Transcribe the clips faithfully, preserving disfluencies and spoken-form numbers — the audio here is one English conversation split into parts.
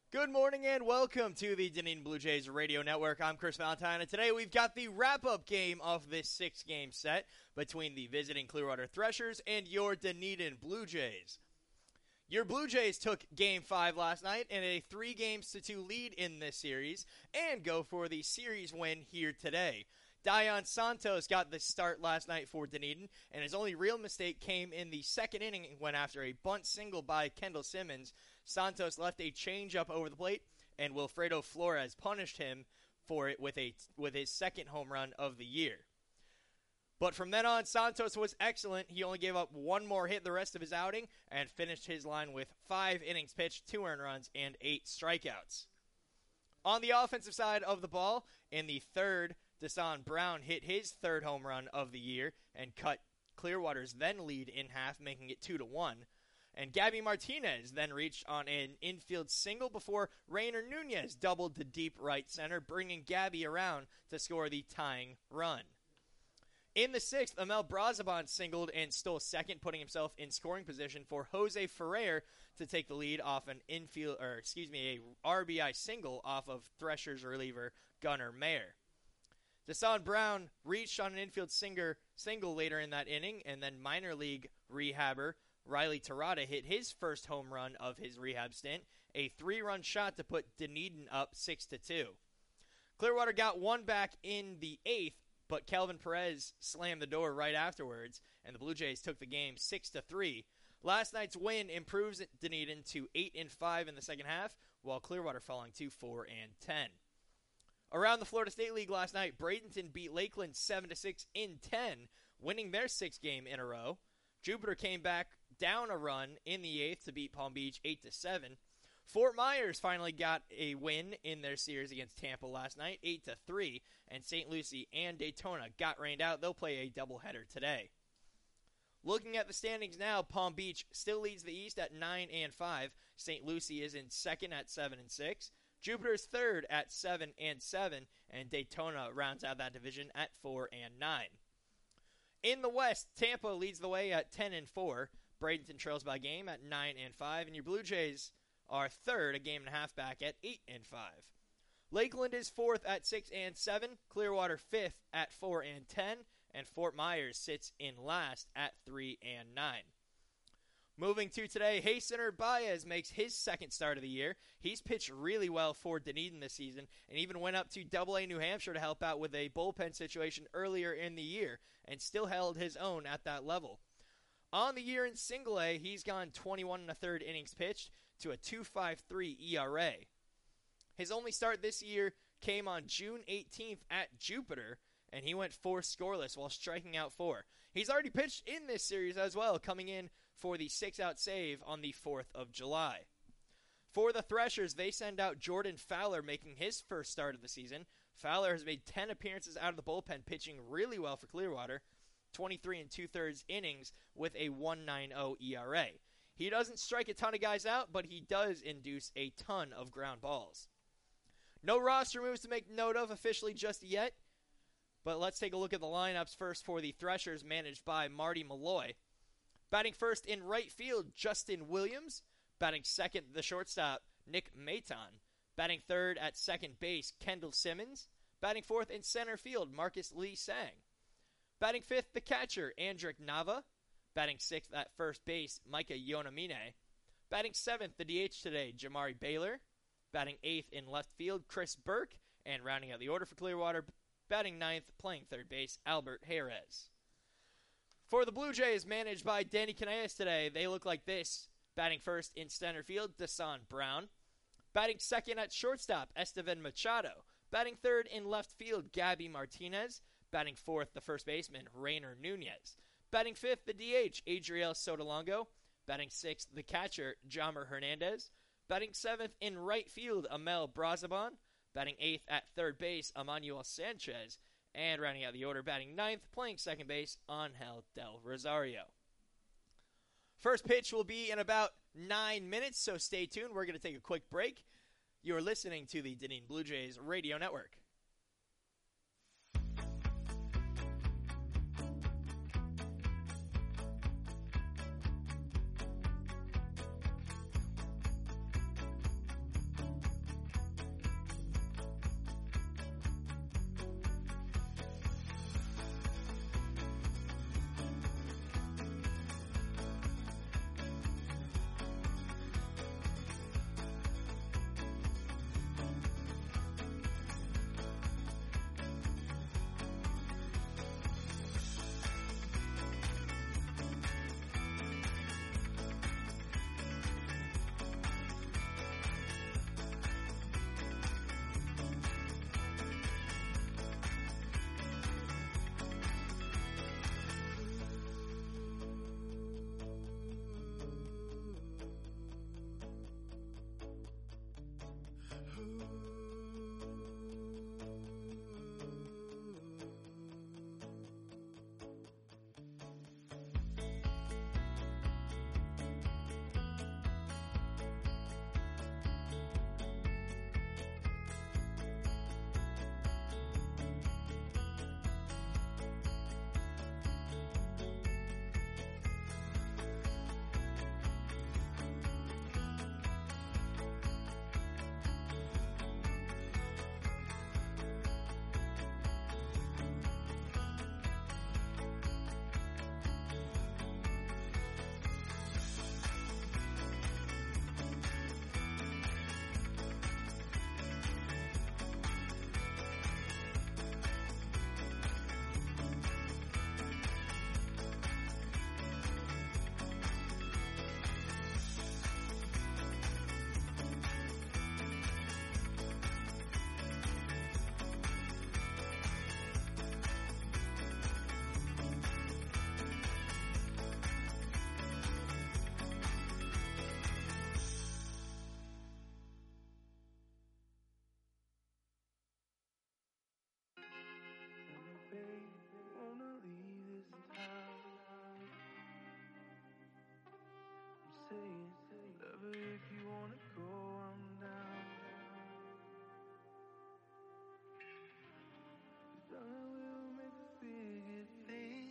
Good morning and welcome to the Dunedin Blue Jays Radio Network. I'm Chris Valentine, and today we've got the wrap-up game of this six-game set between the visiting Clearwater Threshers and your Dunedin Blue Jays. Your Blue Jays took Game five last night in a three games to two lead in this series and go for the series win here today. Dayan Santos got the start last night for Dunedin, and his only real mistake came in the second inning when after a bunt single by Kendall Simmons, Santos left a changeup over the plate, and Wilfredo Flores punished him for it with a with his second home run of the year. But from then on, Santos was excellent. He only gave up one more hit the rest of his outing and finished his line with five innings pitched, two earned runs, and eight strikeouts. On the offensive side of the ball, in the third, Dasan Brown hit his third home run of the year and cut Clearwater's then lead in half, making it two to one. And Gabby Martinez then reached on an infield single before Rainer Nunez doubled to deep right center, bringing Gabby around to score the tying run. In the sixth, Amel Brazaban singled and stole second, putting himself in scoring position for Jose Ferrer to take the lead off an infield, or excuse me, a R B I single off of Threshers reliever Gunnar Mayer. Dasan Brown reached on an infield singer, single later in that inning, and then minor league rehabber Riley Terada hit his first home run of his rehab stint, a three-run shot to put Dunedin up six to two. Clearwater got one back in the eighth, but Kelvin Perez slammed the door right afterwards, and the Blue Jays took the game six to three. Last night's win improves Dunedin to eight and five in the second half, while Clearwater falling to four and ten. Around the Florida State League last night, Bradenton beat Lakeland seven to six in ten, winning their sixth game in a row. Jupiter came back down a run in the eighth to beat Palm Beach eight to seven. Fort Myers finally got a win in their series against Tampa last night, eight to three, and Saint Lucie and Daytona got rained out. They'll play a doubleheader today. Looking at the standings now, Palm Beach still leads the East at nine and five. Saint Lucie is in second at seven and six. Jupiter's third at seven and seven, and Daytona rounds out that division at four and nine. In the West, Tampa leads the way at ten and four. Bradenton trails by game at nine and five, and your Blue Jays are third, a game and a half back at eight and five. Lakeland is fourth at six and seven, Clearwater fifth at four and ten, and Fort Myers sits in last at three and nine. Moving to today, Hastener Baez makes his second start of the year. He's pitched really well for Dunedin this season and even went up to double A New Hampshire to help out with a bullpen situation earlier in the year and still held his own at that level. On the year in single A, he's gone twenty-one and a third innings pitched to a two point five three E R A. His only start this year came on June eighteenth at Jupiter, and he went four scoreless while striking out four. He's already pitched in this series as well, coming in for the six-out save on the fourth of July. For the Threshers, they send out Jordan Fowler, making his first start of the season. Fowler has made ten appearances out of the bullpen, pitching really well for Clearwater, twenty-three and two-thirds innings with a one point nine oh E R A. He doesn't strike a ton of guys out, but he does induce a ton of ground balls. No roster moves to make note of officially just yet, but let's take a look at the lineups first for the Threshers, managed by Marty Malloy. Batting first in right field, Justin Williams. Batting second, the shortstop, Nick Maton. Batting third at second base, Kendall Simmons. Batting fourth in center field, Marcus Lee Sang. Batting fifth, the catcher, Andrick Nava. Batting sixth at first base, Micah Yonamine. Batting seventh, the D H today, Jamari Baylor. Batting eighth in left field, Chris Burke. And rounding out the order for Clearwater, batting ninth, playing third base, Albert Jerez. For the Blue Jays, managed by Danny Canellas today, they look like this. Batting first in center field, Dasan Brown. Batting second at shortstop, Estevan Machado. Batting third in left field, Gabby Martinez. Batting fourth, the first baseman, Rainer Nunez. Batting fifth, the D H, Adriel Sotolongo. Batting sixth, the catcher, Jamer Hernandez. Batting seventh in right field, Amel Brazaban. Batting eighth at third base, Emmanuel Sanchez. And rounding out the order, batting ninth, playing second base, Angel Del Rosario. First pitch will be in about nine minutes, so stay tuned. We're going to take a quick break. You're listening to the Dunedin Blue Jays Radio Network. Wherever if you wanna go, I'm down. 'Cause darling, we'll make the biggest thing.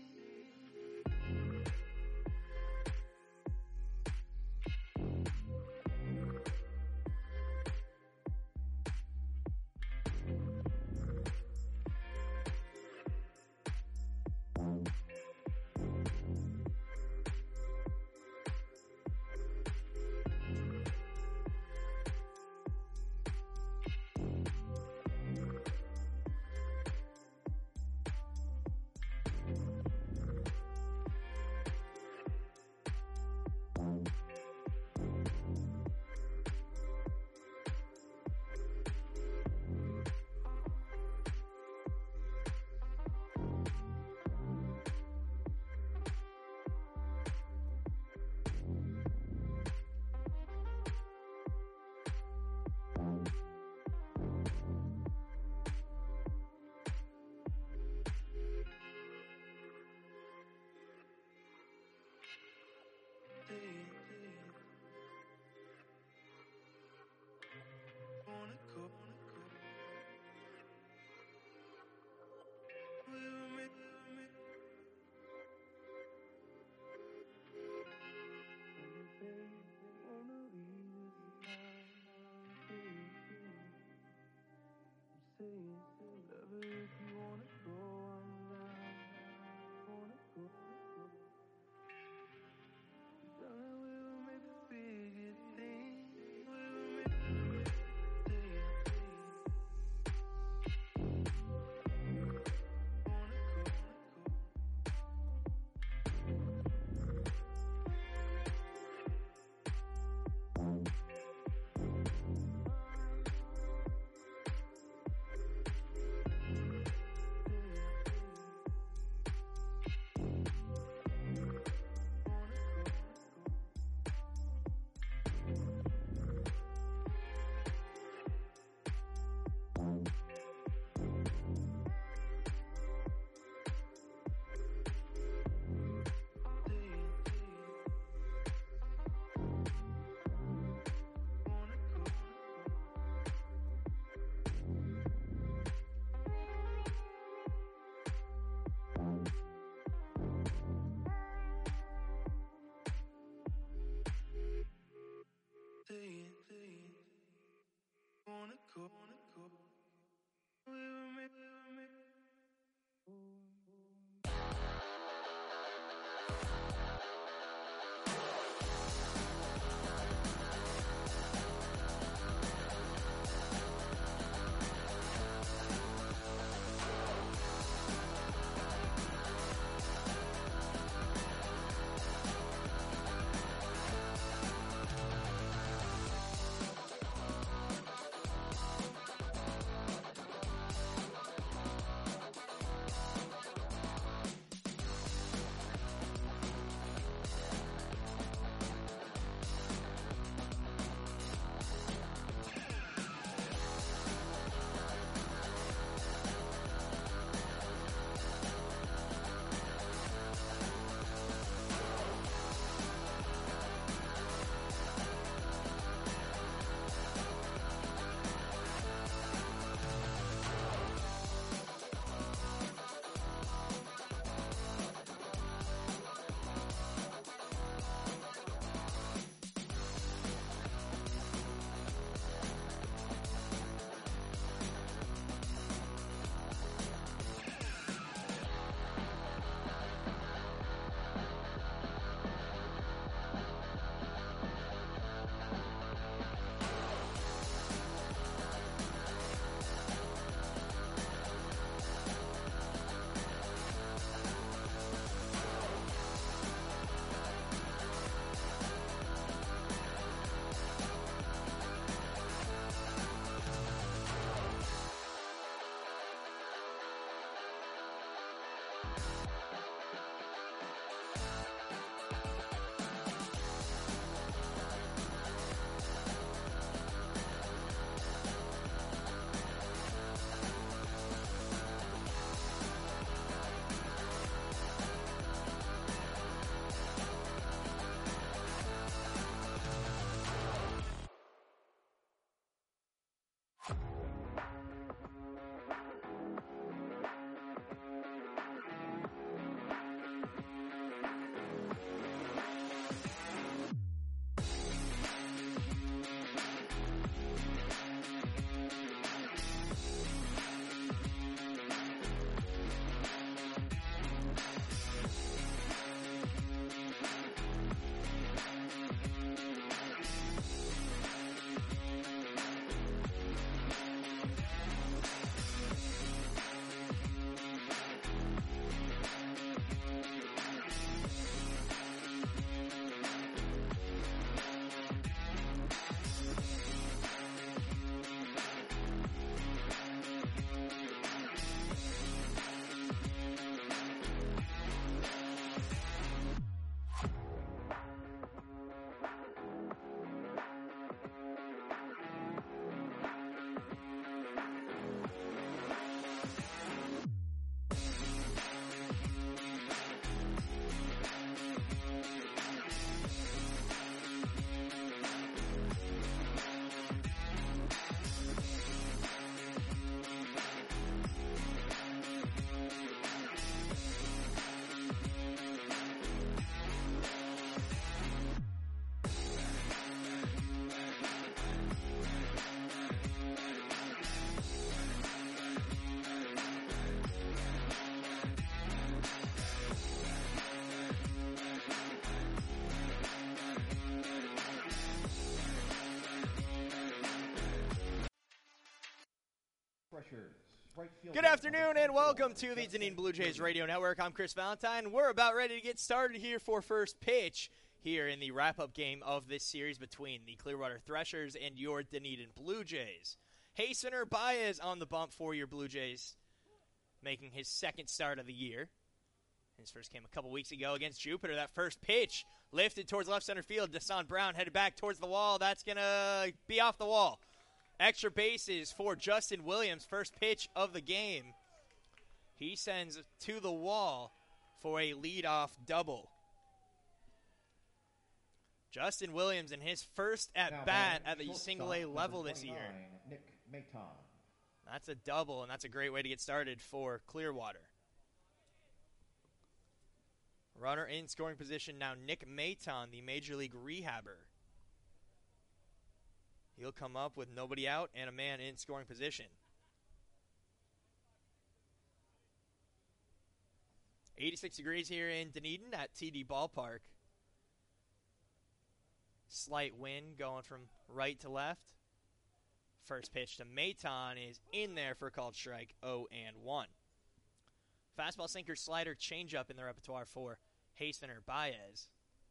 Good afternoon and welcome to the Dunedin Blue Jays Radio Network. I'm Chris Valentine. We're about ready to get started here for first pitch here in the wrap-up game of this series between the Clearwater Threshers and your Dunedin Blue Jays. Hastener Baez on the bump for your Blue Jays, making his second start of the year. His first came a couple weeks ago against Jupiter. That first pitch lifted towards left center field. Desan Brown headed back towards the wall. That's going to be off the wall. Extra bases for Justin Williams. First pitch of the game. He sends to the wall for a leadoff double. Justin Williams in his first at-bat at the single-A level this year. Nick Maton. That's a double, and that's a great way to get started for Clearwater. Runner in scoring position now, Nick Maton, the Major League rehabber. He'll come up with nobody out and a man in scoring position. eighty-six degrees here in Dunedin at T D Ballpark. Slight wind going from right to left. First pitch to Maton is in there for a called strike, oh and one. Fastball, sinker, slider, changeup in the repertoire for Hastener Baez.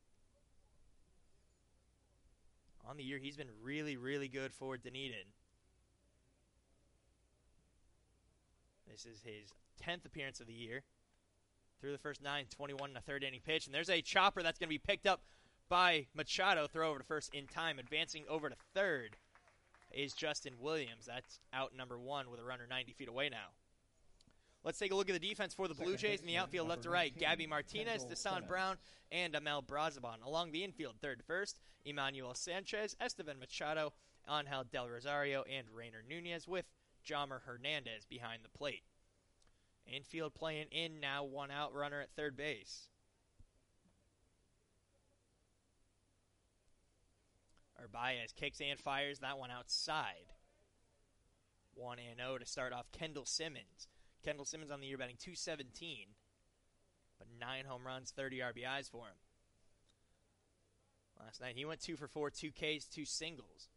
On the year, he's been really, really good for Dunedin. This is his tenth appearance of the year. Through the first nine, twenty-one and a third inning pitch. And there's a chopper that's going to be picked up by Machado. Throw over to first in time. Advancing over to third is Justin Williams. That's out number one with a runner ninety feet away now. Let's take a look at the defense for the Blue Jays in the outfield, left to right. Gabby Martinez, Desan Brown, and Amel Brazaban. Along the infield, third to first, Emmanuel Sanchez, Esteban Machado, Angel Del Rosario, and Rainer Nunez, with Jomer Hernandez behind the plate. Infield playing in now, one out, runner at third base. Baez kicks and fires that one outside. one and oh to start off Kendall Simmons. Kendall Simmons on the year batting two seventeen, but nine home runs, thirty R B Is for him. Last night he went two for four, two Ks, two singles.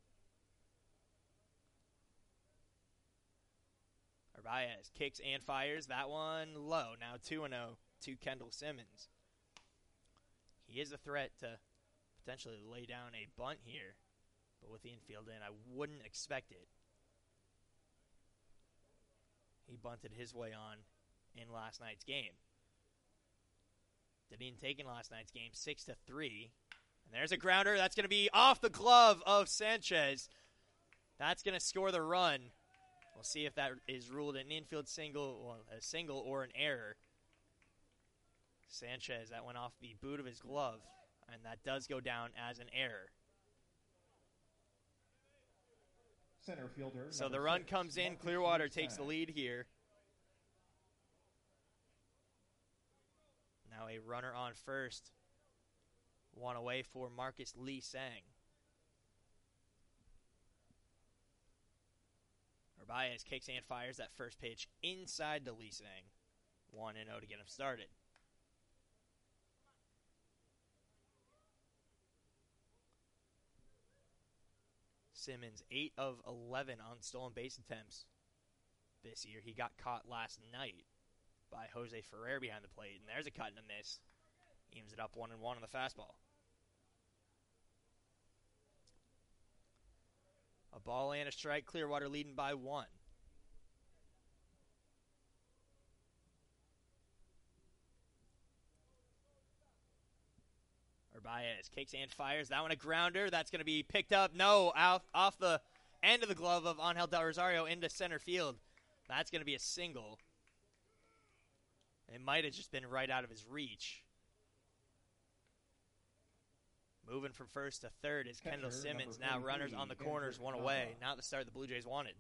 Baez kicks and fires that one low. Now two and oh to Kendall Simmons. He is a threat to potentially lay down a bunt here, but with the infield in, I wouldn't expect it. He bunted his way on in last night's game. Dunedin taking last night's game six to three. And there's a grounder. That's going to be off the glove of Sanchez. That's going to score the run. We'll see if that is ruled an infield single, well, a single or an error. Sanchez, that went off the boot of his glove, and that does go down as an error. Center fielder. So the run comes in. Clearwater takes the lead here. Now a runner on first. One away for Marcus Lee Sang. Baez kicks and fires that first pitch inside to Lee Sang. one and oh to get him started. Simmons, eight of eleven on stolen base attempts this year. He got caught last night by Jose Ferrer behind the plate, and there's a cut and a miss. Aims it up one and one on the fastball. A ball and a strike. Clearwater leading by one. Baez kicks and fires. That one a grounder. That's going to be picked up. No, off, off the end of the glove of Angel Del Rosario into center field. That's going to be a single. It might have just been right out of his reach. Moving from first to third is Kendall Simmons. Now runners on the corners, one away. Not the start the Blue Jays wanted.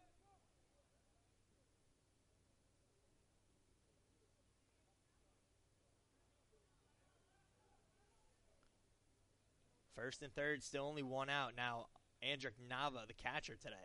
First and third, still only one out. Now, Andrick Nava, the catcher today.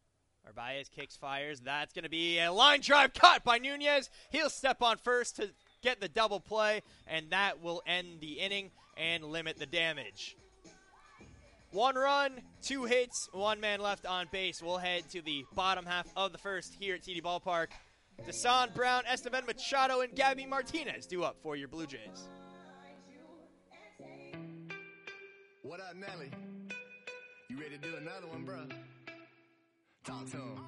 Baez kicks, fires. That's going to be a line drive cut by Nunez. He'll step on first to get the double play, and that will end the inning and limit the damage. One run, two hits, one man left on base. We'll head to the bottom half of the first here at T D Ballpark. Desan Brown, Esteban Machado, and Gabby Martinez due up for your Blue Jays. What up, Nelly? You ready to do another one, bro? Talk to him.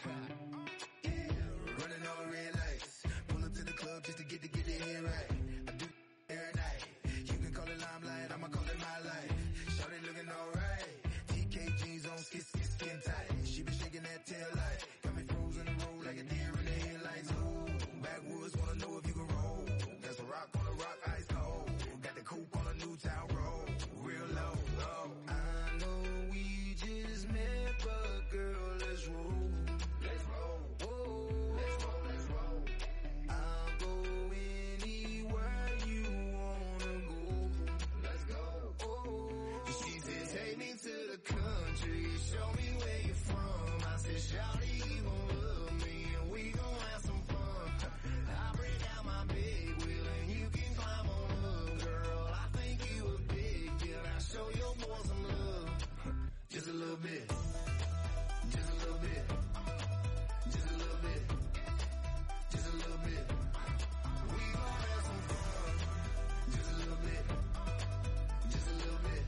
Yeah, running all red lights. Pull up to the club just to get to get the head right. I do every night. You can call it limelight, I'ma call it my life. Shawty looking alright. T K jeans on, skin, skin, skin tight. She been shaking that tail light. Got me frozen in the road like a deer in the headlights. Ooh, backwoods wanna know if you can roll. There's a rock on a rock, ice cold. Got the coupe on a new town road. Real low, low. I know we just met, but girl, let's roll. Let's roll. Oh, let's roll, let's roll. I'll go anywhere you wanna go. Let's go. Oh, she said, take me to the country, show me where you're from. I said, shawty, you gon' love me, and we gon' have some fun. I'll bring out my big wheel, and you can climb on up, girl. I think you a big deal. I'll show your boy some love. Just a little bit. Just a little bit. Just a little bit. Just a little bit. We gon' have some fun. Just a little bit. Just a little bit.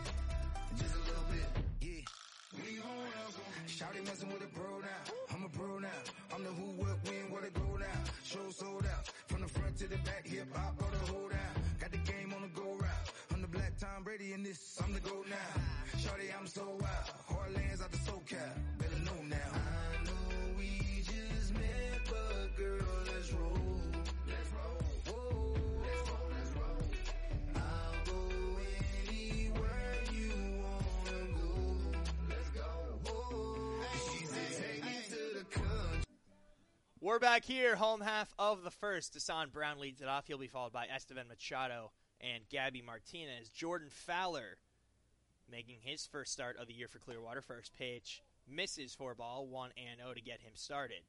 Just a little bit. Yeah. We gon' have some. Shawty messing with a pro now. I'm a pro now. I'm the who, what, when, what it go now. Show sold out. From the front to the back, hip hop or the hold down. Got the game on the go route. I'm the black Tom Brady in this. I'm the GOAT now. Shawty, I'm so wild. Heartlands out the SoCal. Better know now. I know we just met, but girl, let's roll. Let's roll. Oh, let's roll, let's roll. I'll go anywhere you wanna go. Let's go. Oh, she said, take me to the country. We're back here, home half of the first. Desan Brown leads it off. He'll be followed by Esteban Machado and Gabby Martinez. Jordan Fowler making his first start of the year for Clearwater. First pitch misses for ball, one and oh to get him started.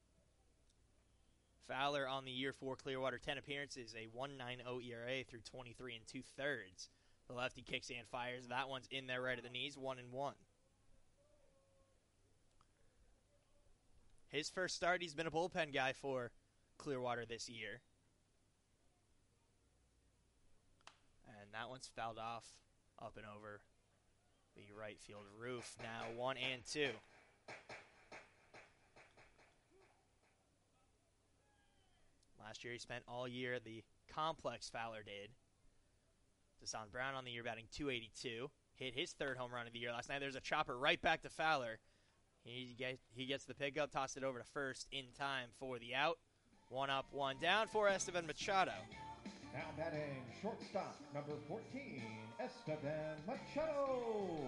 Fowler on the year for Clearwater, ten appearances, a one point nine oh E R A through twenty-three and two thirds. The lefty kicks and fires. That one's in there right at the knees, one and one. His first start, he's been a bullpen guy for Clearwater this year. And that one's fouled off up and over the right field roof. Now one and two. Last year he spent all year at the complex. Fowler did. Desan Brown on the year batting two eighty-two. Hit his third home run of the year last night. There's a chopper right back to Fowler. He, get, he gets the pickup, tossed it over to first in time for the out. One up, one down for Esteban Machado. Now batting shortstop, number fourteen, Esteban Machado.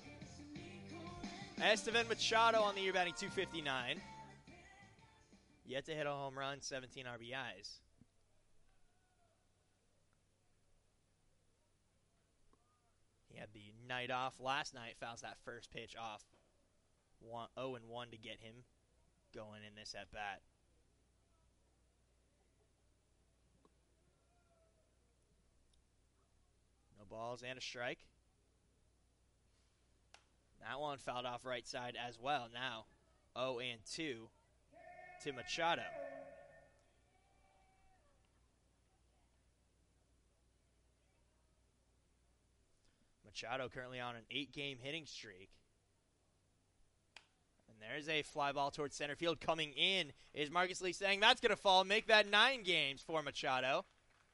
Esteban Machado on the year batting two fifty-nine. Yet to hit a home run, seventeen R B Is. He had the night off last night, fouls that first pitch off. One, oh and one to get him going in this at bat. No balls and a strike. That one fouled off right side as well. Now oh and two to Machado. Machado currently on an eight-game hitting streak. And there's a fly ball towards center field. Coming in is Marcus Lee saying that's going to fall. Make that nine games for Machado.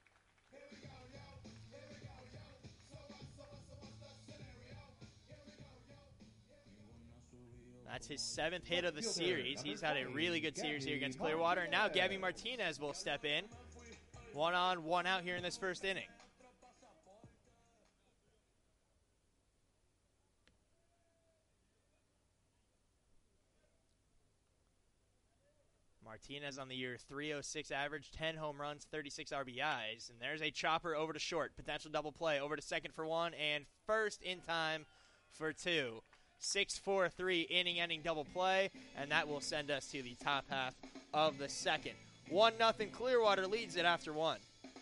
That's his seventh hit of the series. He's had a really good series here against Clearwater. And now Gabby Martinez will step in. One on, one out here in this first inning. Martinez on the year, three oh six average, ten home runs, thirty-six R B Is. And there's a chopper over to short. Potential double play. Over to second for one and first in time for two. six four three inning-ending double play, and that will send us to the top half of the second. one nothing Clearwater leads it after one.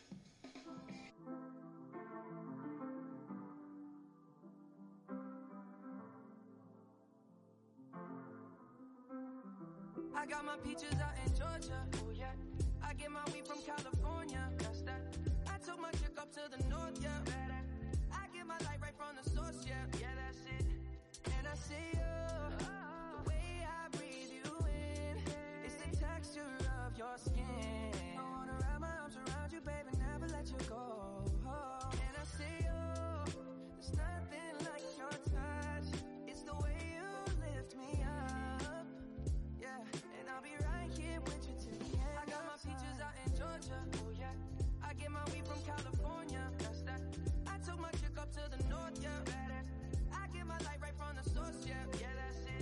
I got my peaches out in Georgia, oh yeah. I get my weed from California, that's that. I took my chick up to the north, yeah. I get my light right from the source, yeah. Yeah, that's it. And I see you, the way I breathe you in. It's the texture of your skin. I wanna wrap my arms around you, baby, never let you go. And I see you, there's nothing like your touch. It's the way you lift me up, yeah. And I'll be right here with you till the end. I got my peaches out in Georgia, oh yeah. I get my weed from California, that's that. I took my chick up to the north, yeah. I get my light right from the source, yeah. Yeah, that's it.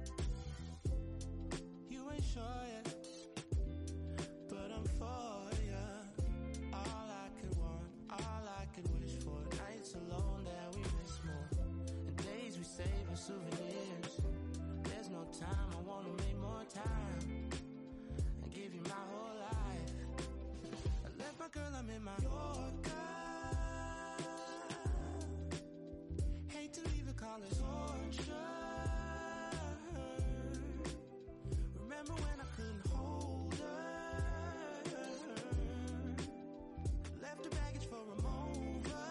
You ain't sure yet, but I'm for ya. All I could want, all I could wish for. Nights alone that we miss more, and days we save as souvenirs. There's no time, I wanna make more time and give you my whole life. I left my girl, I'm in my Yorker. Hate to leave it, call it torture. Remember when I couldn't hold her? Left the baggage for a mover.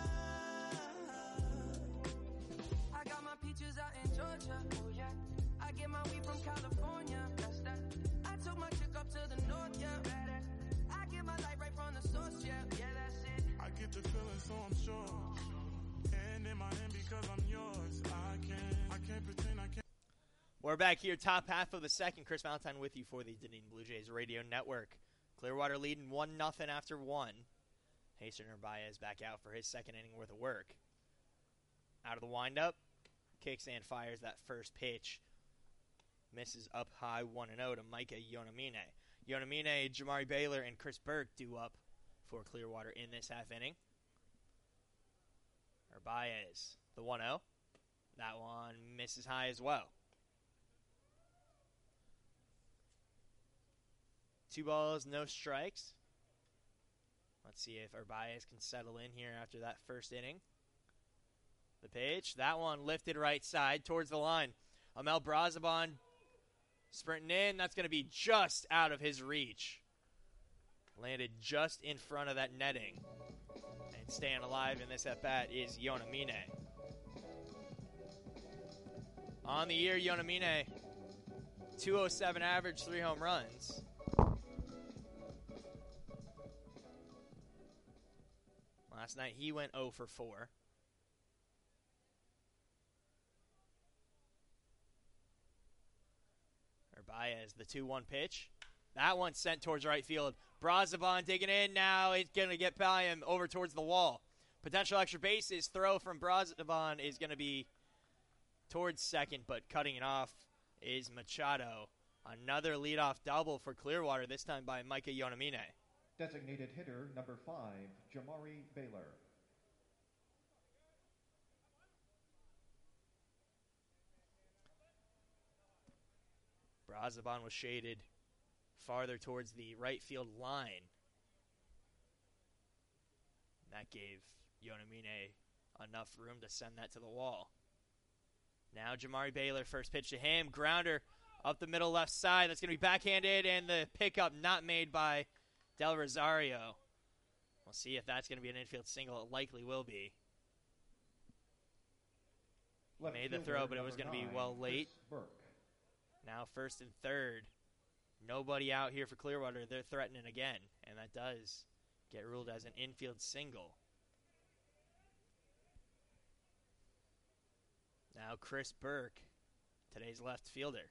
I got my peaches out in Georgia, oh yeah. I get my weed from California, that's that. I took my chick up to the north, yeah. I get my light right from the source, yeah. Yeah, that's it. I get the feeling, so I'm sure. And in my hand because I'm yours. I can't, I can't pretend I can't. We're back here, top half of the second. Chris Valentine with you for the Dunedin Blue Jays Radio Network. Clearwater leading one nothing after one. Hasten Narvaez back out for his second inning worth of work. Out of the windup, kicks and fires that first pitch. Misses up high one and oh to Micah Yonamine. Yonamine, Jamari Baylor, and Chris Burke do up for Clearwater in this half inning. Narvaez, the one oh. That one misses high as well. Two balls, no strikes. Let's see if Narvaez can settle in here after that first inning. The pitch, that one lifted right side towards the line. Amel Brazaban sprinting in. That's going to be just out of his reach. Landed just in front of that netting. And staying alive in this at-bat is Yonamine. On the year, Yonamine, two oh seven average, three home runs. Last night he went oh for four. Narvaez, the two one pitch. That one sent towards right field. Brazaban digging in now. It's going to get by him over towards the wall. Potential extra bases. Throw from Brazaban is going to be towards second, but cutting it off is Machado. Another leadoff double for Clearwater, this time by Micah Yonamine. Designated hitter number five, Jamari Baylor. Brazaban was shaded farther towards the right field line. That gave Yonamine enough room to send that to the wall. Now Jamari Baylor, first pitch to him. Grounder up the middle left side. That's going to be backhanded, and the pickup not made by Del Rosario. We'll see if that's going to be an infield single. It likely will be. He made the throw, but it was going to be well late. Now first and third. Nobody out here for Clearwater. They're threatening again, and that does get ruled as an infield single. Now Chris Burke, today's left fielder.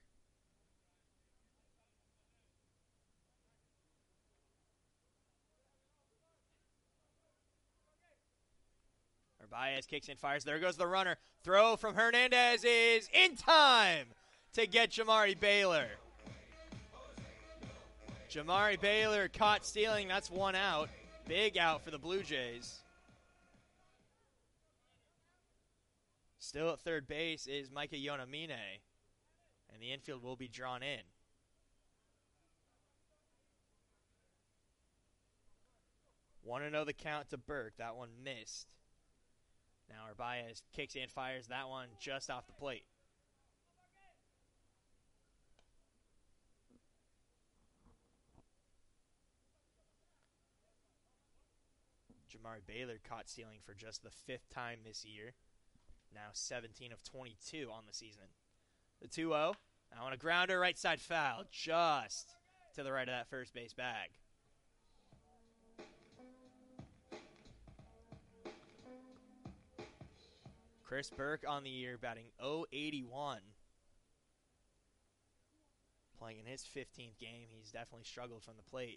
Narvaez kicks and fires. There goes the runner. Throw from Hernandez is in time to get Jamari Baylor. Jamari Baylor caught stealing. That's one out. Big out for the Blue Jays. Still at third base is Micah Yonamine, and the infield will be drawn in. one oh the count to Burke. That one missed. Now Arbaez kicks and fires that one just off the plate. Jamari Baylor caught stealing for just the fifth time this year. Now seventeen of twenty-two on the season. The two oh. Now on a grounder, right side foul, just to the right of that first base bag. Chris Burke on the year, batting oh eighty-one. Playing in his fifteenth game, he's definitely struggled from the plate.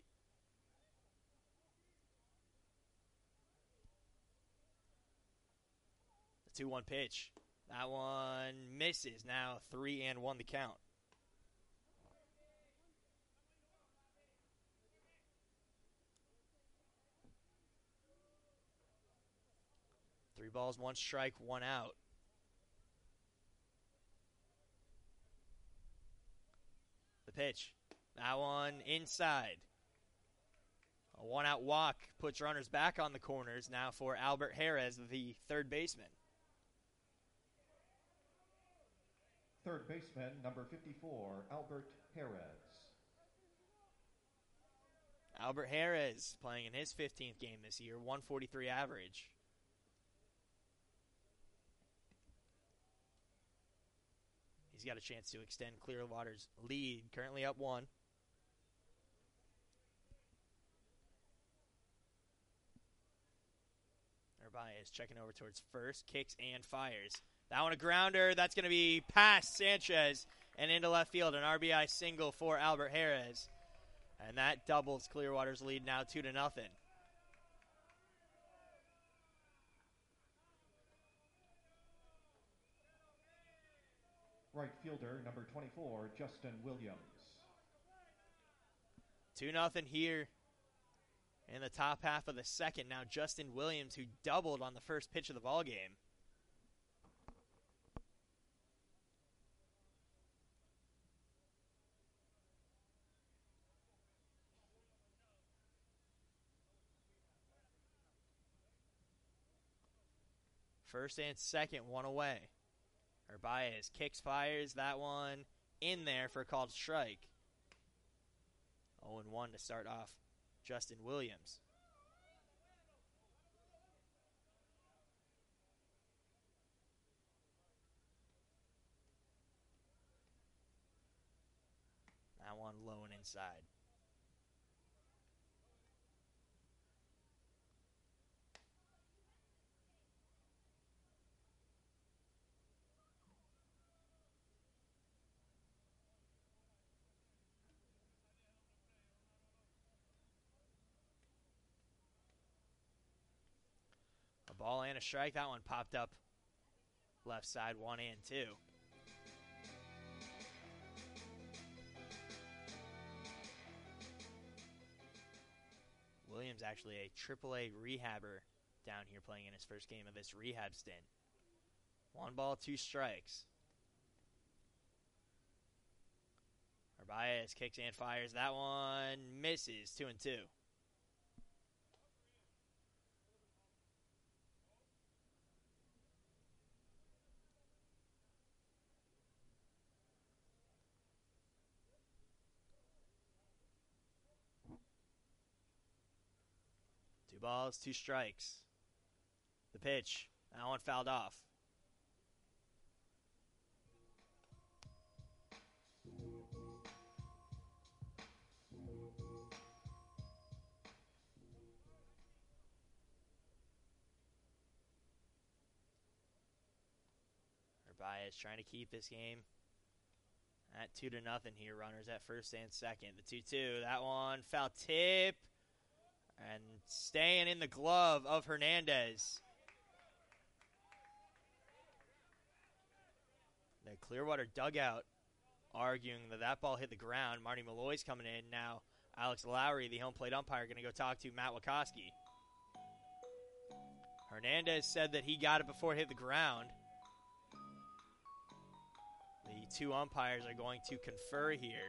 The two one pitch. That one misses. Now three and one to count. Three balls, one strike, one out. The pitch. That one inside. A one-out walk puts runners back on the corners now for Albert Jerez, the third baseman. Third baseman, number fifty-four, Albert Jerez. Albert Jerez playing in his fifteenth game this year, one forty-three average. He's got a chance to extend Clearwater's lead, currently up one. Narvaez checking over towards first, kicks and fires. That one a grounder. That's going to be past Sanchez and into left field. An R B I single for Albert Jerez. And that doubles Clearwater's lead now two to nothing. Right fielder, number twenty-four, Justin Williams. two nothing here in the top half of the second. Now Justin Williams, who doubled on the first pitch of the ballgame. First and second, one away. Arbaez kicks, fires, that one in there for a called strike. oh and one to start off Justin Williams. That one low and inside. Ball and a strike. That one popped up left side, one and two. Williams actually a triple A rehabber down here playing in his first game of this rehab stint. One ball, two strikes. Arbaez kicks and fires. That one misses, two and two. Two balls, two strikes. The pitch. That one fouled off. Arbaez trying to keep this game at two to nothing here. Runners at first and second. The two two. That one foul tip. And staying in the glove of Hernandez. The Clearwater dugout arguing that that ball hit the ground. Marty Malloy's coming in. Now Alex Lowry, the home plate umpire, going to go talk to Matt Wachowski. Hernandez said that he got it before it hit the ground. The two umpires are going to confer here.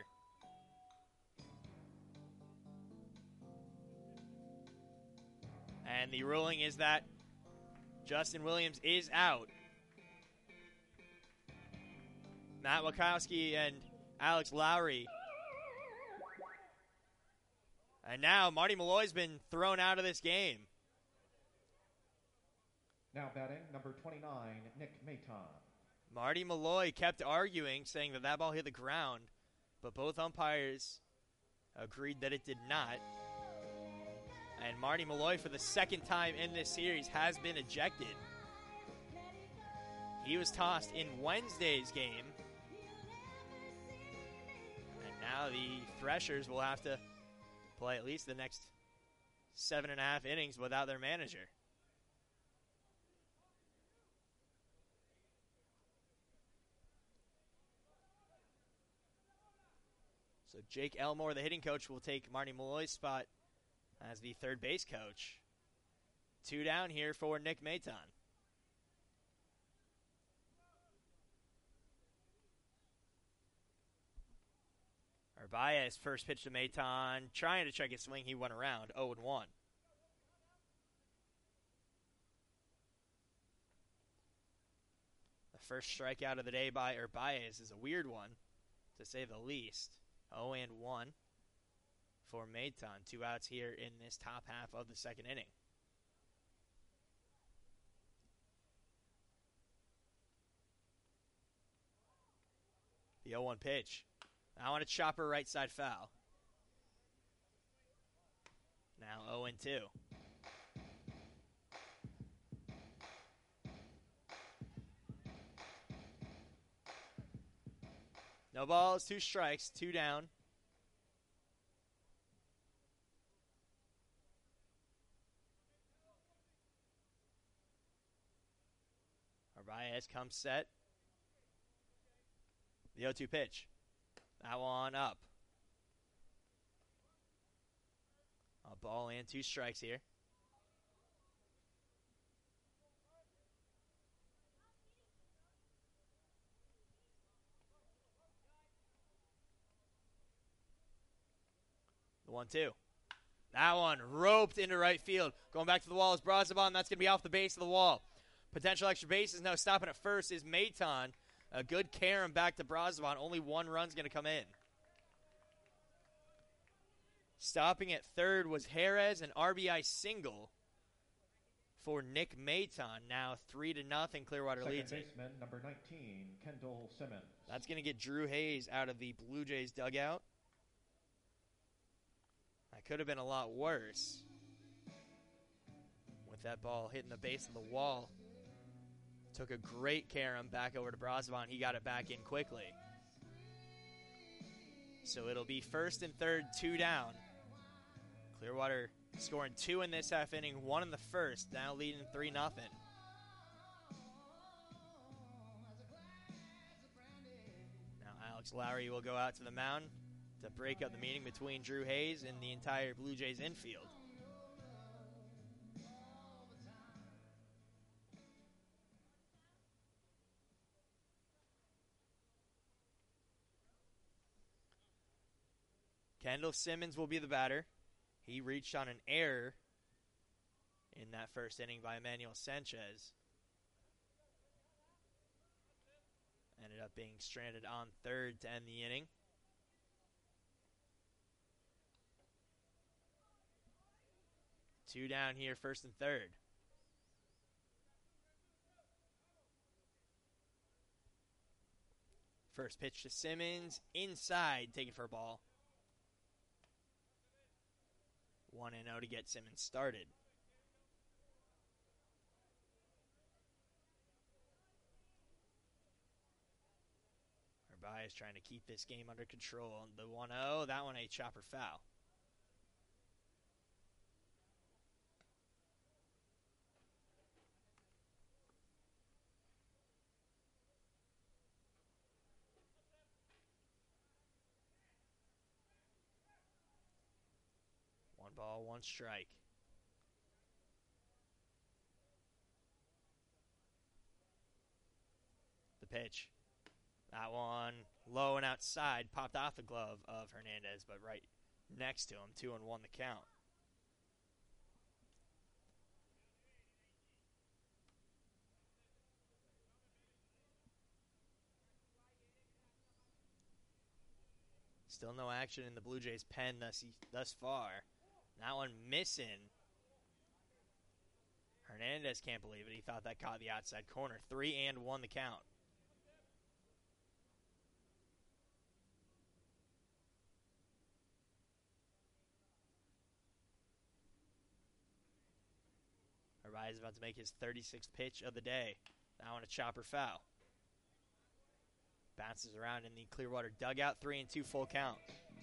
And the ruling is that Justin Williams is out. Matt Wachowski and Alex Lowry. And now Marty Malloy's been thrown out of this game. Now batting, number twenty-nine, Nick Maton. Marty Malloy kept arguing, saying that that ball hit the ground, but both umpires agreed that it did not. And Marty Malloy, for the second time in this series, has been ejected. He was tossed in Wednesday's game. And now the Threshers will have to play at least the next seven and a half innings without their manager. So Jake Elmore, the hitting coach, will take Marty Malloy's spot as the third base coach. Two down here for Nick Maton. Arbaez, first pitch to Maton, trying to check his swing. He went around, oh and one. The first strikeout of the day by Arbaez is a weird one, to say the least. oh and one for Maton. Two outs here in this top half of the second inning. The oh one pitch. Now on a chopper, right side foul. Now oh and two. No balls, two strikes, two down. Arbaez comes set. The oh two pitch. That one up. A ball and two strikes here. The one two. That one roped into right field. Going back to the wall is Brazoban. That's going to be off the base of the wall. Potential extra bases now. Stopping at first is Maton. A good carom back to Brazoban. Only one run's going to come in. Stopping at third was Jerez, an R B I single for Nick Maton. Now three to nothing. Clearwater Second leads it. baseman, number nineteen, Kendall Simmons. That's going to get Drew Hayes out of the Blue Jays dugout. That could have been a lot worse with that ball hitting the base of the wall. Took a great carom back over to Brazoban. He got it back in quickly. So it'll be first and third, two down. Clearwater scoring two in this half inning, one in the first, now leading three nothing. Now Alex Lowry will go out to the mound to break up the meeting between Drew Hayes and the entire Blue Jays infield. Kendall Simmons will be the batter. He reached on an error in that first inning by Emmanuel Sanchez. Ended up being stranded on third to end the inning. Two down here, first and third. First pitch to Simmons, inside, taken for a ball. one and oh to get Simmons started. Arbaez trying to keep this game under control. The one oh, that one a chopper foul. One ball, one strike. The pitch. That one low and outside. Popped off the glove of Hernandez, but right next to him. Two and one the count. Still no action in the Blue Jays' pen thus, thus far. That one missing. Hernandez can't believe it. He thought that caught the outside corner. Three and one the count. Arbaez about to make his thirty-sixth pitch of the day. That one a chopper foul. Bounces around in the Clearwater dugout. Three and two full count.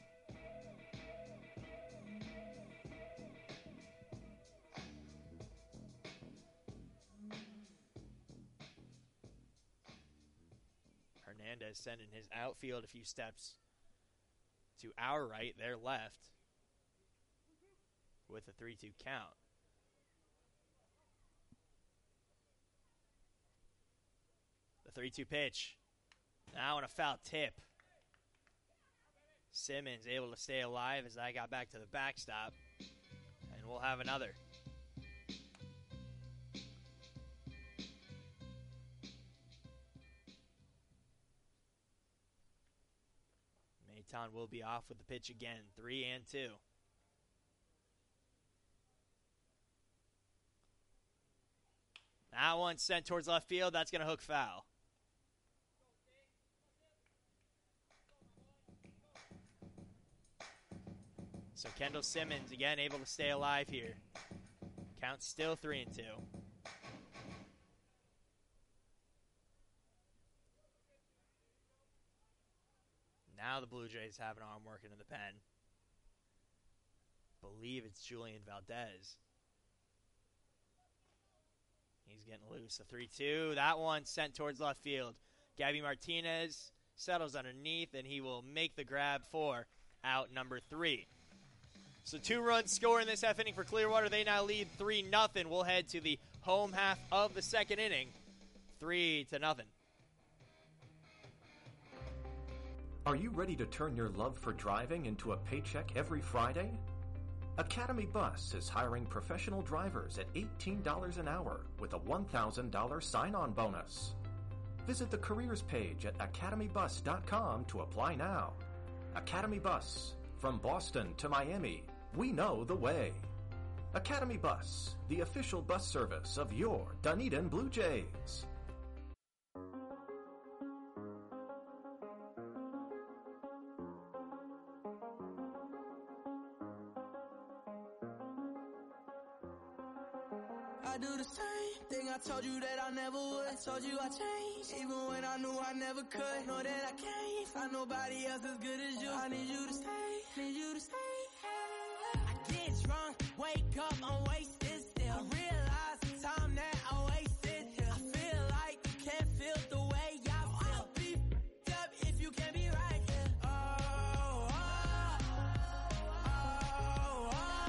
Hernandez sending his outfield a few steps to our right, their left, with a three two count. The three two pitch. Now on a foul tip. Simmons able to stay alive as I got back to the backstop. And we'll have another. Maton will be off with the pitch again. Three and two. That one sent towards left field. That's going to hook foul. So Kendall Simmons again able to stay alive here. Count still three and two. Now the Blue Jays have an arm working in the pen. Believe it's Julian Valdez. He's getting loose. A three two. That one sent towards left field. Gabby Martinez settles underneath, and he will make the grab for out number three. So two runs score in this half inning for Clearwater. They now lead three nothing. We'll head to the home half of the second inning. three to nothing. Are you ready to turn your love for driving into a paycheck every Friday? Academy Bus is hiring professional drivers at eighteen dollars an hour with a one thousand dollars sign-on bonus. Visit the careers page at academy bus dot com to apply now. Academy Bus, from Boston to Miami, we know the way. Academy Bus, the official bus service of your Dunedin Blue Jays. I do the same thing I told you that I never would. I told you I changed, even when I knew I never could. Know that I can't find nobody else as good as you. I need you to stay, need you to stay. I get drunk, wake up, I'm wasted still. I realize the time that I wasted here. I feel like you can't feel the way I feel. I'll be f***ed up if you can't be right here. Oh, oh, oh, oh,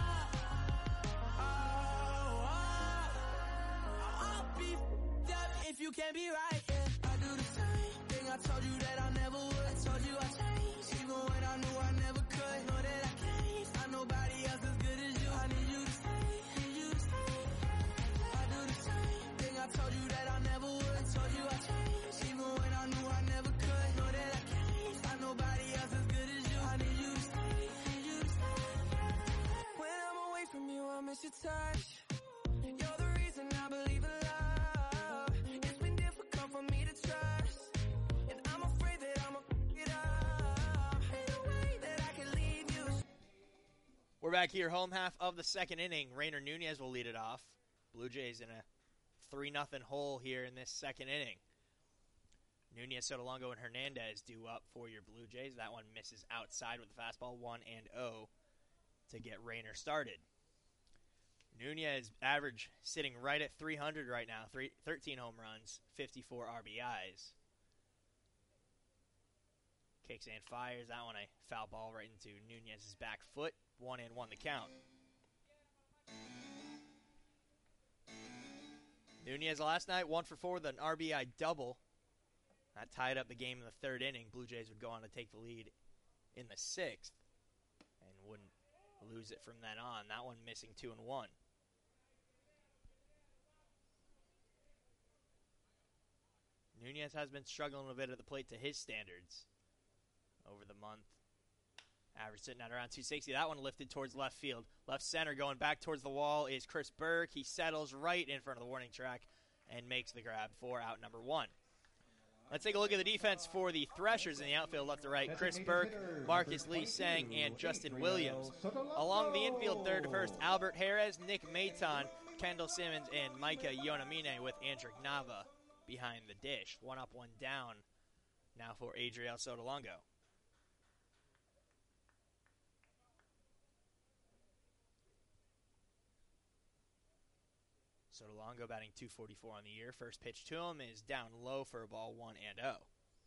oh, oh. I'll be f***ed up if you can't be right here. I do the same thing I told you that I never would. I told you I changed, even when I knew I never could. Know that I can't find nobody else as good as you. I need you to stay, need you to stay. I do the same thing I told you that I never would. I told you I changed, even when I knew I never could. Know that I can't find nobody else as good as you. I need you to stay, need you to stay. When I'm away from you, I miss your touch. You're the reason I believe in love. It's been difficult for me to trust, and I'm afraid that I'm gonna f*** it up. Ain't no way that I can leave you. We're back here, home half of the second inning. Rainer Nunez will lead it off. Blue Jays in a three nothing hole here in this second inning. Nunez, Sotolongo, and Hernandez due up for your Blue Jays. That one misses outside with the fastball, one and oh to get Rainer started. Nunez average sitting right at three hundred right now. Three, thirteen home runs, fifty-four R B Is. Kicks and fires. That one a foul ball right into Nunez's back foot. One and one the count. Nunez last night, one for four with an R B I double. That tied up the game in the third inning. Blue Jays would go on to take the lead in the sixth and wouldn't lose it from then on. That one missing two and one. Nunez has been struggling a bit at the plate to his standards over the month Average sitting at around two sixty. That one lifted towards left field. Left center going back towards the wall is Chris Burke. He settles right in front of the warning track and makes the grab for out number one. Let's take a look at the defense for the Threshers in the outfield, left to right. Chris Burke, Marcus Lee Sang, and Justin Williams. Along the infield, third to first, Albert Jerez, Nick Maton, Kendall Simmons, and Micah Yonamine with Andrick Nava behind the dish. One up, one down now for Adriel Sotolongo. Sotolongo batting two forty-four on the year. First pitch to him is down low for a ball one and oh.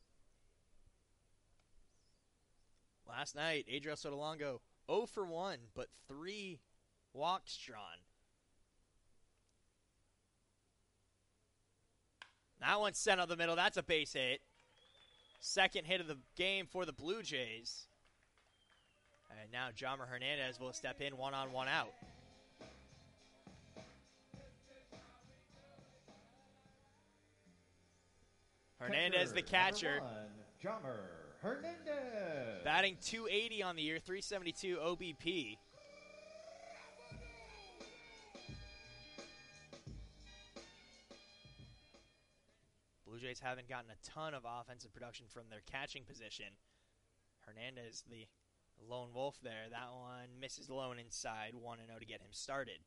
Last night, Adriel Sotolongo oh for one, but three walks drawn. That one's sent up the middle. That's a base hit. Second hit of the game for the Blue Jays. And now Jomar Hernandez will step in one on, one out. Hernandez, the catcher. Jomar Hernandez. Batting two eighty on the year, three seventy-two O B P. Blue Jays haven't gotten a ton of offensive production from their catching position. Hernandez, the lone wolf there. That one misses lone inside, one and oh to get him started.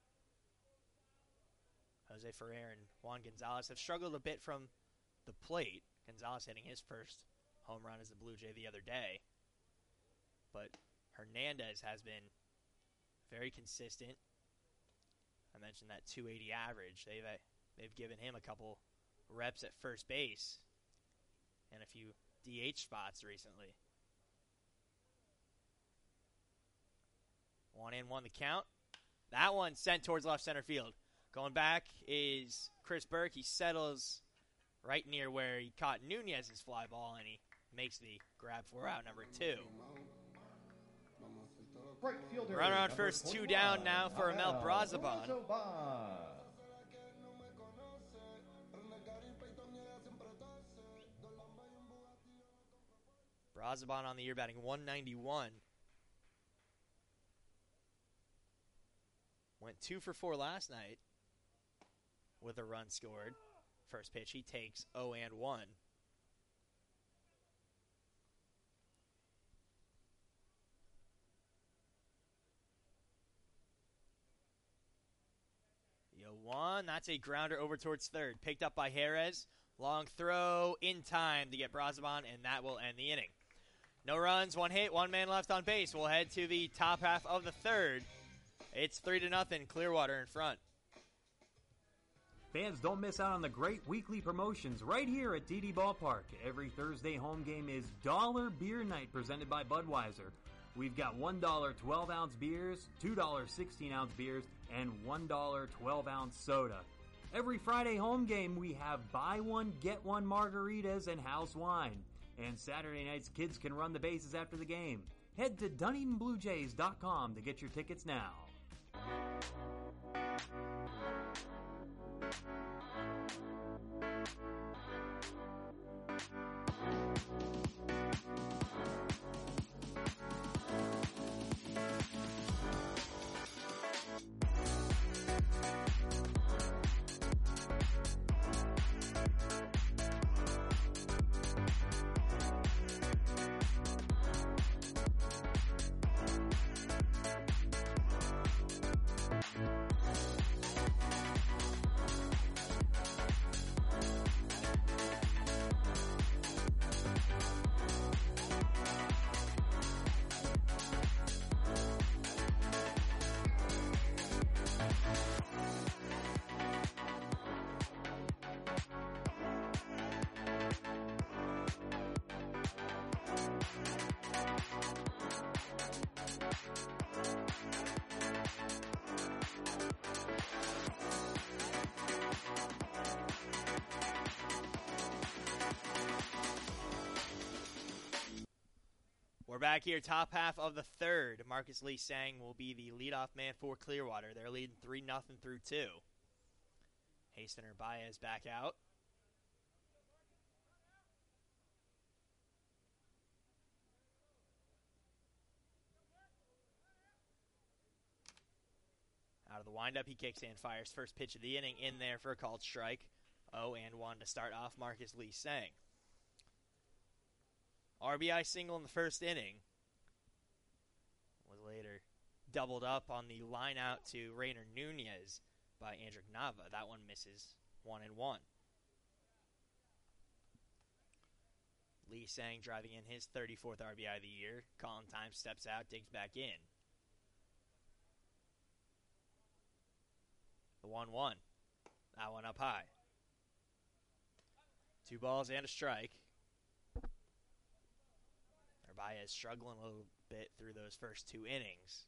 Jose Ferrer and Juan Gonzalez have struggled a bit from the plate. Gonzalez hitting his first home run as a Blue Jay the other day. But Hernandez has been very consistent. I mentioned that two eighty average. They've uh, they've given him a couple reps at first base and a few D H spots recently. One in, one the count. That one sent towards left center field. Going back is Chris Burke. He settles right near where he caught Nunez's fly ball, and he makes the grab for out number two. Right fielder, Runner on number first, two down now for Amel Amel Brazaban. Brazaban. Brazaban on the year batting one ninety-one. Went two for four last night with a run scored. First pitch he takes oh and one. The oh one, that's a grounder over towards third. Picked up by Jerez. Long throw in time to get Brazaban, and that will end the inning. No runs, one hit, one man left on base. We'll head to the top half of the third. It's three to nothing. Clearwater in front. Fans, don't miss out on the great weekly promotions right here at D D Ballpark. Every Thursday home game is Dollar Beer Night presented by Budweiser. We've got one dollar twelve-ounce beers, two dollars sixteen-ounce beers, and one dollar twelve-ounce soda. Every Friday home game, we have buy one, get one margaritas and house wine. And Saturday nights, kids can run the bases after the game. Head to Dunedin Blue Jays dot com to get your tickets now. We're back here, top half of the third. Marcus Lee Sang will be the leadoff man for Clearwater. They're leading three nothing through two. Hastener Baez back out. Out of the windup, he kicks and fires. First pitch of the inning in there for a called strike. oh and one to start off Marcus Lee Sang. R B I single in the first inning. Was later doubled up on the line out to Rainer Nunez by Andrick Nava. That one misses one and one. Lee Sang driving in his thirty-fourth R B I of the year. Calling time, steps out, digs back in. The one one. That one up high. Two balls and a strike. Narvaez struggling a little bit through those first two innings.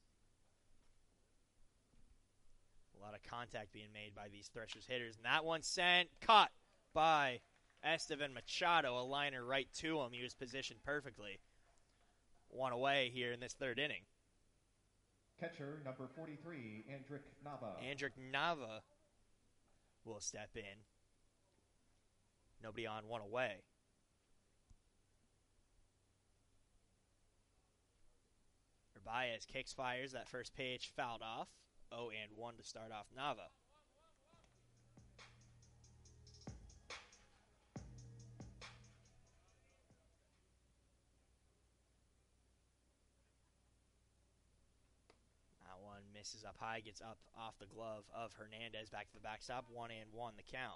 A lot of contact being made by these Threshers hitters. And that one sent, caught by Estevan Machado. A liner right to him. He was positioned perfectly. One away here in this third inning. Catcher number forty-three, Andrick Nava. Andrick Nava will step in. Nobody on, one away. Narvaez kicks, fires. That first pitch fouled off. oh and one to start off Nava. That one misses up high, gets up off the glove of Hernandez. Back to the backstop. One and one the count.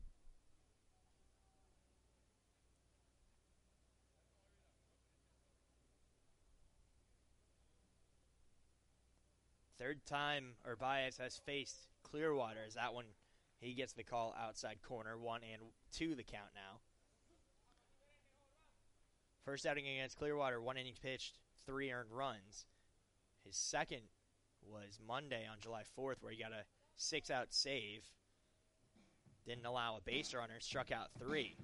Third time Urbaez has faced Clearwater, as that one, he gets the call outside corner. One and two the count now. First outing against Clearwater, one innings pitched, three earned runs. His second was Monday on July fourth, where he got a six-out save. Didn't allow a base runner, struck out three.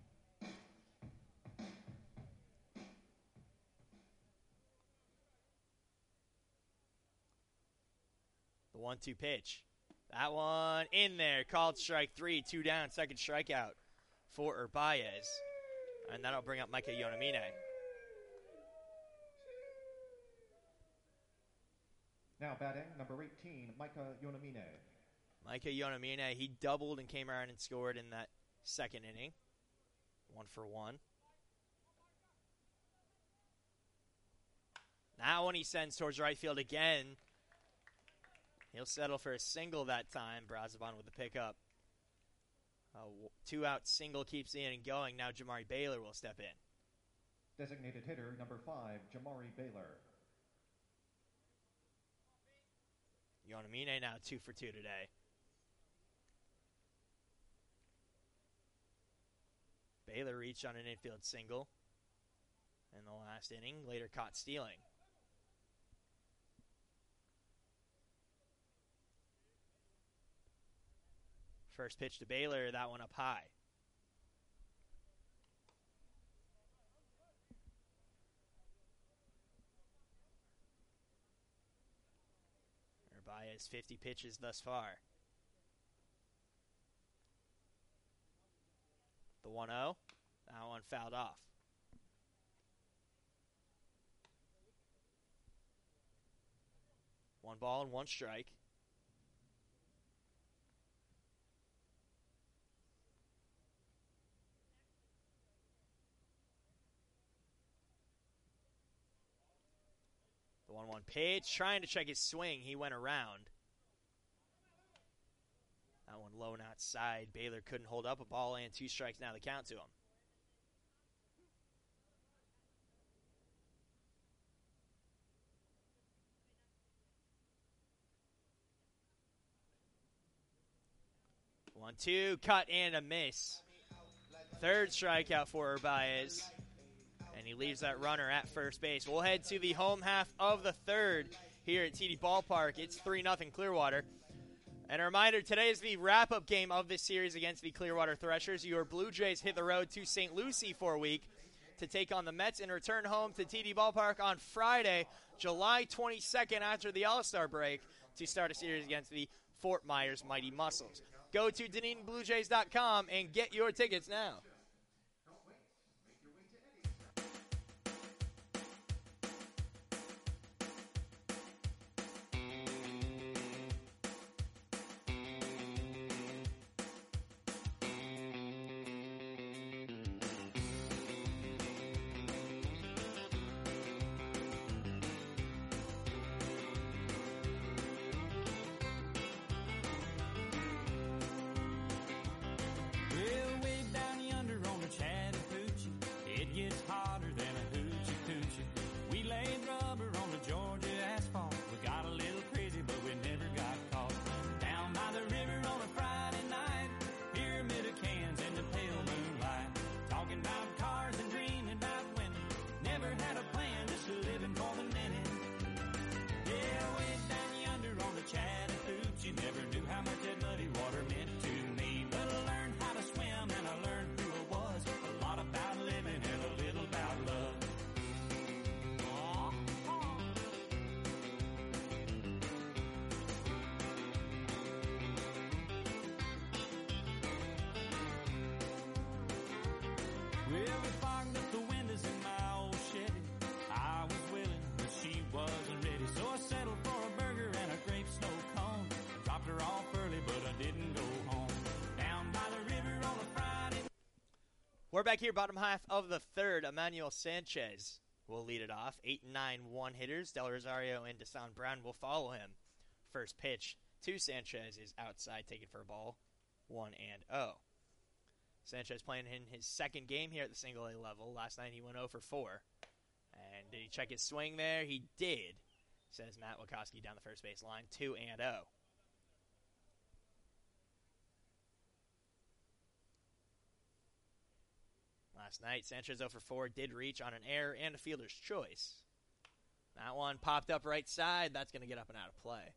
one two pitch. That one in there. Called strike three. Two down. Second strikeout for Urbaez. And that'll bring up Micah Yonamine. Now batting, number eighteen, Micah Yonamine. Micah Yonamine, he doubled and came around and scored in that second inning. One for one. That one he sends towards right field again. He'll settle for a single that time. Brazoban with the pickup. A two-out single keeps the inning going. Now Jamari Baylor will step in. Designated hitter number five, Jamari Baylor. Yonamine now two for two today. Baylor reached on an infield single in the last inning, later caught stealing. First pitch to Baylor, that one up high. Urbaez, fifty pitches thus far. The one oh, that one fouled off. One ball and one strike. The one one pitch, trying to check his swing. He went around. That one low and outside. Baylor couldn't hold up. A ball and two strikes now the count to him. One two, cut and a miss. Third strikeout for Urbaez. And he leaves that runner at first base. We'll head to the home half of the third here at T D Ballpark. It's three nothing Clearwater. And a reminder, today is the wrap-up game of this series against the Clearwater Threshers. Your Blue Jays hit the road to Saint Lucie for a week to take on the Mets and return home to T D Ballpark on Friday, July twenty-second, after the All-Star break, to start a series against the Fort Myers Mighty Muscles. Go to Dunedin Blue Jays dot com and get your tickets now. We're back here, bottom half of the third. Emmanuel Sanchez will lead it off. Eight and nine one hitters. Del Rosario and Desan Brown will follow him. First pitch to Sanchez is outside, taken for a ball. One and oh. Sanchez playing in his second game here at the single A level. Last night he went oh for four. And did he check his swing there? He did, says Matt Wachowski down the first base line. two and oh. Last night, Sanchez oh for four did reach on an error and a fielder's choice. That one popped up right side. That's going to get up and out of play.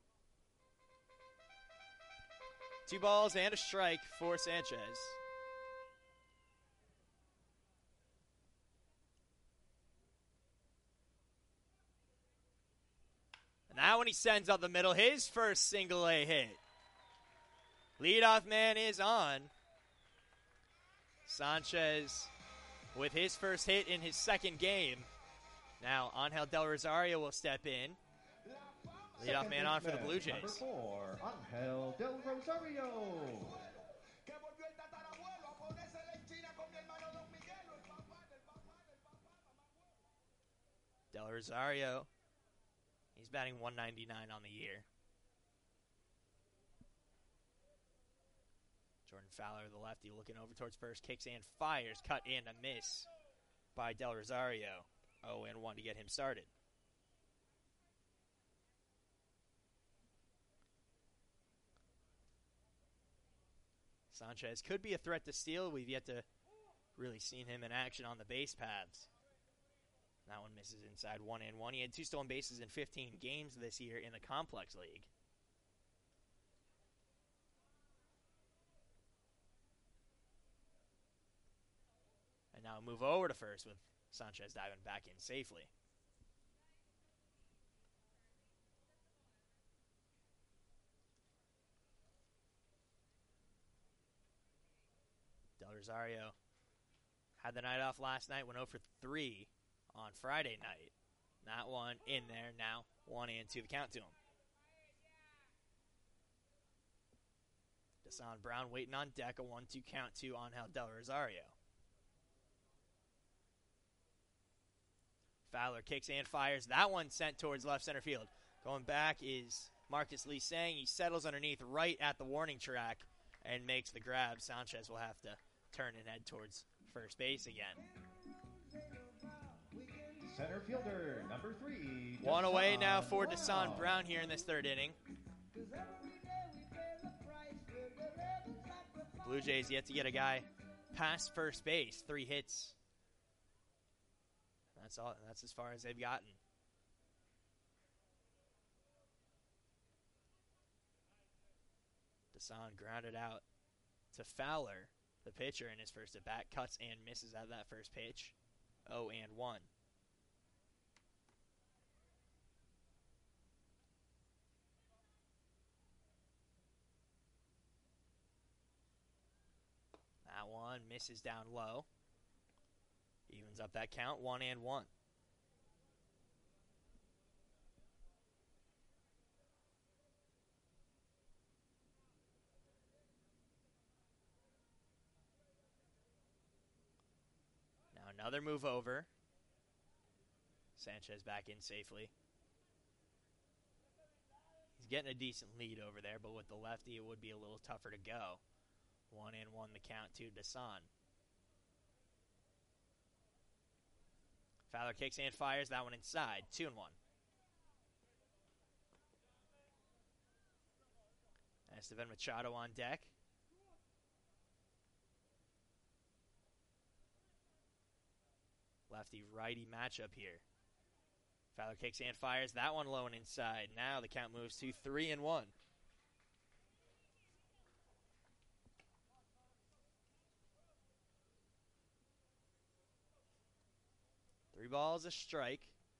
Two balls and a strike for Sanchez. And now when he sends up the middle, his first single A hit. Leadoff man is on. Sanchez with his first hit in his second game. Now Angel Del Rosario will step in. Leadoff man on for the Blue Jays. Number four, Angel Del Rosario. Del Rosario, he's batting one ninety-nine on the year. Jordan Fowler, the lefty, looking over towards first, kicks and fires, cut and a miss by Del Rosario. oh and one to get him started. Sanchez could be a threat to steal. We've yet to really seen him in action on the base paths. That one misses inside, one and one. He had two stolen bases in fifteen games this year in the Complex League. And now move over to first with Sanchez diving back in safely. Del Rosario had the night off last night, went oh for three on Friday night. That one in there now, one and two, the count to him. Desan Brown waiting on deck, a one two count to Angel Del Rosario. Fowler kicks and fires. That one sent towards left center field. Going back is Marcus Lee Sang. He settles underneath right at the warning track and makes the grab. Sanchez will have to turn and head towards first base again. Center fielder, number three. One away Desan now for Brown. Desan Brown here in this third inning. Blue Jays yet to get a guy past first base. Three hits. That's all. That's as far as they've gotten. Desan grounded out to Fowler, the pitcher, in his first at bat. Cuts and misses out of that first pitch. oh and one. That one misses down low. Evens up that count, one and one. Now another move over. Sanchez back in safely. He's getting a decent lead over there, but with the lefty, it would be a little tougher to go. One and one, the count to Desan. Fowler kicks and fires. That one inside. Two and one. Estevan Machado on deck. Lefty-righty matchup here. Fowler kicks and fires. That one low and inside. Now the count moves to three and one. Three balls, a strike.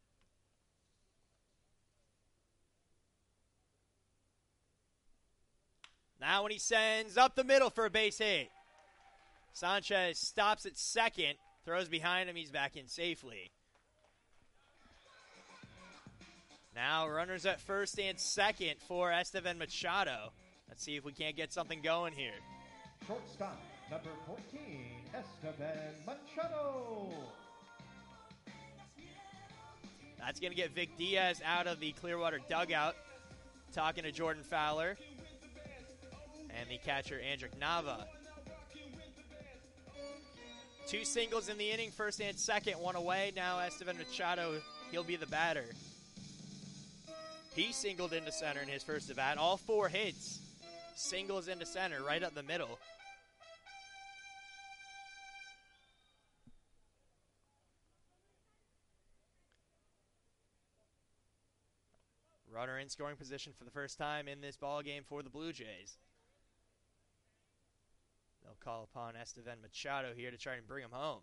Now when he sends up the middle for a base hit. Sanchez stops at second, throws behind him, he's back in safely. Now runners at first and second for Estevan Machado. Let's see if we can't get something going here. Shortstop, number fourteen, Esteban Machado. That's going to get Vic Diaz out of the Clearwater dugout, talking to Jordan Fowler and the catcher, Andrick Nava. Two singles in the inning, first and second, one away. Now Esteban Machado, he'll be the batter. He singled into center in his first at bat. All four hits, singles into center, right up the middle. Runner in scoring position for the first time in this ball game for the Blue Jays. They'll call upon Esteban Machado here to try and bring him home.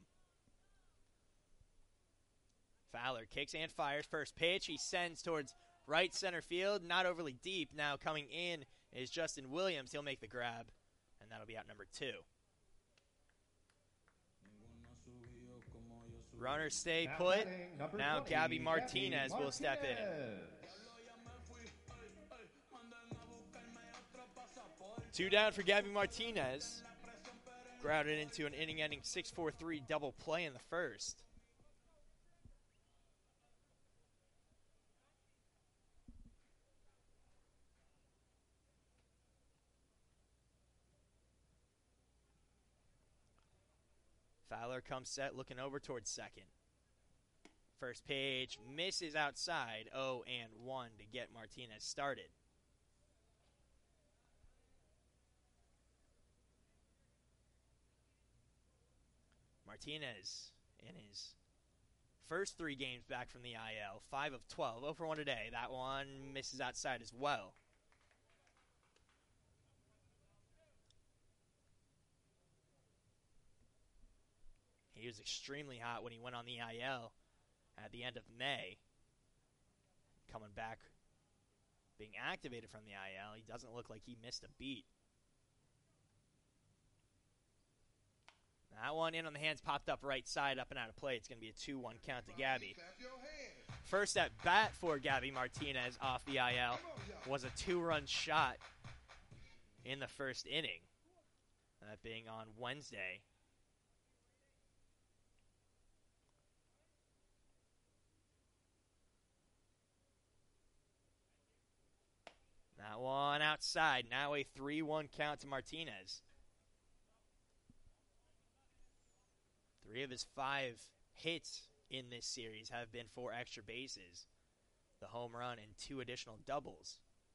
Fowler kicks and fires. First pitch, he sends towards right center field, not overly deep. Now coming in is Justin Williams. He'll make the grab, and that'll be out number two. Runners stay Now put. batting, number Now twenty, Gabby Martinez Gabby will step in. Martinez. Two down for Gabby Martinez. Grounded into an inning-ending six four three double play in the first. Fowler comes set, looking over towards second. First pitch misses outside, oh and one to get Martinez started. Martinez in his first three games back from the I L, five of twelve, oh for one today. That one misses outside as well. He was extremely hot when he went on the I L at the end of May. Coming back, being activated from the I L, he doesn't look like he missed a beat. That one in on the hands, popped up right side, up and out of play. It's going to be a two one count to Gabby. First at bat for Gabby Martinez off the I L was a two-run shot in the first inning. That being on Wednesday. That one outside. Now a three one count to Martinez. Three of his five hits in this series have been for extra bases. The home run and two additional doubles.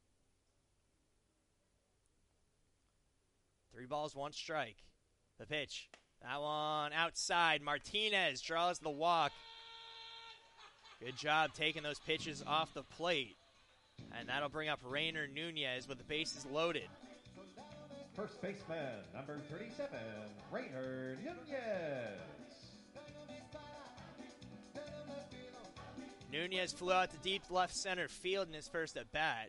Three balls, one strike. The pitch. That one outside. Martinez draws the walk. Good job taking those pitches off the plate. And that'll bring up Rainer Nunez with the bases loaded. First baseman, number thirty-seven, Rainer Nunez. Nunez flew out to deep left center field in his first at bat.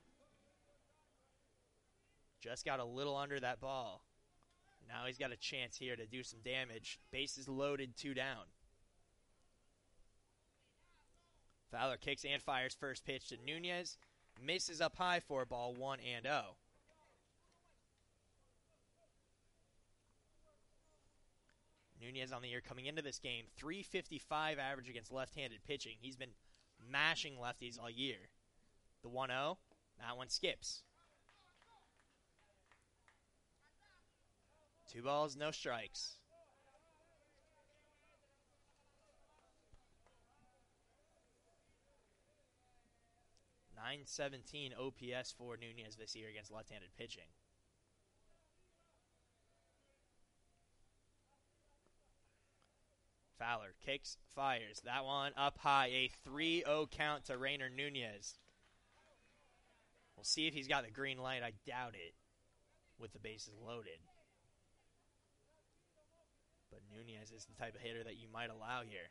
Just got a little under that ball. Now he's got a chance here to do some damage. Bases loaded, two down. Fowler kicks and fires first pitch to Nunez. Misses up high for a ball, one and oh. Nunez on the year coming into this game, three fifty-five average against left-handed pitching. He's been mashing lefties all year. The one oh, that one skips. Two balls, no strikes. nine seventeen O P S for Nunez this year against left-handed pitching. Fowler kicks, fires. That one up high. A three oh count to Rainer Nunez. We'll see if he's got the green light. I doubt it with the bases loaded. But Nunez is the type of hitter that you might allow here.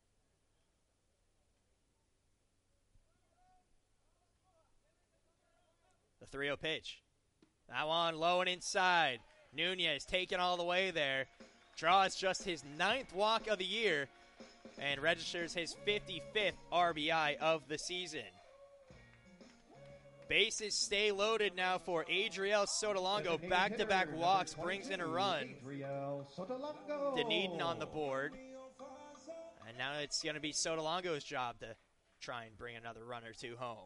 The three oh pitch. That one low and inside. Nunez taking all the way there. Draws just his ninth walk of the year and registers his fifty-fifth R B I of the season. Bases stay loaded now for Adriel Sotolongo. Back-to-back walks brings in a run. Adriel Sotolongo. Dunedin on the board. And now it's going to be Sotolongo's job to try and bring another run or two home.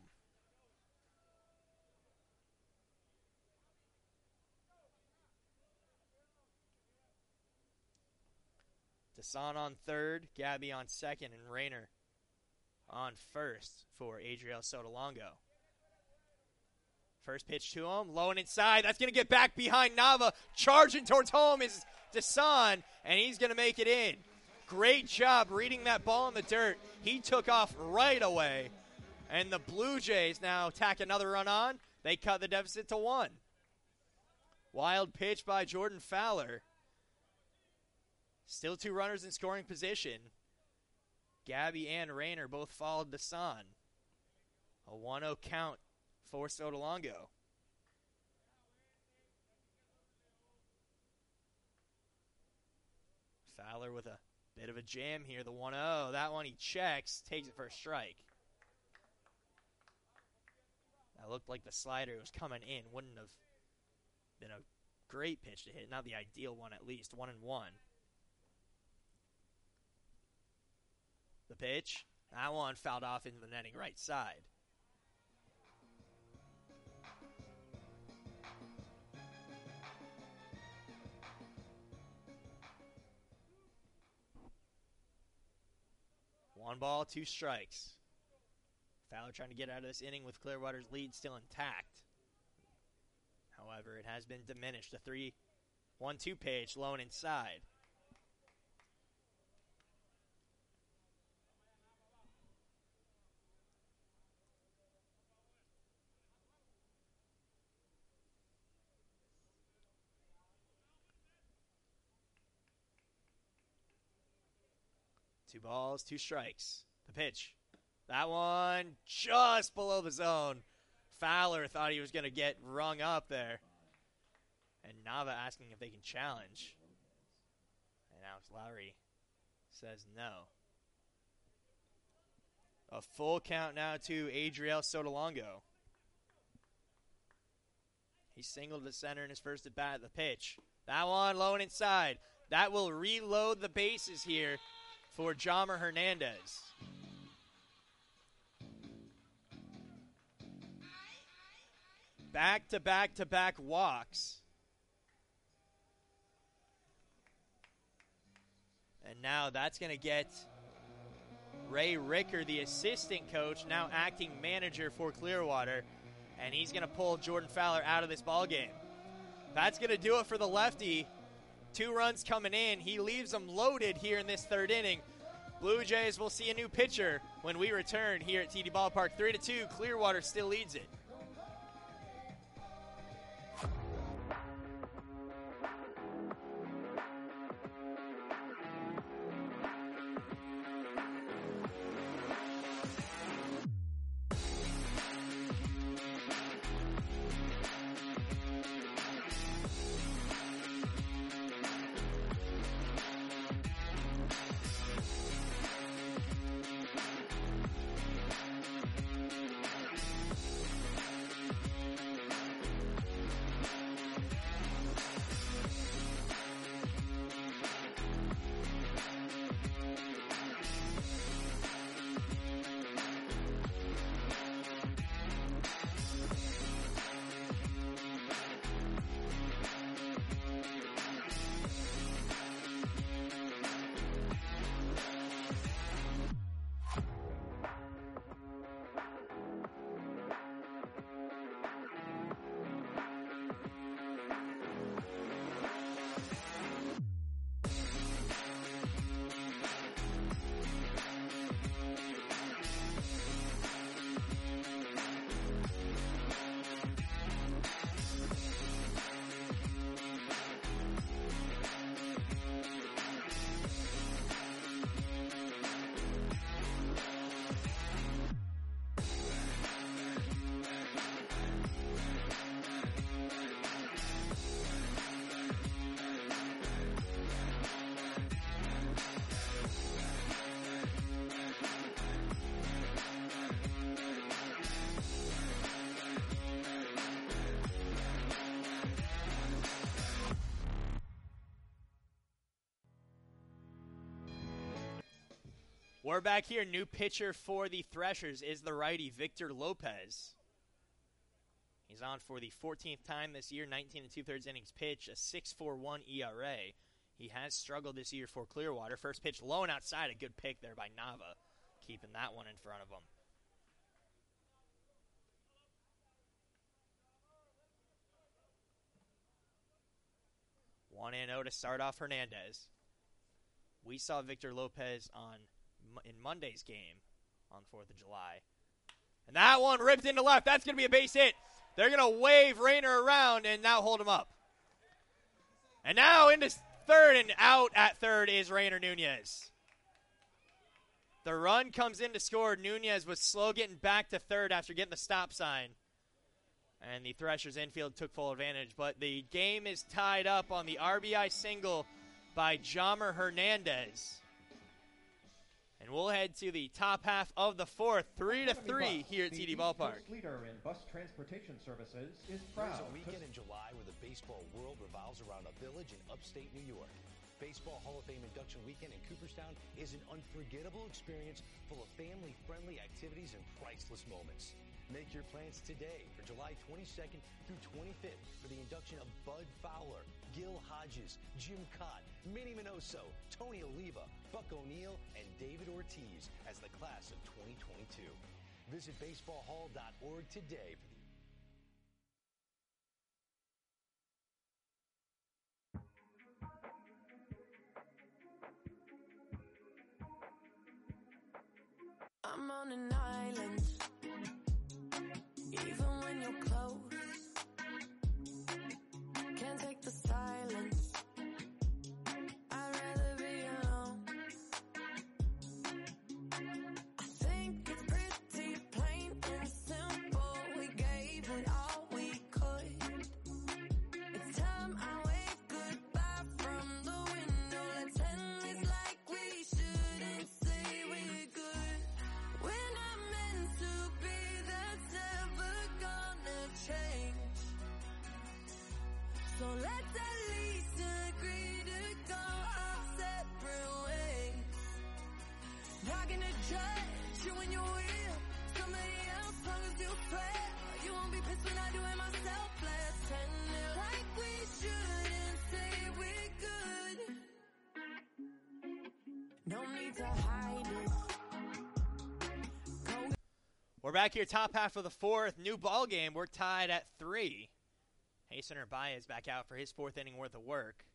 Desan on third, Gabby on second, and Rayner on first for Adriel Sotolongo. First pitch to him, low and inside. That's going to get back behind Nava. Charging towards home is Desan, and he's going to make it in. Great job reading that ball in the dirt. He took off right away. And the Blue Jays now tack another run on. They cut the deficit to one. Wild pitch by Jordan Fowler. Still two runners in scoring position. Gabby and Rayner both followed Desan. A one oh count for Sotolongo. Fowler with a bit of a jam here, the one oh. That one he checks, takes it for a strike. That looked like the slider was coming in. Wouldn't have been a great pitch to hit. Not the ideal one, at least. One and one. The pitch. That one fouled off into the netting right side. One ball, two strikes. Fowler trying to get out of this inning with Clearwater's lead still intact. However, it has been diminished. The three one two pitch, low and inside. Two balls, two strikes. The pitch. That one just below the zone. Fowler thought he was going to get rung up there. And Nava asking if they can challenge. And Alex Lowry says no. A full count now to Adriel Sotolongo. He singled to center in his first at bat. The pitch. That one low and inside. That will reload the bases here for Jamer Hernandez. Back to back to back walks. And now that's going to get Ray Ricker, the assistant coach, now acting manager for Clearwater. And he's going to pull Jordan Fowler out of this ballgame. That's going to do it for the lefty. Two runs coming in. He leaves them loaded here in this third inning. Blue Jays will see a new pitcher when we return here at T D Ballpark. Three to two, Clearwater still leads it. We're back here. New pitcher for the Threshers is the righty Victor Lopez. He's on for the fourteenth time this year, nineteen and two-thirds innings pitched, a six point four one E R A. He has struggled this year for Clearwater. First pitch low and outside, a good pick there by Nava, keeping that one in front of him. one and oh to start off Hernandez. We saw Victor Lopez on in Monday's game on fourth of July. And that one ripped into left. That's going to be a base hit. They're going to wave Rayner around and now hold him up. And now into third, and out at third is Rayner Nunez. The run comes in to score. Nunez was slow getting back to third after getting the stop sign. And the Threshers infield took full advantage. But the game is tied up on the R B I single by Jomer Hernandez. And we'll head to the top half of the fourth, three to three here at T D Ballpark. The leader in bus transportation services is proud. There's a weekend in July where the baseball world revolves around a village in upstate New York. Baseball Hall of Fame induction weekend in Cooperstown is an unforgettable experience full of family-friendly activities and priceless moments. Make your plans today for July twenty-second through twenty-fifth for the induction of Bud Fowler, Gil Hodges, Jim Cott, Minnie Minoso, Tony Oliva, Buck O'Neill, and David Ortiz as the class of twenty twenty-two. Visit baseball hall dot org today for the I'm on an island, even when you're close. Can't take the silence. I'd rather be alone. I think it's pretty plain and simple. We gave it all we could. It's time I wave goodbye from the window. Let's end this like we shouldn't say we're good. We're not meant to be, that's never gonna change. So let's at least agree to go our separate ways. Not gonna judge you when you're with somebody else, long as you swear. You won't be pissed when I do it myself. Let's end it like we shouldn't say we're good. No need to hide it. We're back here, top half of the fourth. New ball game. We're tied at three. Hastener Baez back out for his fourth inning worth of work.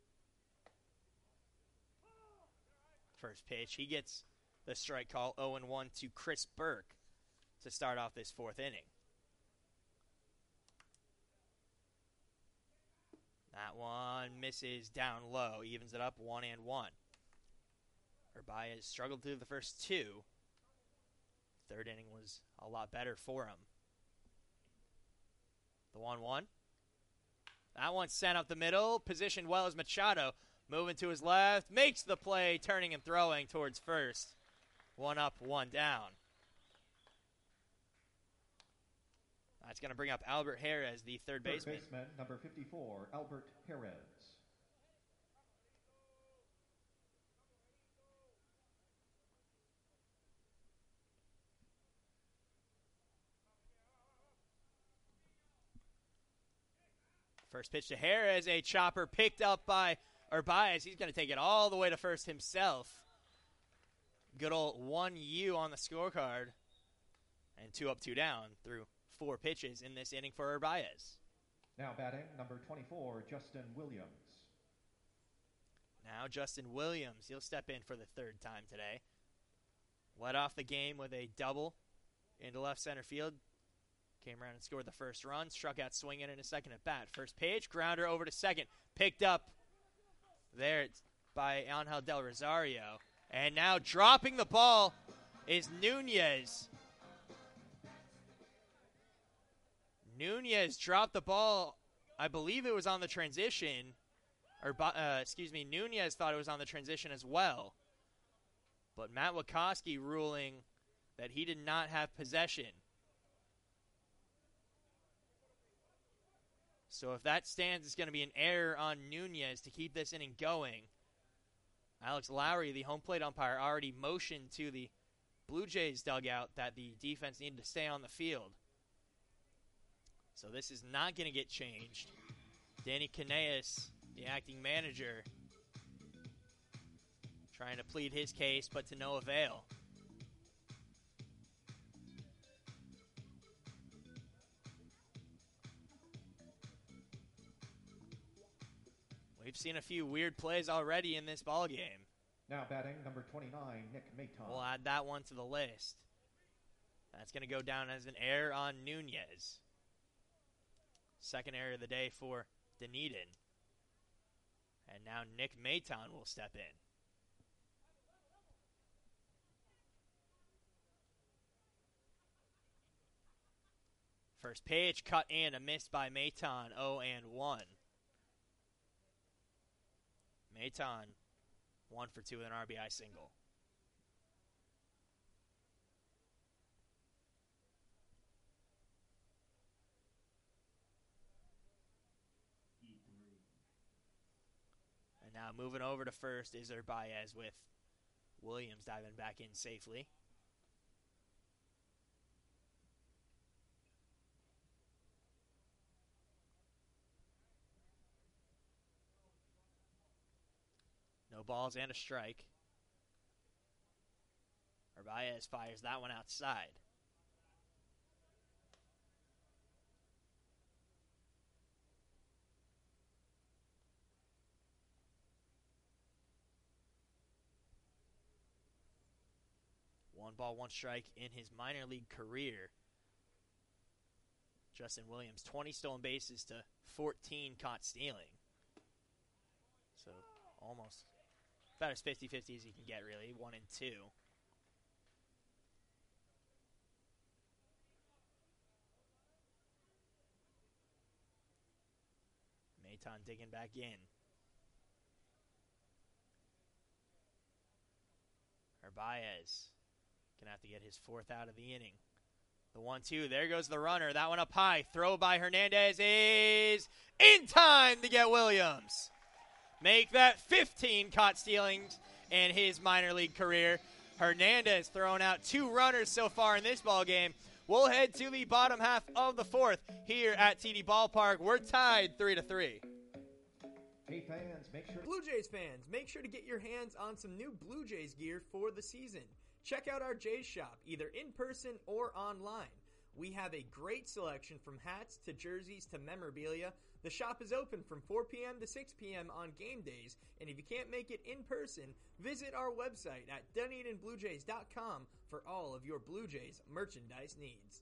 First pitch. He gets the strike call, oh and one to Chris Burke to start off this fourth inning. That one misses down low. Evens it up one and one. Baez struggled through the first two. Third inning was a lot better for him. The one one. That one sent up the middle. Positioned well as Machado. Moving to his left. Makes the play. Turning and throwing towards first. One up, one down. That's going to bring up Albert Jerez, the third, Third baseman. baseman, number fifty-four, Albert Jerez. First pitch to Jerez, a chopper picked up by Baez. He's going to take it all the way to first himself. Good old one U on the scorecard. And two up, two down through four pitches in this inning for Baez. Now batting, number twenty-four, Justin Williams. Now Justin Williams, he'll step in for the third time today. Led off the game with a double into left center field. Came around and scored the first run. Struck out swinging in his second at bat. First pitch, grounder over to second. Picked up there by Angel Del Rosario. And now dropping the ball is Nunez. Nunez dropped the ball. I believe it was on the transition. Or, uh, excuse me, Nunez thought it was on the transition as well. But Matt Wachowski ruling that he did not have possession. So if that stands, it's going to be an error on Nunez to keep this inning going. Alex Lowry, the home plate umpire, already motioned to the Blue Jays dugout that the defense needed to stay on the field. So this is not going to get changed. Danny Caneas, the acting manager, trying to plead his case, but to no avail. We've seen a few weird plays already in this ballgame. Now batting, number twenty-nine, Nick Maton. We'll add that one to the list. That's going to go down as an error on Nunez. Second error of the day for Dunedin. And now Nick Maton will step in. First pitch, cut in, a miss by Maton, oh and one. Maton, one for two with an R B I single. And now moving over to first is Baez with Williams diving back in safely. No balls and a strike. Baez fires that one outside. One ball, one strike in his minor league career. Justin Williams, twenty stolen bases to fourteen caught stealing. So almost about as fifty-fifty as you can get, really. One and two. Maton digging back in. Baez gonna have to get his fourth out of the inning. The one two, there goes the runner. That one up high. Throw by Hernandez is in time to get Williams. Make that fifteen caught stealings in his minor league career. Hernandez throwing out two runners so far in this ball game. We'll head to the bottom half of the fourth here at T D Ballpark. We're tied three to three. Hey fans, make sure Blue Jays fans, make sure to get your hands on some new Blue Jays gear for the season. Check out our Jays shop, either in person or online. We have a great selection from hats to jerseys to memorabilia. The shop is open from four p.m. to six p.m. on game days, and if you can't make it in person, visit our website at Dunedin Blue Jays dot com for all of your Blue Jays merchandise needs.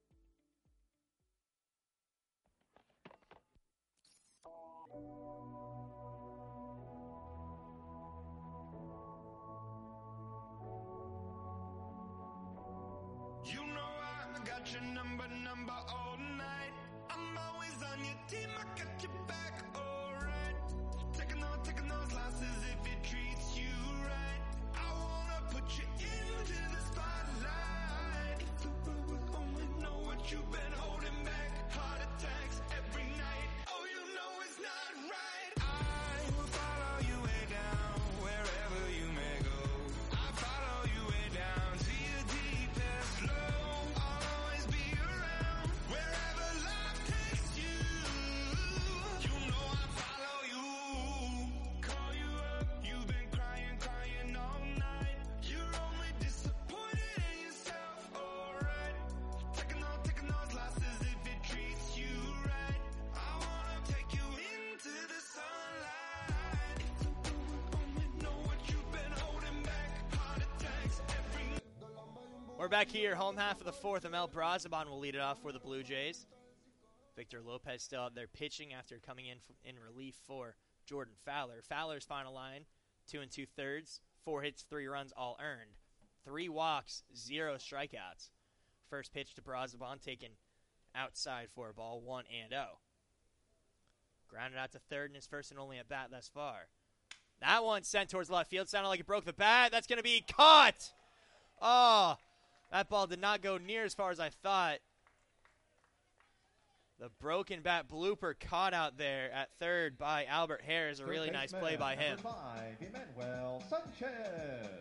You know I got your number, number all night. I'm always on your team, I got your back, alright. Taking those, taking those losses if it treats you right. I wanna put you into the spotlight. If the world would only know what you've been holding back. Heart attacks every night. Oh, you know it's not right. I will follow you way down, wherever you may go. I follow you way down to your deepest low. I'll always be around, wherever life takes you. You know I follow you. Call you up, you've been crying, crying all night. You're only disappointed in yourself, alright. Taking those, taking those losses if it treats you right. I wanna take you into the sunlight. If the world would only know what you've been holding back. Heart attacks every night. We're back here, home half of the fourth. Amel Brazaban will lead it off for the Blue Jays. Victor Lopez still out there pitching after coming in f- in relief for Jordan Fowler. Fowler's final line, two and two thirds, four hits, three runs, all earned. Three walks, zero strikeouts. First pitch to Brazaban taken outside for a ball, one and oh. Grounded out to third in his first and only at bat thus far. That one sent towards left field. Sounded like it broke the bat. That's going to be caught. Oh, that ball did not go near as far as I thought. The broken bat blooper caught out there at third by Albert Harris. A Third really nice baseman, play by him. Number five, Emmanuel Sanchez.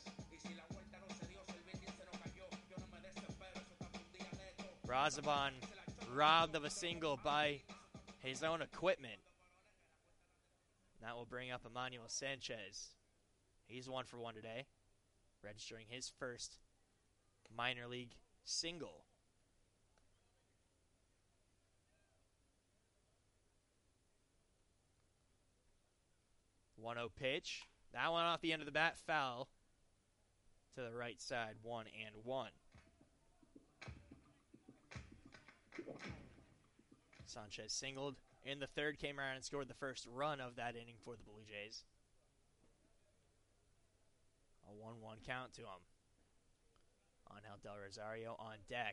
Brazoban robbed of a single by his own equipment. That will bring up Emmanuel Sanchez. He's one for one today, registering his first minor league single. one oh pitch. That one off the end of the bat, foul to the right side, one and one. Sanchez singled in the third, came around and scored the first run of that inning for the Blue Jays. A one one count to him. Angel Del Rosario on deck.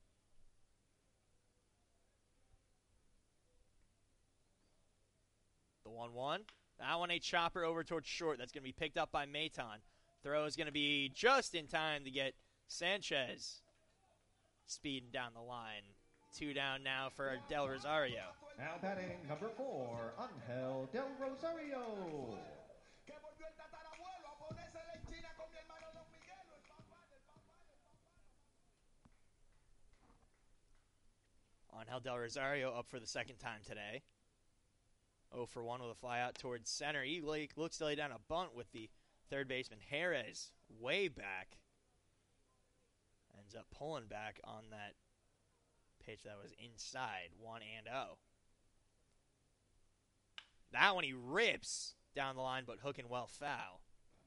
The one one. That one a chopper over towards short. That's going to be picked up by Maton. Throw is going to be just in time to get Sanchez speeding down the line. Two down now for Del Rosario. Now batting number four, Angel Del Rosario. Angel Del Rosario up for the second time today. oh for one with a fly out towards center. He looks to lay down a bunt with the third baseman Jerez way back. Ends up pulling back on that pitch that was inside. one and oh. That one he rips down the line, but hooking well foul.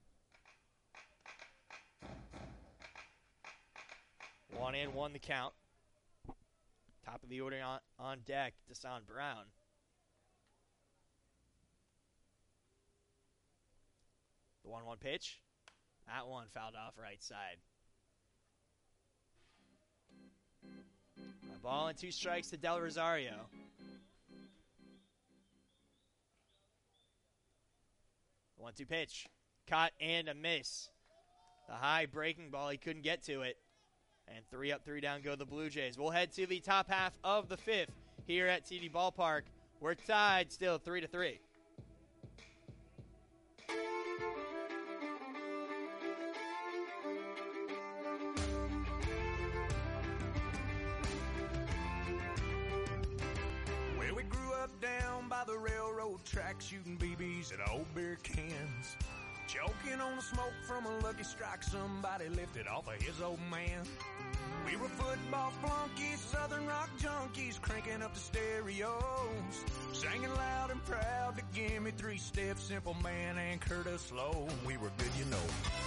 One and one the count. Top of the order on, on deck, Desan Brown. The one one pitch. That one fouled off right side. A ball and two strikes to Del Rosario. The one two pitch. Caught and a miss. The high breaking ball, he couldn't get to it. And three up, three down go the Blue Jays. We'll head to the top half of the fifth here at T D Ballpark. We're tied still three to three. Well, we grew up down by the railroad track, shooting B Bs at old beer cans. Choking on the smoke from a lucky strike somebody lifted off of his old man. We were football flunkies, southern rock junkies, cranking up the stereos, singing loud and proud to give me three steps, Simple Man and Curtis Slow. We were good, you know.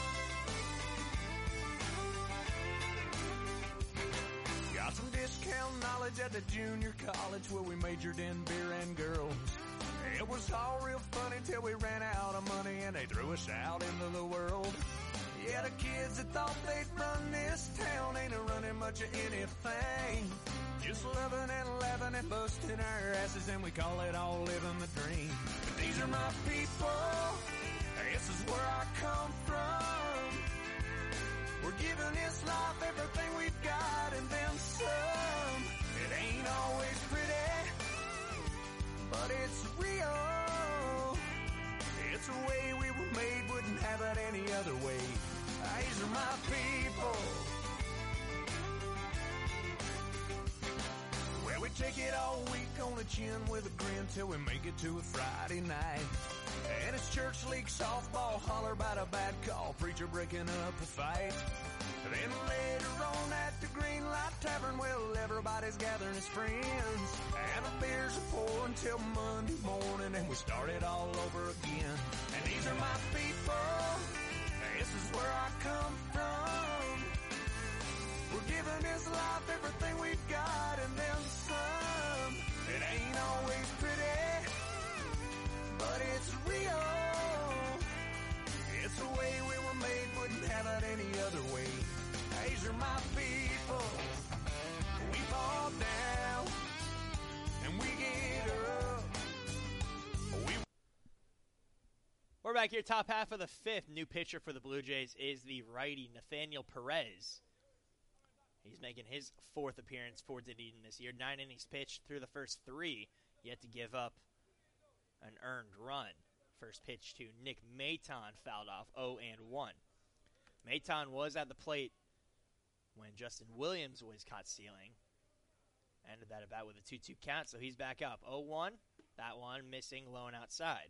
Got some discount knowledge at the junior college where we majored in beer and girls. It was all real funny till we ran out of money and they threw us out into the world. Yeah, the kids that thought they'd run this town ain't a running much of anything. Just loving and laughing and busting our asses, and we call it all living the dream. But these are my people, this is where I come from. We're giving this life everything we've got and then some. It ain't always pretty, but it's real. It's the way we were made, wouldn't have it any other way. These are my people. Well, we take it all week on the chin with a grin till we make it to a Friday night. And it's church league softball, holler about a bad call, preacher breaking up a fight. Then later on at the Green Light Tavern, well, everybody's gathering as friends. And the beers are pouring till Monday morning, and we start it all over again. And these are my people. This is where I come from. We're giving this life everything we've got and then some. It ain't always pretty, but it's real. It's the way we were made, wouldn't have it any other way. These are my people. We fall down and we get up. We We're back here, top half of the fifth. New pitcher for the Blue Jays is the righty Nathaniel Perez. He's making his fourth appearance for Dunedin this year. Nine innings pitched through the first three, yet to give up an earned run. First pitch to Nick Maton fouled off oh and one. Maton was at the plate when Justin Williams was caught stealing. Ended that about with a two two count, so he's back up. oh one, that one missing low and outside.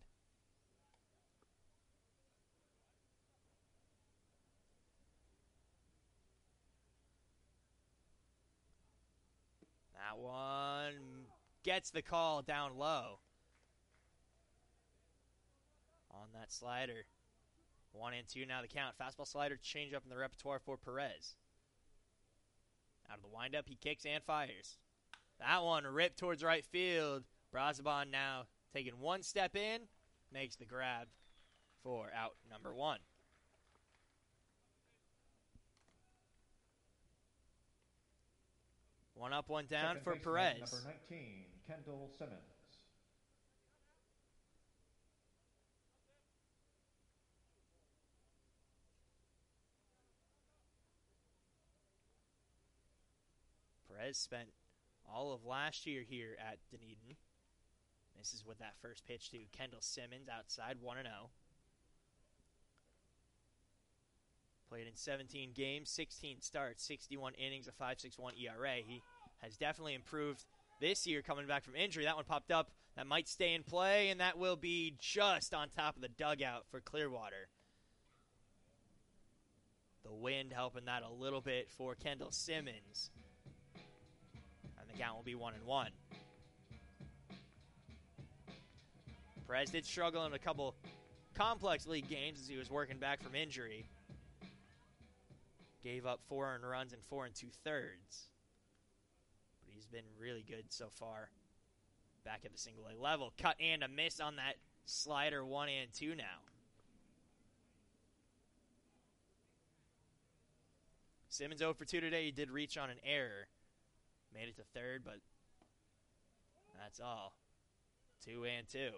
That one gets the call down low on that slider. One and two now the count. Fastball slider change up in the repertoire for Perez. Out of the windup, he kicks and fires. That one ripped towards right field. Brazaban now taking one step in, makes the grab for out number one. One up, one down Second for baseman, Perez. Number nineteen, Kendall Simmons. Perez spent all of last year here at Dunedin. This is with that first pitch to Kendall Simmons outside, one and oh. Played in seventeen games, sixteen starts, sixty-one innings, a five point six one E R A. He has definitely improved this year coming back from injury. That one popped up. That might stay in play, and that will be just on top of the dugout for Clearwater. The wind helping that a little bit for Kendall Simmons. And the count will be one and one. Perez did struggle in a couple complex league games as he was working back from injury. Gave up four earned runs and four and two-thirds. But he's been really good so far. Back at the single-A level. Cut and a miss on that slider, one and two now. Simmons oh for two today. He did reach on an error. Made it to third, but that's all. Two and two.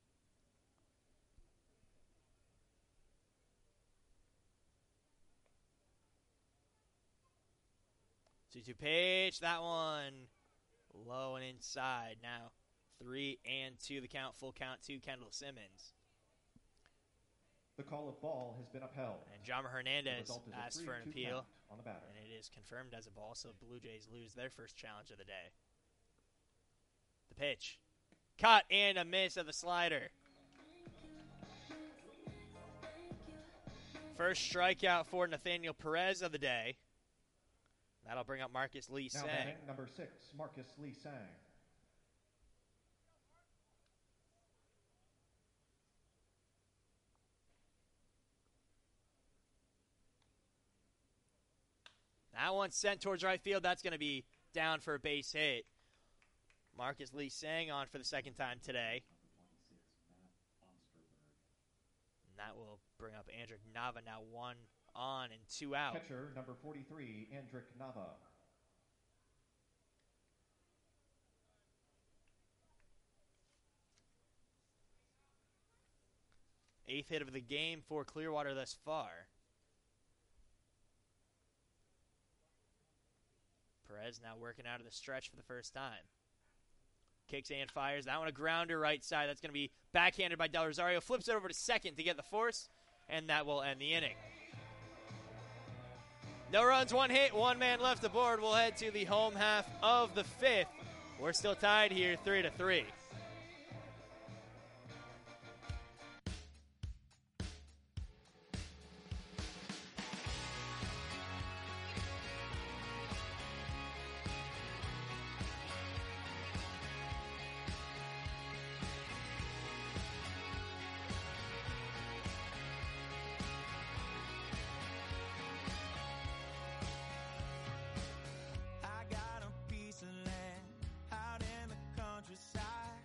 two two pitch. That one low and inside. Now three and two. The count, full count to Kendall Simmons. The call of ball has been upheld. And Jama Hernandez The result is a asked for an three two appeal. count on the batter. And it is confirmed as a ball, so Blue Jays lose their first challenge of the day. The pitch. Cut and a miss of the slider. First strikeout for Nathaniel Perez of the day. That'll bring up Marcus Lee Now Sang. batting, number six, Marcus Lee Sang. That one's sent towards right field. That's going to be down for a base hit. Marcus Lee Sang on for the second time today. And that will bring up Andrick Nava, now one on and two out. Catcher, number forty-three, Andrick Nava. Eighth hit of the game for Clearwater thus far. Perez now working out of the stretch for the first time. Kicks and fires. That one a grounder right side. That's going to be backhanded by Del Rosario. Flips it over to second to get the force, and that will end the inning. No runs, one hit, one man left aboard. We'll head to the home half of the fifth. We're still tied here, three to three. I got a piece of land out in the countryside.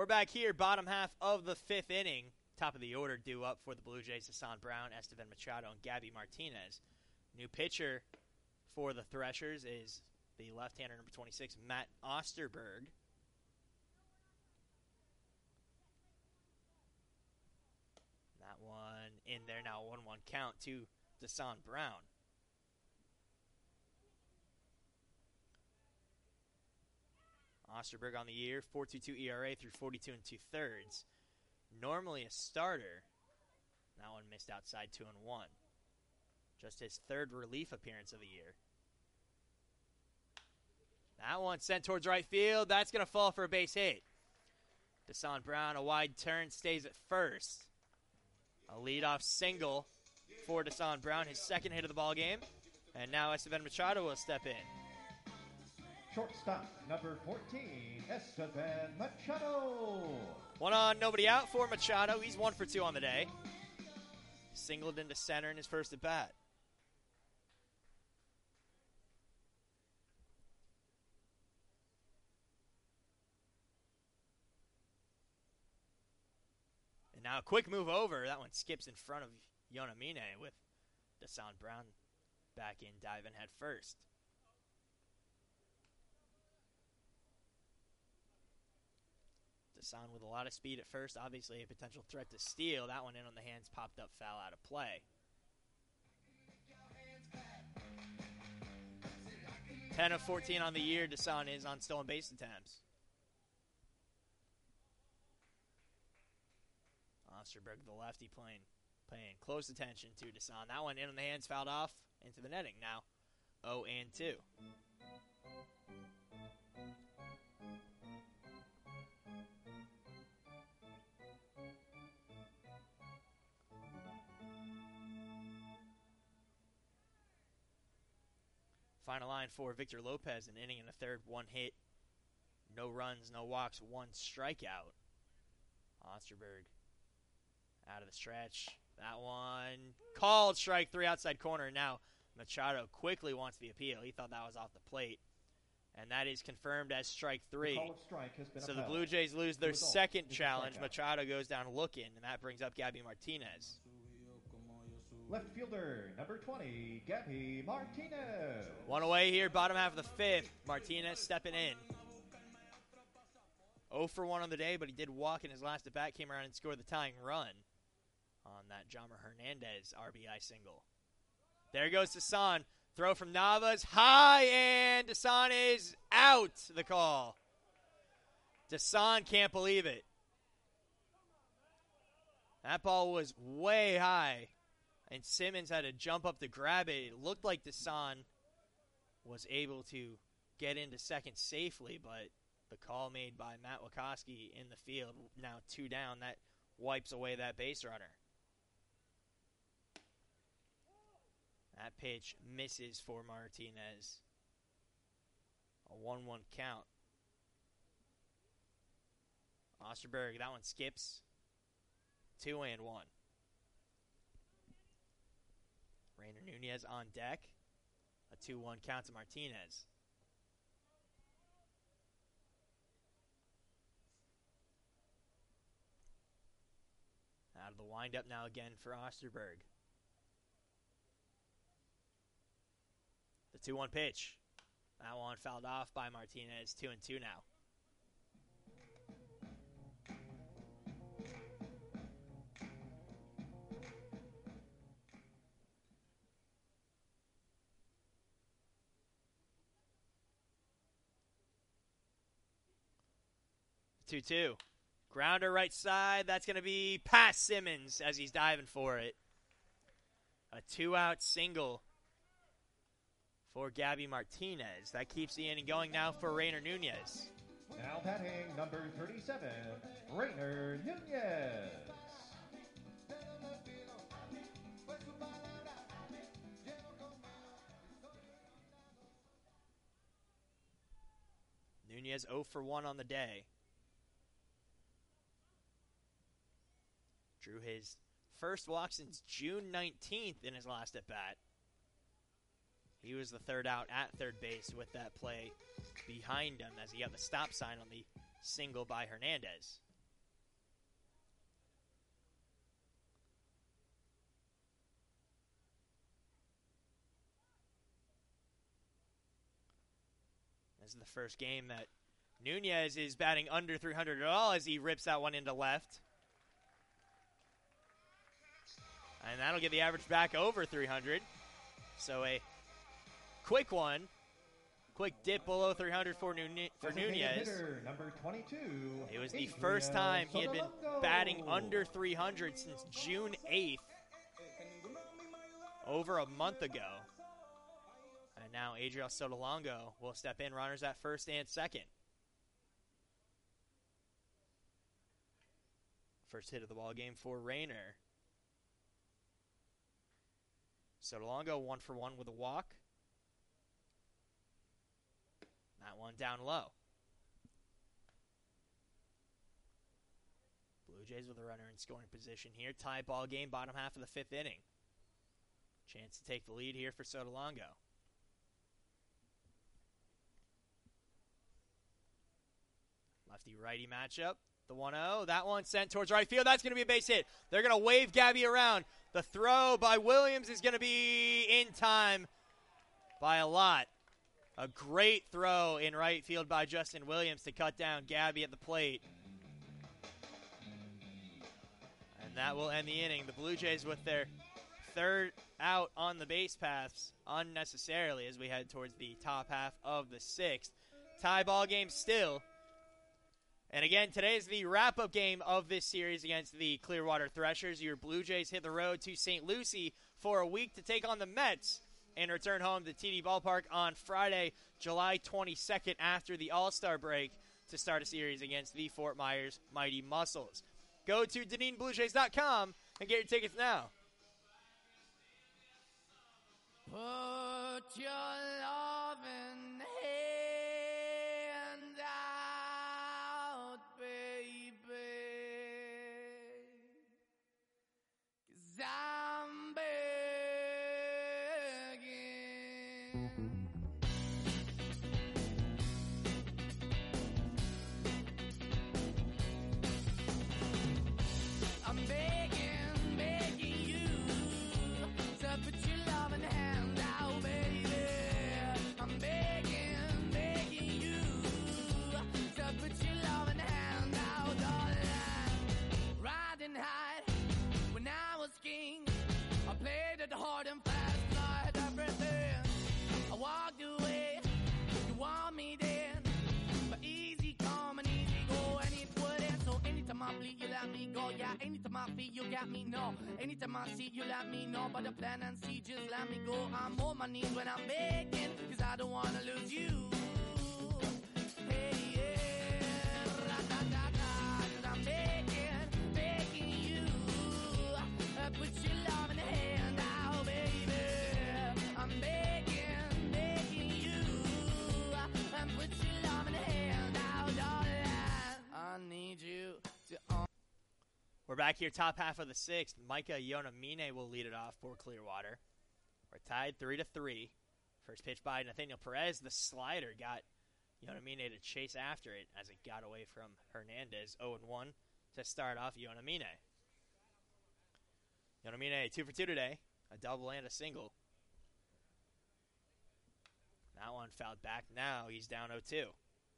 We're back here, bottom half of the fifth inning. Top of the order due up for the Blue Jays, Hassan Brown, Estevan Machado, and Gabby Martinez. New pitcher for the Threshers is the left-hander, number twenty-six, Matt Osterberg. That one in there now, one one count to Hassan Brown. Osterberg on the year, four point two two E R A through forty-two and two-thirds. Normally a starter. That one missed outside two and one. Just his third relief appearance of the year. That one sent towards right field. That's going to fall for a base hit. Hassan Brown, a wide turn, stays at first. A leadoff single for Hassan Brown, his second hit of the ball game. And now Estevan Machado will step in. Shortstop, number fourteen, Esteban Machado. One on, nobody out for Machado. He's one for two on the day. Singled into center in his first at bat. And now a quick move over. That one skips in front of Yonamine with Hassan Brown back in, diving head first. On with a lot of speed at first. Obviously a potential threat to steal. That one in on the hands, popped up, foul out of play. ten of fourteen on the year, Desan is on stolen base attempts. Osterberg, the lefty, playing, paying close attention to Desan. That one in on the hands, fouled off into the netting. Now oh and two. Final line for Victor Lopez, an inning and a third, one hit, no runs, no walks, one strikeout. Osterberg out of the stretch. That one called strike three, outside corner. Now Machado quickly wants the appeal. He thought that was off the plate. And that is confirmed as strike three. The call of strike has been so upheld. the Blue Jays lose their The result second is a challenge. strikeout. Machado goes down looking, and that brings up Gabby Martinez. Left fielder, number twenty, Gabby Martinez. One away here, bottom half of the fifth. Martinez stepping in. oh for one on the day, but he did walk in his last at bat, came around and scored the tying run on that Jomar Hernandez R B I single. There goes Hassan. Throw from Navas, high, and Hassan is out, the call. Hassan can't believe it. That ball was way high, and Simmons had to jump up to grab it. It looked like Hassan was able to get into second safely, but the call made by Matt Wachowski in the field, now two down, that wipes away that base runner. That pitch misses for Martinez. A one one count. Osterberg, that one skips. Two and one. Rainer Nunez on deck. A two one count to Martinez. Out of the windup now again for Osterberg. The two one pitch. That one fouled off by Martinez. Two and two now. two two. Grounder right side. That's going to be past Simmons as he's diving for it. A two-out single for Gabby Martinez. That keeps the inning going now for Rainer Nunez. Now batting number thirty-seven, Rainer Nunez. Nunez oh for one on the day. Drew his first walk since June nineteenth in his last at-bat. He was the third out at third base with that play behind him as he got the stop sign on the single by Hernandez. This is the first game that Nunez is batting under three hundred at all as he rips that one into left. And that'll get the average back over three hundred. So a quick one. Quick dip below three hundred for, Nune- for Nunez. Hitter, number twenty-two, It was the Adriel first time he had been Sotolongo. batting under three hundred since June eighth. Over a month ago. And now Adriel Sotolongo will step in, runners at first and second. First hit of the ball game for Rayner. Sotolongo one for one with a walk. That one down low. Blue Jays with a runner in scoring position here. Tie ball game, bottom half of the fifth inning. Chance to take the lead here for Sotolongo. Lefty-righty matchup. The one oh. That one sent towards right field. That's going to be a base hit. They're going to wave Gabby around. The throw by Williams is going to be in time by a lot. A great throw in right field by Justin Williams to cut down Gabby at the plate. And that will end the inning. The Blue Jays with their third out on the base paths unnecessarily as we head towards the top half of the sixth. Tie ball game still. And again, today is the wrap-up game of this series against the Clearwater Threshers. Your Blue Jays hit the road to Saint Lucie for a week to take on the Mets and return home to T D Ballpark on Friday, July twenty-second, after the All-Star break to start a series against the Fort Myers Mighty Muscles. Go to Dunedin Blue Jays dot com and get your tickets now. Put your loving hand out, baby, 'cause I'm begging. I'm begging, begging you to put your loving hand out, baby. I'm begging, begging you to put your loving hand out, darling. Riding high when I was king, I played it hard and fast, tried everything. I walked away, you want me then, but easy come and easy go, and it wouldn't. So anytime I bleed, you let me go. Yeah, anytime I feel, you got me. No, anytime I see, you let me know. But the plan and see, just let me go. I'm on my knees when I'm begging, 'cause I don't wanna lose you. Hey, yeah, ra-da-da-da, 'cause I'm begging, begging you, uh, put your loving hand out, baby. I'm begging, begging you, uh, put your loving hand out, darling. I need you to. Um We're back here, top half of the sixth. Micah Yonamine will lead it off for Clearwater. We're tied three to three. First pitch by Nathaniel Perez. The slider got Yonamine to chase after it as it got away from Hernandez. oh and one to start off Yonamine. Yonamine two for two today. A double and a single. That one fouled back. Now he's down oh two.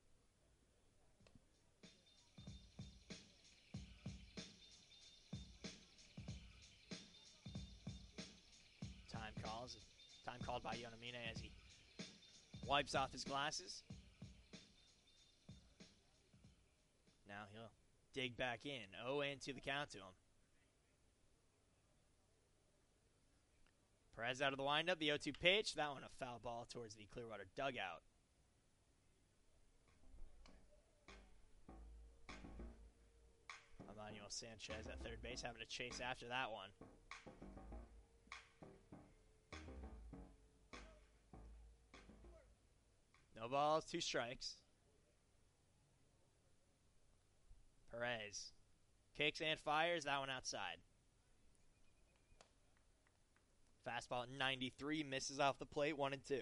Time calls. Time called by Yonamine as he wipes off his glasses. Now he'll dig back in. oh and two the count to him. Perez out of the windup. The oh two pitch. That one a foul ball towards the Clearwater dugout. Emmanuel Sanchez at third base having to chase after that one. No balls, two strikes. Perez kicks and fires. That one outside. Fastball at ninety-three, misses off the plate, one and two.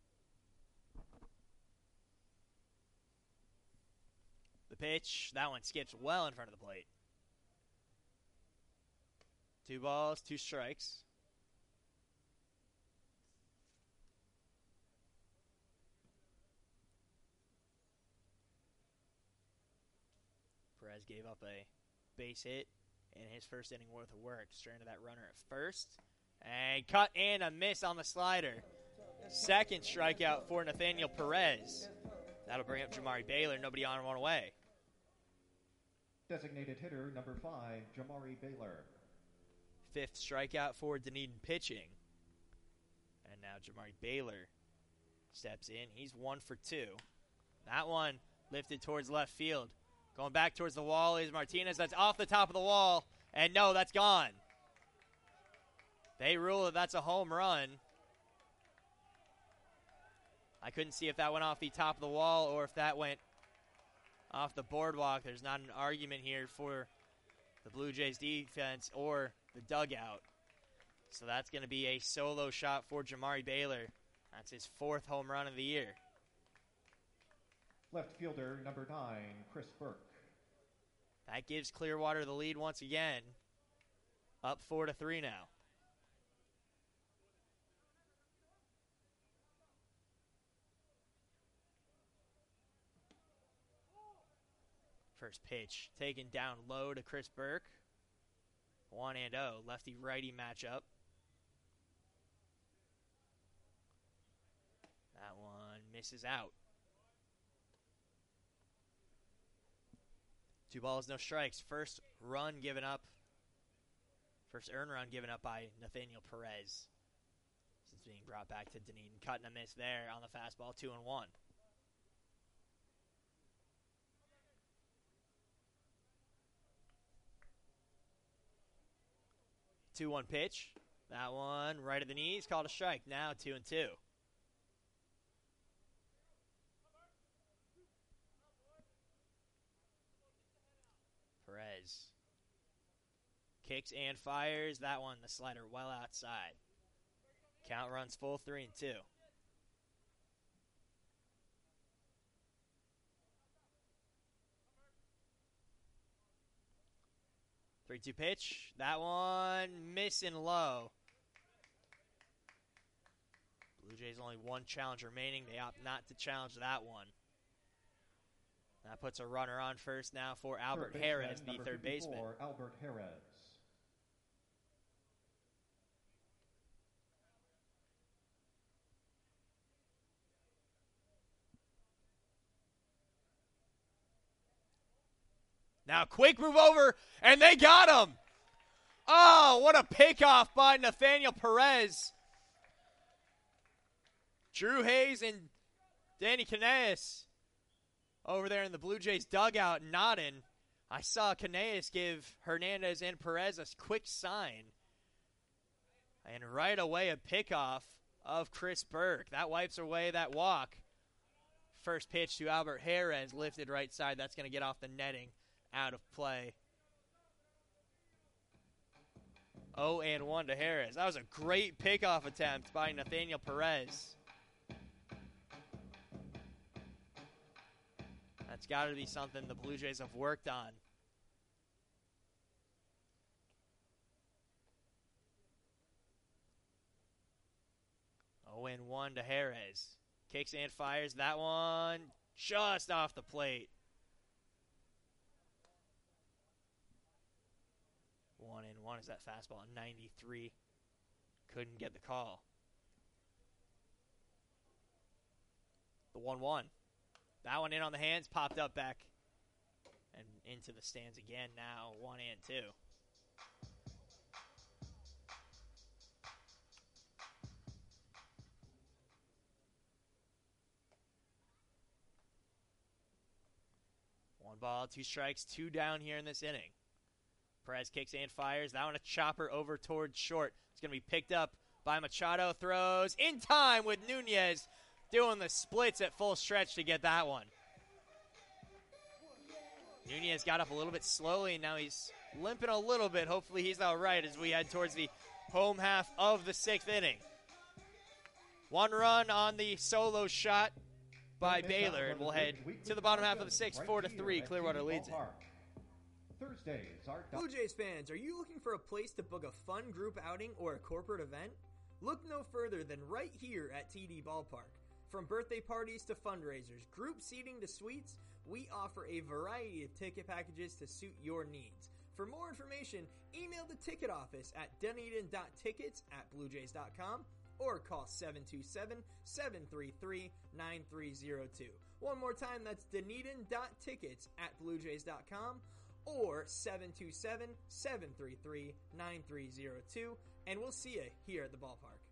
The pitch, that one skips well in front of the plate. Two balls, two strikes. Perez gave up a base hit in his first inning worth of work. Stranded that runner at first. And cut and a miss on the slider. Second strikeout for Nathaniel Perez. That'll bring up Jamari Baylor. Nobody on, one away. Designated hitter number five, Jamari Baylor. Fifth strikeout for Dunedin pitching. And now Jamari Baylor steps in. He's one for two. That one lifted towards left field. Going back towards the wall is Martinez. That's off the top of the wall. And no, that's gone. They rule that that's a home run. I couldn't see if that went off the top of the wall or if that went off the boardwalk. There's not an argument here for the Blue Jays defense or the dugout. So that's going to be a solo shot for Jamari Baylor. That's his fourth home run of the year. Left fielder number nine, Chris Burke. That gives Clearwater the lead once again. Up four to three now. First pitch taken down low to Chris Burke. one and oh, lefty-righty matchup. That one misses out. Two balls, no strikes. First run given up. First earned run given up by Nathaniel Perez. This is being brought back to Dunedin. Cut and a miss there on the fastball, two and one. two one pitch. That one right at the knees, called a strike. Now two and two. Perez kicks and fires. That one, the slider well outside. Count runs full, three and two. three two pitch. That one missing low. Blue Jays only one challenge remaining. They opt not to challenge that one. That puts a runner on first now for Albert Third Harris, baseman, the third baseman. Albert Harris. Now quick move over, and they got him. Oh, what a pickoff by Nathaniel Perez. Drew Hayes and Danny Canellas over there in the Blue Jays dugout nodding. I saw Canellas give Hernandez and Perez a quick sign. And right away a pickoff of Chris Burke. That wipes away that walk. First pitch to Albert Harris, lifted right side. That's going to get off the netting. Out of play. oh and one to Harris. That was a great pickoff attempt by Nathaniel Perez. That's got to be something the Blue Jays have worked on. oh and one to Harris. Kicks and fires. That one just off the plate. One and one is that fastball at ninety-three. Couldn't get the call. The one one. That one in on the hands, popped up back and into the stands again now, one and two. One ball, two strikes, two down here in this inning. Perez kicks and fires. That one a chopper over towards short. It's going to be picked up by Machado. Throws in time with Nunez doing the splits at full stretch to get that one. Nunez got up a little bit slowly, and now he's limping a little bit. Hopefully he's all right as we head towards the home half of the sixth inning. One run on the solo shot by Baylor, and we'll head to the bottom half of the sixth, four to three. Clearwater leads it. Thursdays are Blue Jays fans, are you looking for a place to book a fun group outing or a corporate event? Look no further than right here at T D Ballpark. From birthday parties to fundraisers, group seating to suites, we offer a variety of ticket packages to suit your needs. For more information, email the ticket office at dunedin dot tickets at bluejays dot com or call seven two seven, seven three three, nine three zero two. One more time, that's dunedin dot tickets at bluejays dot com or seven two seven, seven three three, nine three zero two, and we'll see you here at the ballpark.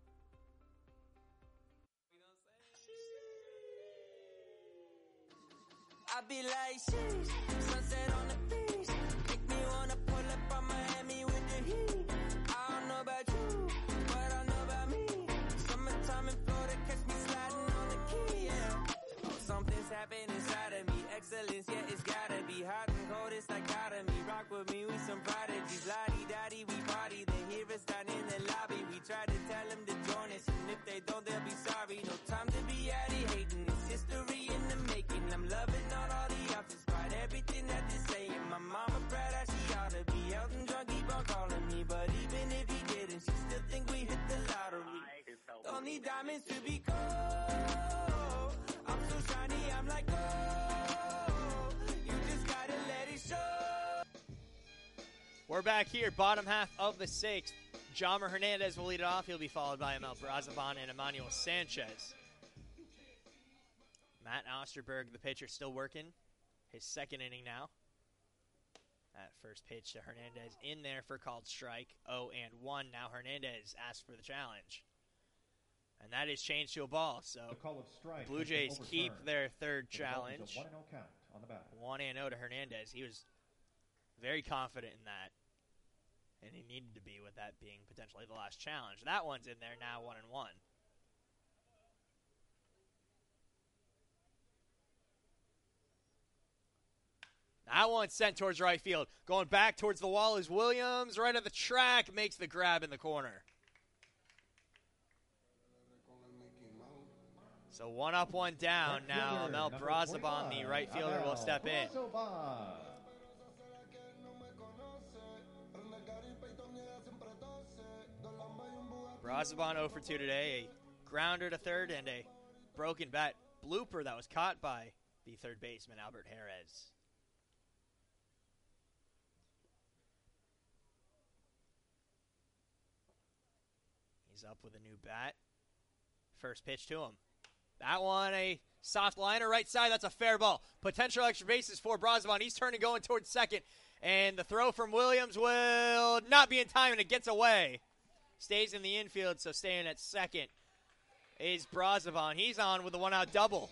I be like, sheesh, sunset on the beach. Make me wanna pull up on Miami with the heat. I don't know about you, but I know about me. Summertime in Florida, catch me sliding on the key, yeah. Oh, something's happening inside of me. Excellence, yeah, it's gotta be hot and cold, it's dichotomy. Rock with me, we some prodigies. Lottie-dottie, we party. They hear us down in the lobby. We try to tell them to join us, and if they don't, they'll be sorry. No time to be addy hating. It's history in the making. I'm loving all, all the options, quite everything that they're saying. My mama proud as she ought to be. Elton John keep on calling me, but even if he didn't, she still think we hit the lottery. Don't need diamonds to be gold. I'm so shiny, I'm like gold. You just gotta let it show. We're back here, bottom half of the sixth. Jomar Hernandez will lead it off. He'll be followed by Amel Brazaban and Emmanuel Sanchez. Matt Osterberg, the pitcher, still working. His second inning now. That first pitch to Hernandez in there for called strike. oh and one. Now Hernandez asks for the challenge. And that is changed to a ball. So The call of strike Blue has been Jays keep overturned. their third The result is challenge. a one and oh count on the bat. one and oh to Hernandez. He was very confident in that. And he needed to be with that being potentially the last challenge. That one's in there now, one and one. That one's sent towards right field. Going back towards the wall is Williams. Right at the track, makes the grab in the corner. So one up, one down. Right Now fielder, Amel number Brazaban, the right fielder, will Amel step in. Brazaban. Brazaban oh for two today. A grounder to third and a broken bat blooper that was caught by the third baseman, Albert Jerez. He's up with a new bat. First pitch to him. That one, a soft liner right side. That's a fair ball. Potential extra bases for Brazaban. He's turning going towards second. And the throw from Williams will not be in time, and it gets away. Stays in the infield, so staying at second is Brazaban. He's on with a one-out double.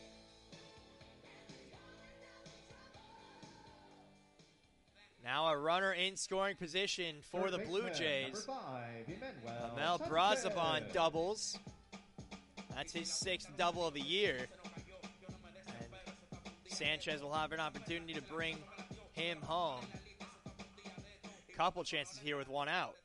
Now a runner in scoring position for Third the Blue baseman, Jays. number five, Emmanuel Amel Sanchez. Brazaban doubles. That's his sixth double of the year. And Sanchez will have an opportunity to bring him home. Couple chances here with one out.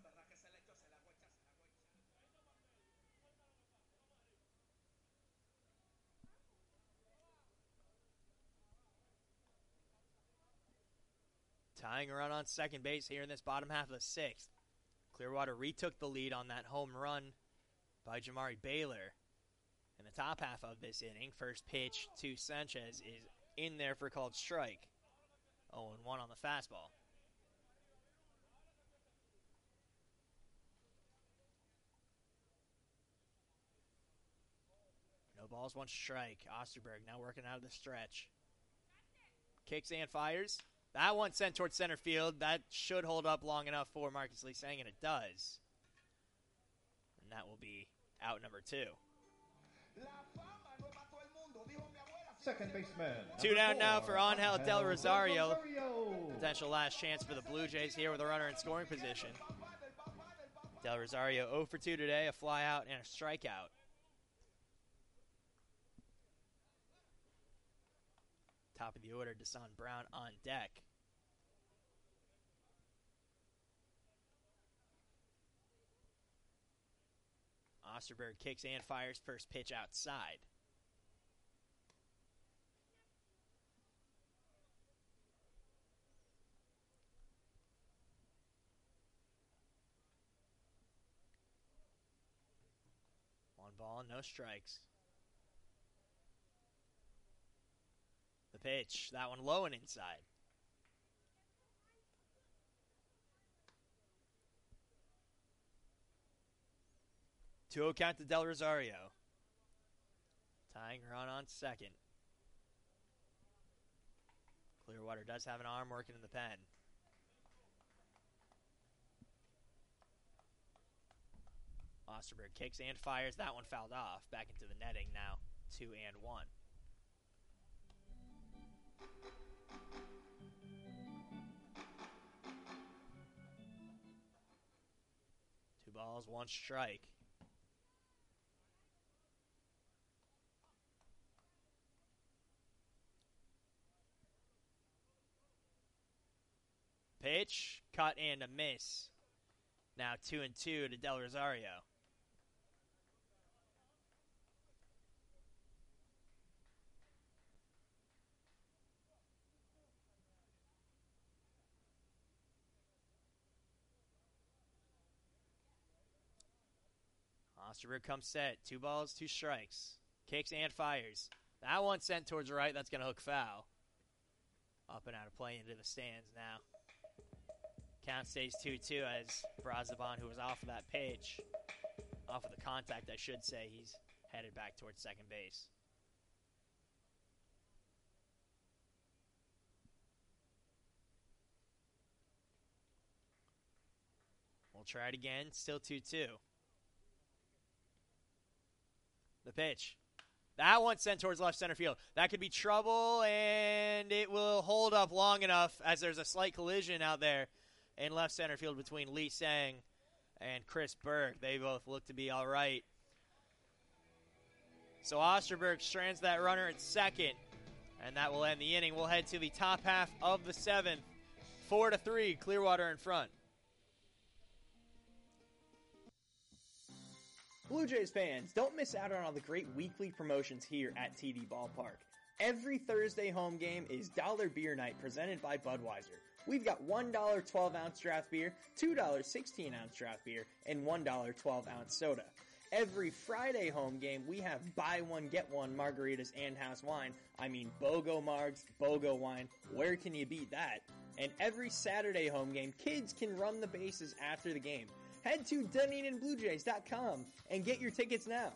Tying a run on second base here in this bottom half of the sixth. Clearwater retook the lead on that home run by Jamari Baylor. In the top half of this inning, first pitch to Sanchez is in there for a called strike. oh and one on the fastball. No balls, one strike. Osterberg now working out of the stretch. Kicks and fires. That one sent towards center field. That should hold up long enough for Marcus Lee Sang, and it does. And that will be out number two. Second baseman. Two down four, now for Angel Del Rosario. Rosario. Potential last chance for the Blue Jays here with a runner in scoring position. Del Rosario oh for two today, a fly out and a strikeout. Top of the order, Desan Brown on deck. Osterberg kicks and fires, first pitch outside. One ball, no strikes. The pitch. That one low and inside. two oh count to Del Rosario. Tying run on second. Clearwater does have an arm working in the pen. Osterberg kicks and fires. That one fouled off. Back into the netting now. Two and one. Two balls, one strike. Pitch, cut and a miss. Now two and two to Del Rosario. Osterberg comes set. Two balls, two strikes. Kicks and fires. That one sent towards the right. That's going to hook foul. Up and out of play into the stands now. Count stays two two as Brazaban, who was off of that pitch, off of the contact, I should say, he's headed back towards second base. We'll try it again. Still two two. The pitch. That one sent towards left center field. That could be trouble, and it will hold up long enough as there's a slight collision out there in left center field between Lee Sang and Chris Berg. They both look to be all right. So Osterberg strands that runner at second, and that will end the inning. We'll head to the top half of the seventh. Four to three, Clearwater in front. Blue Jays fans, don't miss out on all the great weekly promotions here at T D Ballpark. Every Thursday home game is Dollar Beer Night presented by Budweiser. We've got one dollar twelve ounce draft beer, two dollars sixteen ounce draft beer, and one dollar twelve ounce soda. Every Friday home game, we have buy one, get one margaritas and house wine. I mean, BOGO Margs, BOGO Wine. Where can you beat that? And every Saturday home game, kids can run the bases after the game. Head to Dunedin Blue Jays dot com and get your tickets now.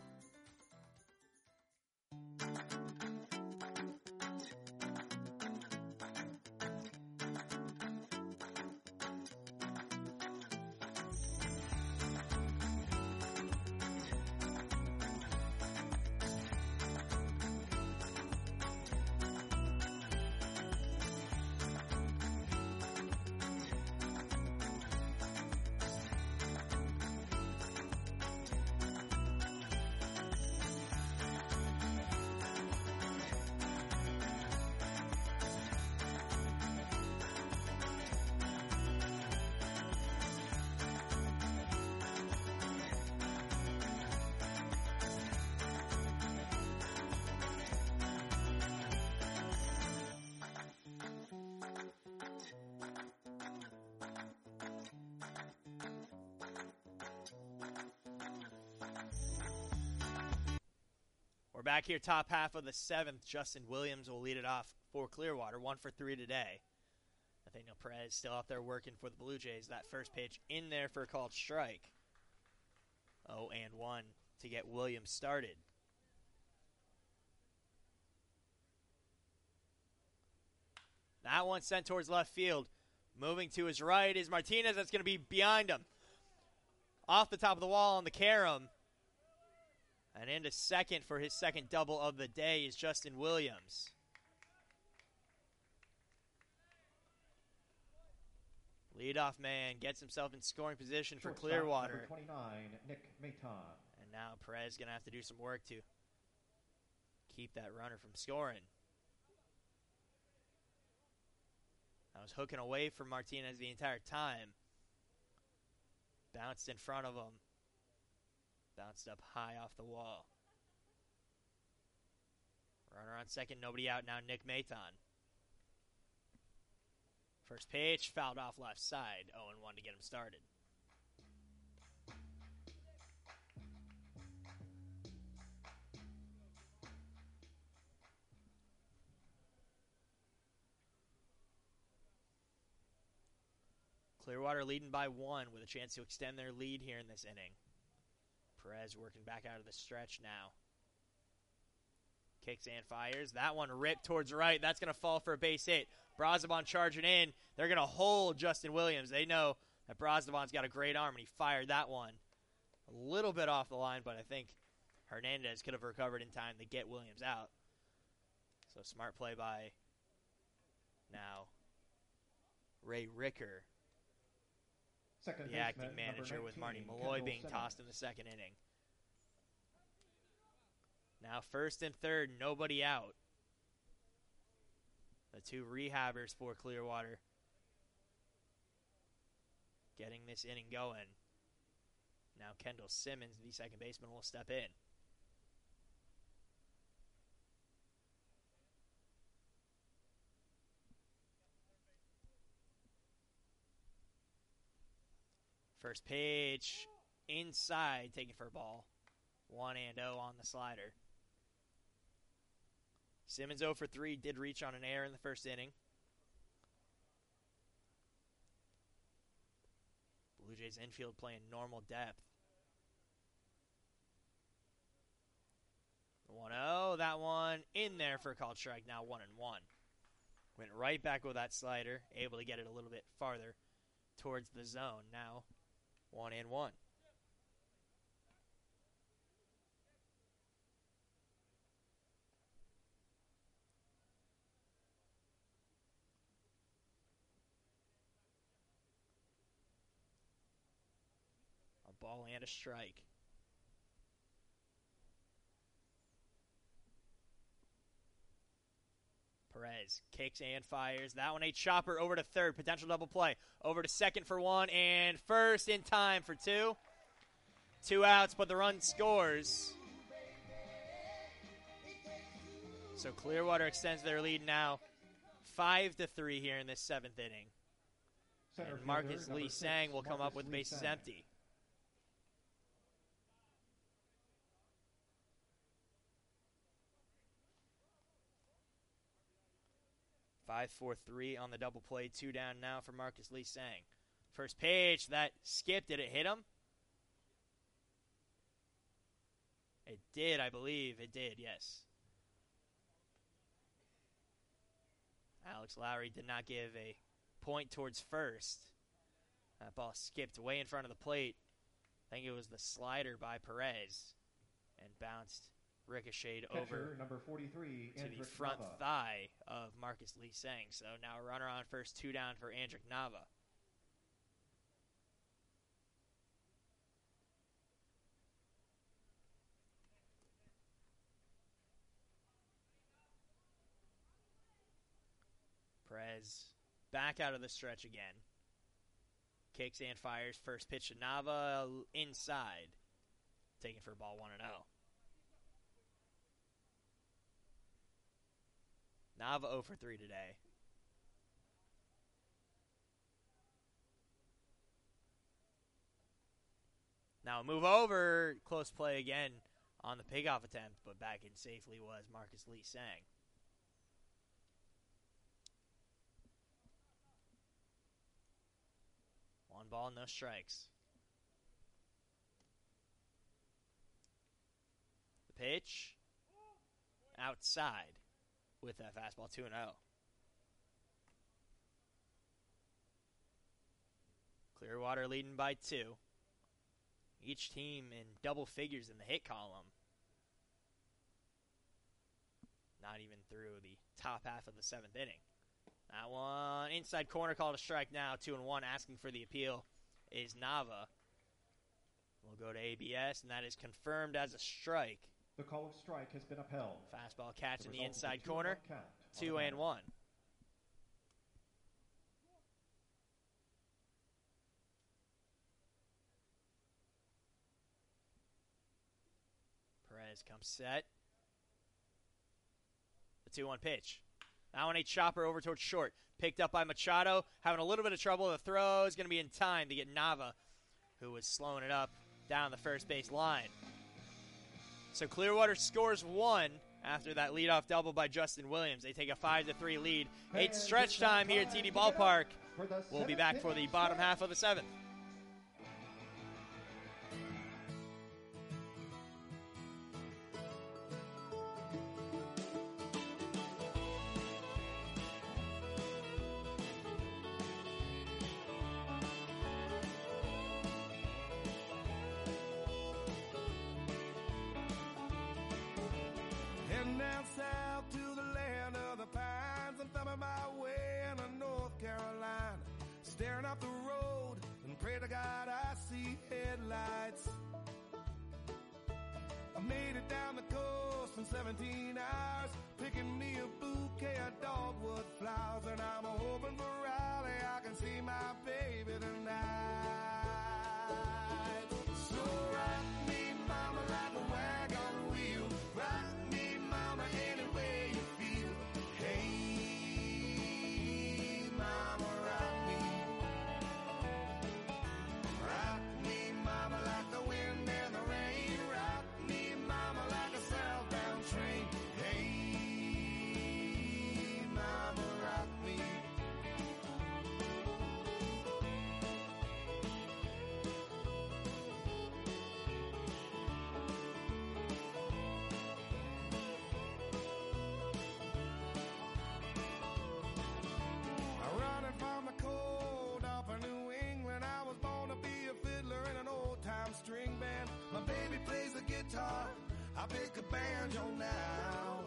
We're back here, top half of the seventh. Justin Williams will lead it off for Clearwater, one for three today. Nathaniel Perez still out there working for the Blue Jays. That first pitch in there for a called strike. oh and one to get Williams started. That one sent towards left field. Moving to his right is Martinez. That's going to be behind him. Off the top of the wall on the carom. And into second for his second double of the day is Justin Williams. Leadoff man gets himself in scoring position for Shortstop, Clearwater. number twenty-nine, Nick Maton. And now Perez going to have to do some work to keep that runner from scoring. I was hooking away from Martinez the entire time. Bounced in front of him. Bounced up high off the wall. Runner on second, nobody out now, Nick Maton. First pitch, fouled off left side. oh and one to get him started. Clearwater leading by one with a chance to extend their lead here in this inning. Perez working back out of the stretch now. Kicks and fires. That one ripped towards right. That's going to fall for a base hit. Brazoban charging in. They're going to hold Justin Williams. They know that Brazoban's got a great arm, and he fired that one a little bit off the line, but I think Hernandez could have recovered in time to get Williams out. So smart play by now Ray Ricker, Second the acting baseman, number manager, with Marty nineteen, Malloy Kendall being Simmons. tossed in the second inning. Now first and third, nobody out. The two rehabbers for Clearwater getting this inning going. Now Kendall Simmons, the second baseman, will step in. First pitch, inside, taking for a ball. one and oh on the slider. Simmons oh for three, did reach on an error in the first inning. Blue Jays infield playing normal depth. one oh, that one in there for a called strike, now one and one. Went right back with that slider, able to get it a little bit farther towards the zone. Now one and one. A ball and a strike. Perez kicks and fires. That one a chopper over to third. Potential double play. Over to second for one and first in time for two. Two outs, but the run scores. So Clearwater extends their lead now five to three here in this seventh inning. Center And Marcus fielder, Lee number Sang six, will come up Marcus with Lee bases Sang. empty. five four three on the double play. Two down now for Marcus Lee Sang. First pitch, that skipped. Did it hit him? It did, I believe. It did, yes. Alex Lowry did not give a point towards first. That ball skipped way in front of the plate. I think it was the slider by Perez and bounced, ricocheted Catcher, over number forty-three, to the Andrick front Nava. thigh of Marcus Lee Sang. So now a runner on first, two down for Andrick Nava. Perez back out of the stretch again. Kicks and fires. First pitch to Nava inside. Taken for ball one and oh. Nava oh for three today. Now a move over. Close play again on the pickoff attempt, but back in safely was Marcus Lee Sang. One ball, no strikes. The pitch. Outside with that fastball, two and oh. Clearwater leading by two. Each team in double figures in the hit column. Not even through the top half of the seventh inning. That one inside corner, called a strike now, two and one. Asking for the appeal is Nava. We'll go to A B S, and that is confirmed as a strike. The call of strike has been upheld. Fastball catch The in the result is a inside two and corner, one count on two the and batter. one. Perez comes set. The two one pitch. That one a chopper over towards short. Picked up by Machado. Having a little bit of trouble. The throw is going to be in time to get Nava, who was slowing it up down the first base line. So Clearwater scores one After that leadoff double by Justin Williams, they take a five to three lead. It's stretch time here at T D Ballpark. We'll be back for the bottom half of the seventh. Heading down south to the land of the pines. I'm thumbing my way into North Carolina. Staring up the road and pray to God I see headlights. I made it down the coast in seventeen hours, picking me a bouquet of dogwood flowers. And I'm hoping for Raleigh I can see my baby tonight. So rock me, mama, like a wagon wheel. Rock me, mama, any way you feel. Hey, mama, rock me. Rock me, mama, like the wind and the rain. Rock me, mama, like a southbound train. Hey, mama, rock me. I'm running from the cold off of New England. I was born to be a fiddler in an old-time string band. My baby plays the guitar, I pick a banjo now.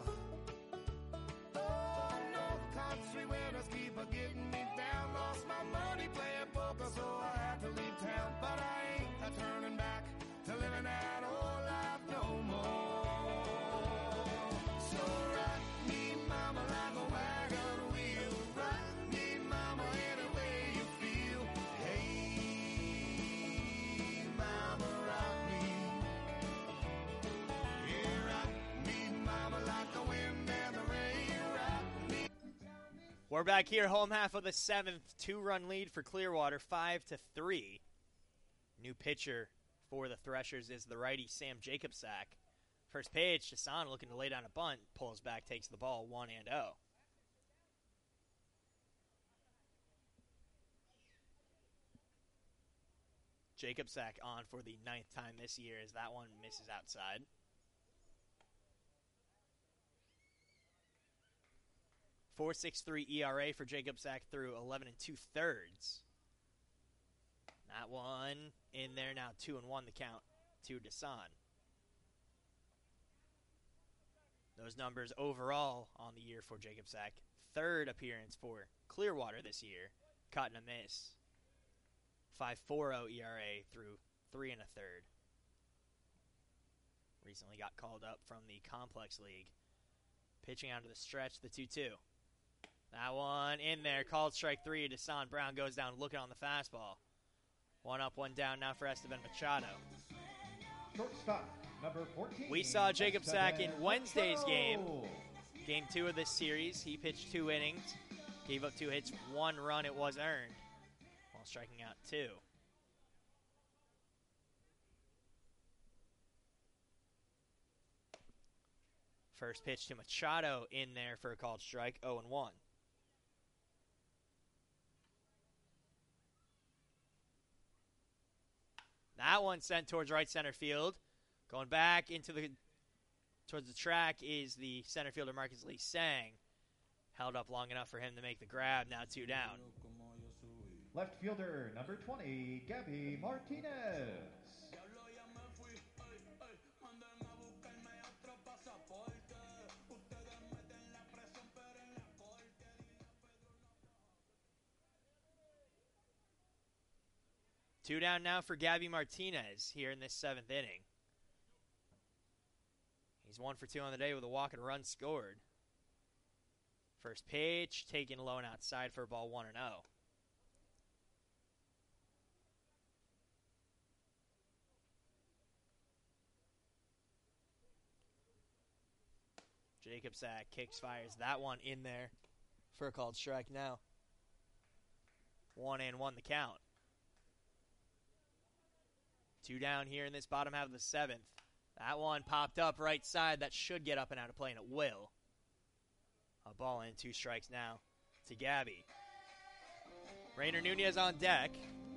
Oh, North Country winters keep a getting me down. Lost my money playing poker, so I had to leave town. But I ain't a turning back to living that old life no more. So rock me, mama, like a wagon wheel. Rock me, mama, any way you feel. Hey, mama, rock me. Yeah, rock me, mama, like the wind and the rain. Rock me. We're back here, home half of the seventh. Two-run lead for Clearwater, five to three. New pitcher for the Threshers is the righty Sam Jacobsack. First pitch, Jason looking to lay down a bunt, pulls back, takes the ball, one and oh. Jacobsack on for the ninth time this year as that one misses outside. four point six three E R A for Jacobsack through eleven and two thirds. That one in there now, two and one the count to Dasan. Those numbers overall on the year for Jacobsack. Third appearance for Clearwater this year. Cut and a miss. five point four oh E R A through three and a third. Recently got called up from the Complex League. Pitching out of the stretch, the two two. That one in there, called strike three. Dasan Brown goes down looking on the fastball. One up, one down now for Esteban Machado. Shortstop, number fourteen. We saw Jacobsack in Esteban Wednesday's game. Machado. Game two of this series. He pitched two innings, gave up two hits, one run it was earned, while striking out two. First pitch to Machado in there for a called strike, oh and one. That one sent towards right center field. Going back into the towards the track is the center fielder Marcus Lee Sang. Held up long enough for him to make the grab. Now two down. Left fielder, number twenty, Gabby Martinez. Two down now for Gabby Martinez here in this seventh inning. He's one for two on the day with a walk and run scored. First pitch, taken low and outside for a ball one and oh. Jacobsack kicks, fires that one in there for a called strike now. One and one the count. Two down here in this bottom half of the seventh. That one popped up right side. That should get up and out of play, and it will. A ball in, two strikes now to Gabby. Rainer Nunez on deck.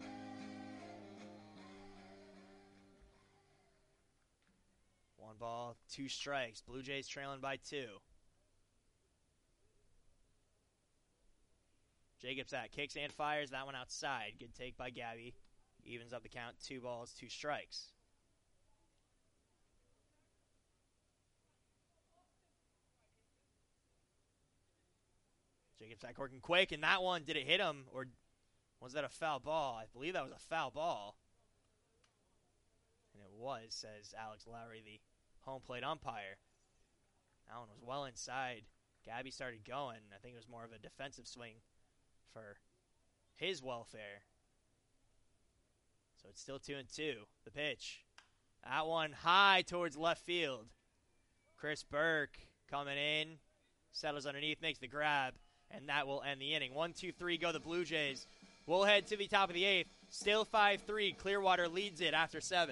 One ball, two strikes. Blue Jays trailing by two. Jacobs that kicks and fires. That one outside. Good take by Gabby. Evens up the count. Two balls, two strikes. Jacobs back working quick, and that one, did it hit him, or was that a foul ball? I believe that was a foul ball. And it was, says Alex Lowry, the home plate umpire. That one was well inside. Gabby started going. I think it was more of a defensive swing for his welfare. So it's still two and two. The pitch. That one high towards left field. Chris Burke coming in, settles underneath, makes the grab, and that will end the inning. One, two, three, go the Blue Jays. We'll head to the top of the eighth. Still five three. Clearwater leads it after seven.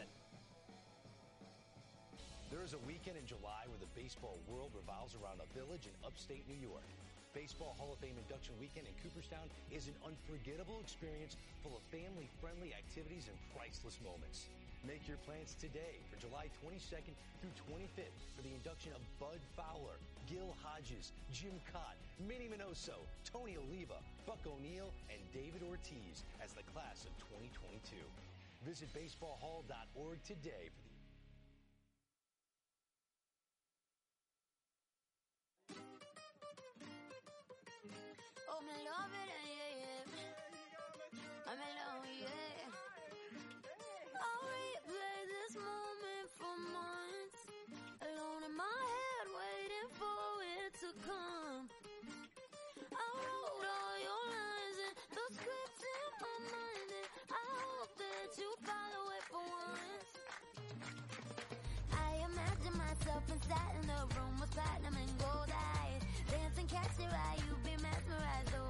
There is a weekend in July where the baseball world revolves around a village in upstate New York. Baseball Hall of Fame induction weekend in Cooperstown is an unforgettable experience full of family-friendly activities and priceless moments. Make your plans today for July twenty-second through twenty-fifth for the induction of Bud Fowler, Gil Hodges, Jim Cott, Minnie Minoso, Tony Oliva, Buck O'Neill, and David Ortiz as the class of twenty twenty-two. Visit baseball hall dot org today for the Oh, me love it, yeah, yeah. I'm alone, yeah. I'll replay this moment for months. Alone in my head, waiting for it to come. I wrote all your lines and the scripts in my mind, and I hope that you follow it for once. I imagine myself inside in the room with platinum and gold eyes. Dancing, catch your eye, you be mesmerized, oh.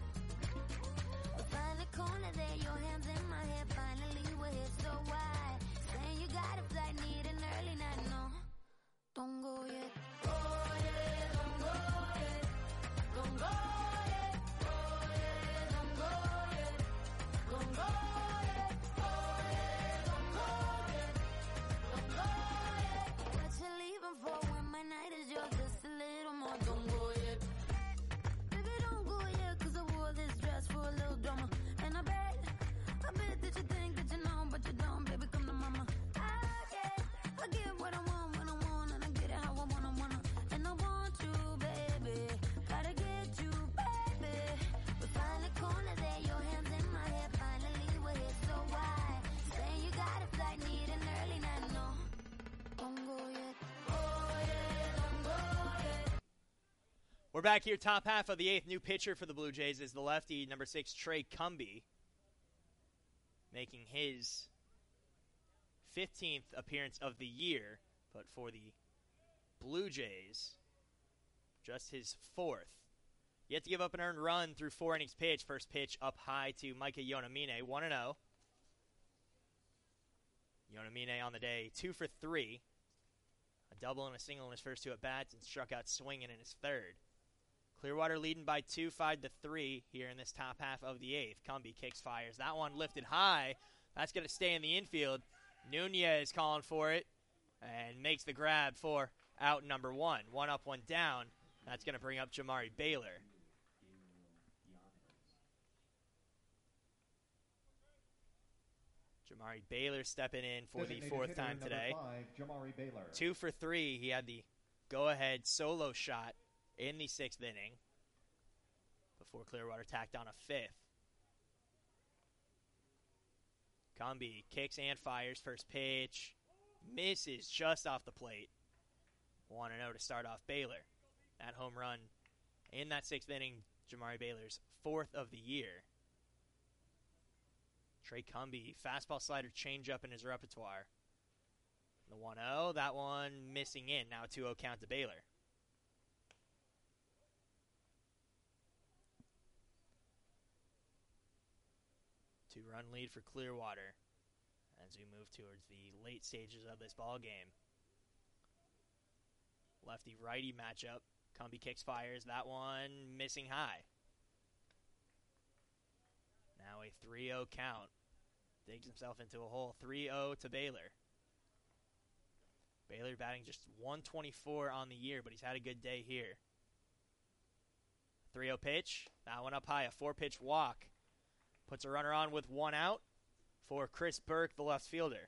Find the corner there, your hands in my hair. Finally, we're here, so why? Saying you got a flight, need an early night, no. Don't go yet. Oh, yeah, don't go yet. Don't go yet. Oh, yeah, don't go yet. Don't go yet. Oh, yeah, don't go yet. Don't go yet. What you leaving for when my night is yours? Just a little more. Don't go yet. Baby, don't go yet, 'cause I wore this dress for a little drama. And I bet, I bet that you think that you know, but you don't, baby, come to mama. I get, I get what I want when I want, and I get it how I wanna, wanna. And I want you, baby, gotta get you, baby. We find the corner there, your hands in my hair. Finally, we're here, so why? Saying you got a flight, need an early night, no. Don't go yet. Oh, yeah, don't go yet. We're back here, top half of the eighth. New pitcher for the Blue Jays is the lefty, number six, Trey Cumby, making his fifteenth appearance of the year, but for the Blue Jays, just his fourth. Yet to give up an earned run through four innings pitched. First pitch up high to Micah Yonamine, one and oh. Yonamine on the day, two for three. A double and a single in his first two at-bats, and struck out swinging in his third. Clearwater leading by two, five to three here in this top half of the eighth. Cumby kicks, fires. That one lifted high. That's going to stay in the infield. Nunez calling for it and makes the grab for out number one. One up, one down. That's going to bring up Jamari Baylor. Jamari Baylor stepping in for the Designated fourth hitter time number today. Five, Jamari Baylor. Two for three. He had the go-ahead solo shot in the sixth inning before Clearwater tacked on a fifth. Cumby kicks and fires. First pitch misses just off the plate. one and oh to start off Baylor. That home run in that sixth inning, Jamari Baylor's fourth of the year. Trey Cumby, fastball, slider, changeup in his repertoire. The one oh, that one missing in. Now two oh count to Baylor. Two-run lead for Clearwater as we move towards the late stages of this ball game. Lefty-righty matchup. Cumbie kicks, fires. That one missing high. Now a three oh count. Digs himself into a hole. three oh to Baylor. Baylor batting just one twenty-four on the year, but he's had a good day here. three oh pitch. That one up high. A four-pitch walk. Puts a runner on with one out for Chris Burke, the left fielder.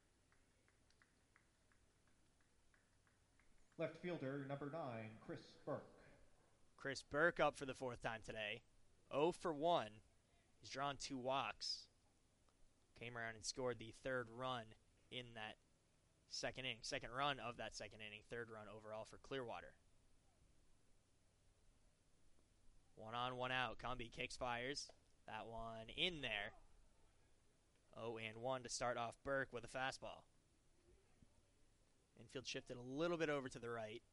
Left fielder, number nine, Chris Burke. Chris Burke up for the fourth time today. oh for one. He's drawn two walks. Came around and scored the third run in that second inning. Second run of that second inning. Third run overall for Clearwater. One on, one out. Cumbie kicks, fires. That one in there. oh and one to start off Burke with a fastball. Infield shifted a little bit over to the right.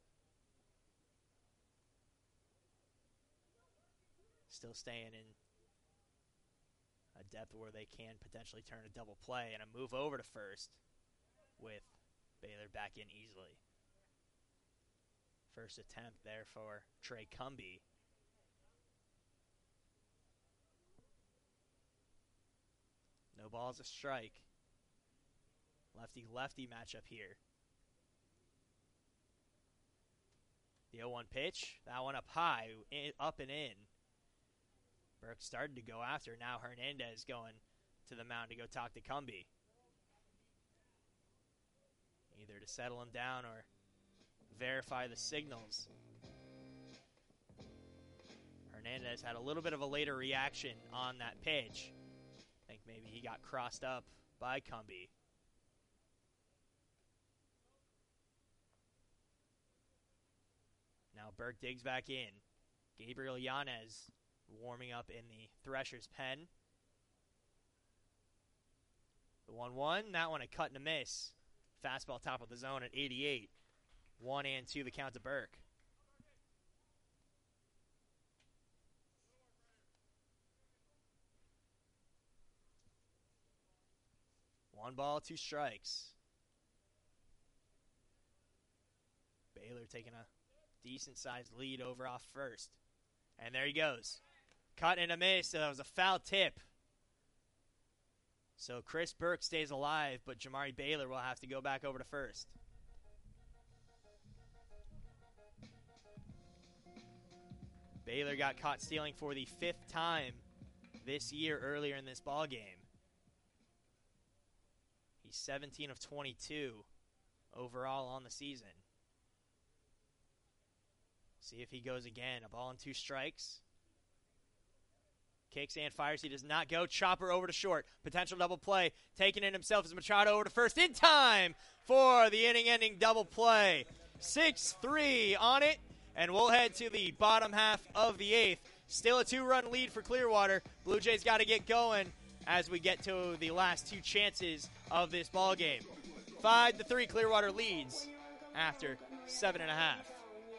Still staying in a depth where they can potentially turn a double play and a move over to first with Baylor back in easily. First attempt there for Trey Cumbie. No ball's a strike. Lefty-lefty matchup here. The oh one pitch. That one up high, in, up and in. Burke started to go after. Now Hernandez going to the mound to go talk to Cumbie. Either to settle him down or verify the signals. Hernandez had a little bit of a later reaction on that pitch. I think maybe he got crossed up by Cumbie. Now Burke digs back in. Gabriel Yanez warming up in the Threshers' pen. The one one, that one a cut and a miss. Fastball top of the zone at eighty-eight. One and two the count to Burke. One ball, two strikes. Baylor taking a decent-sized lead over off first. And there he goes. Cut and a miss. So that was a foul tip. So Chris Burke stays alive, but Jamari Baylor will have to go back over to first. Baylor got caught stealing for the fifth time this year earlier in this ball game. He's seventeen of twenty-two overall on the season. See if he goes again. A ball and two strikes. Kicks and fires. He does not go. Chopper over to short. Potential double play. Taking it himself is Machado over to first in time for the inning-ending double play. six three on it, and we'll head to the bottom half of the eighth. Still a two-run lead for Clearwater. Blue Jays got to get going as we get to the last two chances of this ball game. Five to three, Clearwater leads after seven and a half.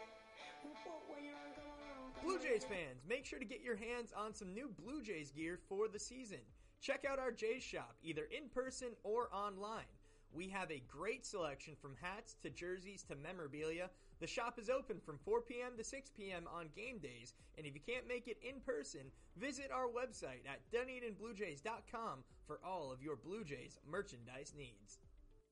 Blue Jays fans, make sure to get your hands on some new Blue Jays gear for the season. Check out our Jays shop, either in person or online. We have a great selection from hats to jerseys to memorabilia. The shop is open from four p.m. to six p.m. on game days, and if you can't make it in person, visit our website at Dunedin Blue Jays dot com for all of your Blue Jays merchandise needs.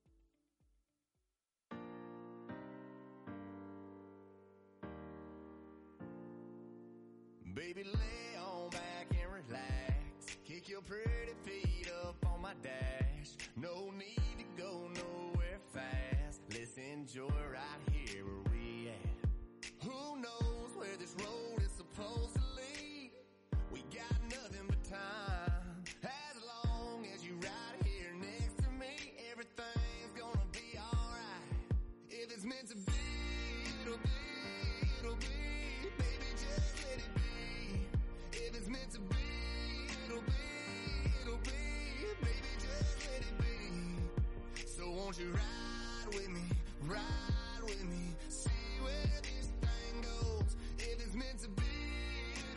Baby, lay on back and relax. Kick your pretty feet up on my dash. No need to go nowhere fast. Let's enjoy right here where we at. Who knows where this road is supposed to lead? We got nothing but time. As long as you right here next to me, everything's gonna be alright. If it's meant to be, it'll be, it'll be. Baby, just let it be. If it's meant to be, it'll be, it'll be. Baby, just let it be. So won't you ride with me, ride with me, see where this thing goes. If it's meant to be,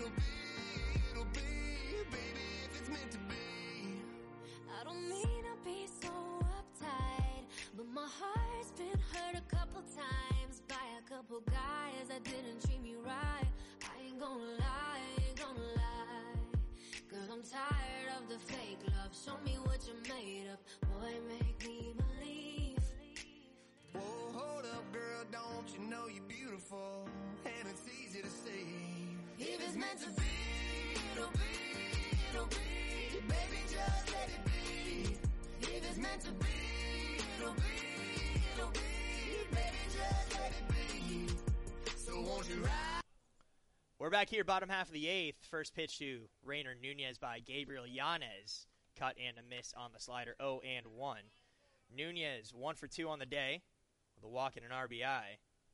meant to be, it'll be, it'll be. Baby, just let it be. If it's meant to be, it'll be, it'll be. Baby, just let it be. So won't you ride? We're back here, bottom half of the eighth. First pitch to Rainer Nunez by Gabriel Yanez. Cut and a miss on the slider, oh and one. Nunez, one for two on the day, with a walk and an R B I.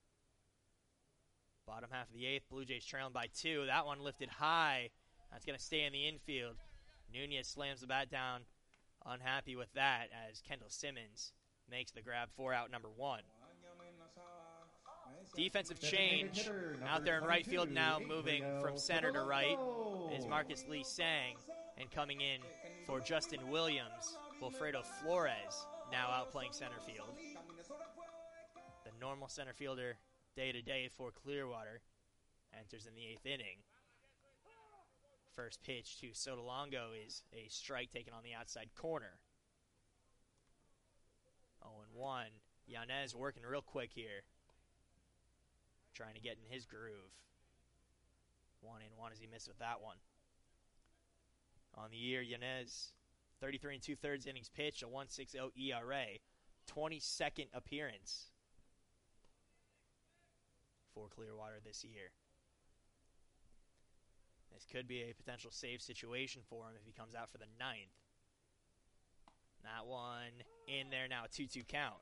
Bottom half of the eighth, Blue Jays trailing by two. That one lifted high. That's going to stay in the infield. Nunez slams the bat down, unhappy with that, as Kendall Simmons makes the grab for out number one. Defensive change out there in right field now, moving from center to right, is Marcus Lee Sang, and coming in for Justin Williams, Wilfredo Flores, now out playing center field. The normal center fielder day-to-day for Clearwater enters in the eighth inning. First pitch to Sotolongo is a strike taken on the outside corner. oh and one. Yanez working real quick here, trying to get in his groove. One and one as he missed with that one. On the year, Yanez, thirty-three and two-thirds innings pitched, a one point six oh E R A, twenty-second appearance for Clearwater this year. This could be a potential save situation for him if he comes out for the ninth. That one in there now, a two two count.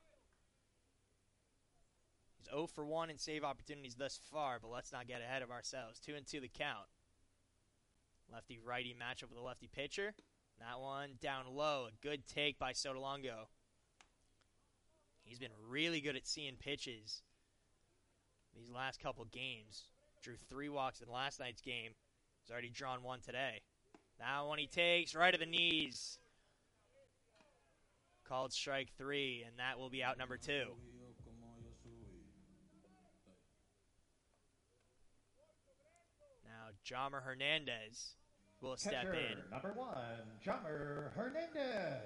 He's oh for one in save opportunities thus far, but let's not get ahead of ourselves. two and two the count. Lefty-righty matchup with a lefty pitcher. That one down low. A good take by Sotolongo. He's been really good at seeing pitches these last couple games. Drew three walks in last night's game. He's already drawn one today. That one he takes right to the knees. Called strike three, and that will be out number two. Now, Jomer Hernandez will step Catcher, in. number one, Jomer Hernandez.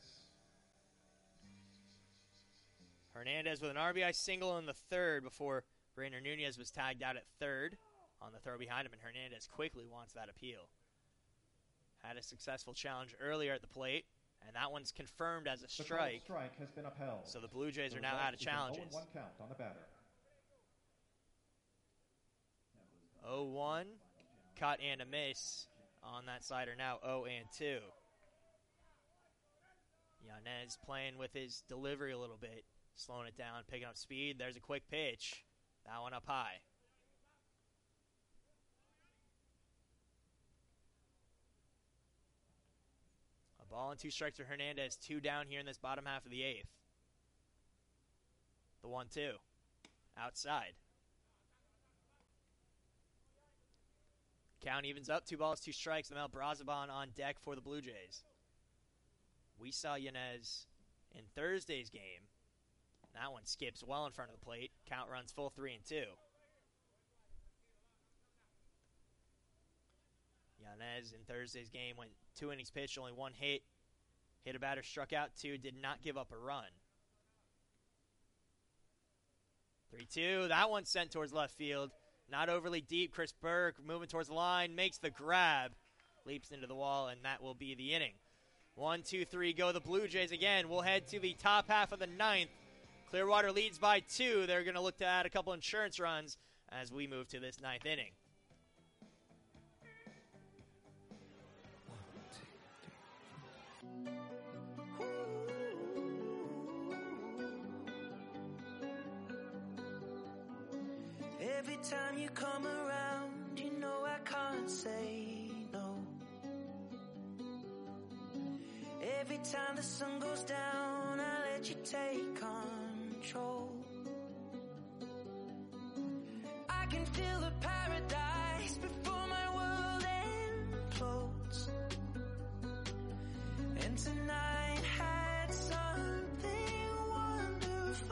Hernandez with an R B I single in the third before Rainer Nunez was tagged out at third on the throw behind him, and Hernandez quickly wants that appeal. Had a successful challenge earlier at the plate, and that one's confirmed as a strike. The strike has been upheld. So the Blue Jays The are now result out of is an challenges. oh and one count on the batter. oh one, cut and a miss on that slider now, oh and two. Yanez playing with his delivery a little bit, slowing it down, picking up speed. There's a quick pitch. That one up high. A ball and two strikes for Hernandez, two down here in this bottom half of the eighth. The one two. Outside. Count evens up, two balls, two strikes. Mel Brazaban on deck for the Blue Jays. We saw Yanez in Thursday's game. That one skips well in front of the plate. Count runs full three and two. Yanez in Thursday's game went two innings pitched, only one hit. Hit a batter, struck out two, did not give up a run. three two, that one sent towards left field. Not overly deep. Chris Burke moving towards the line, makes the grab, leaps into the wall, and that will be the inning. One, two, three, go the Blue Jays again. We'll head to the top half of the ninth. Clearwater leads by two. They're going to look to add a couple insurance runs as we move to this ninth inning. Every time you come around, you know I can't say no. Every time the sun goes down, I let you take control. I can feel the paradise before my world implodes. And tonight had something wonderful.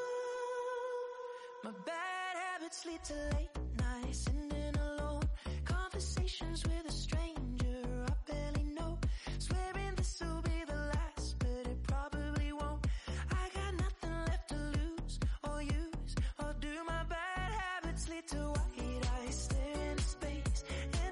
My bad habits lead to late nights, sitting alone. Conversations with a stranger I barely know. Swearing this will be the last, but it probably won't. I got nothing left to lose or use or do. My bad habits lead to white eyes staring into space.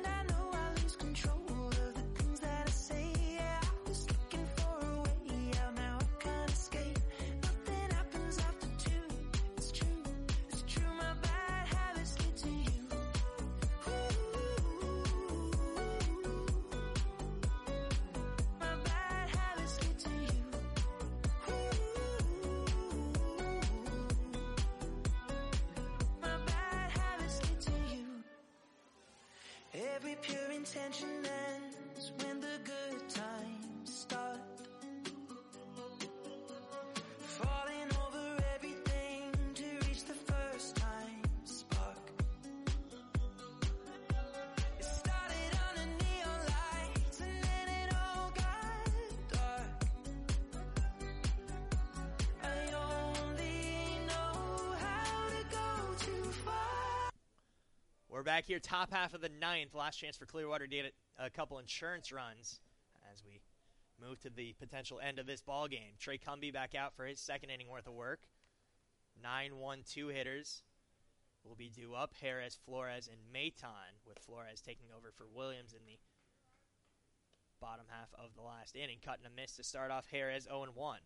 back here, top half of the ninth. Last chance for Clearwater to get a couple insurance runs as we move to the potential end of this ball game. Trey Cumby back out for his second inning worth of work. Nine one two hitters will be due up. Harris, Flores, and Maton, with Flores taking over for Williams in the bottom half of the last inning. Cutting a miss to start off Harris, oh and one.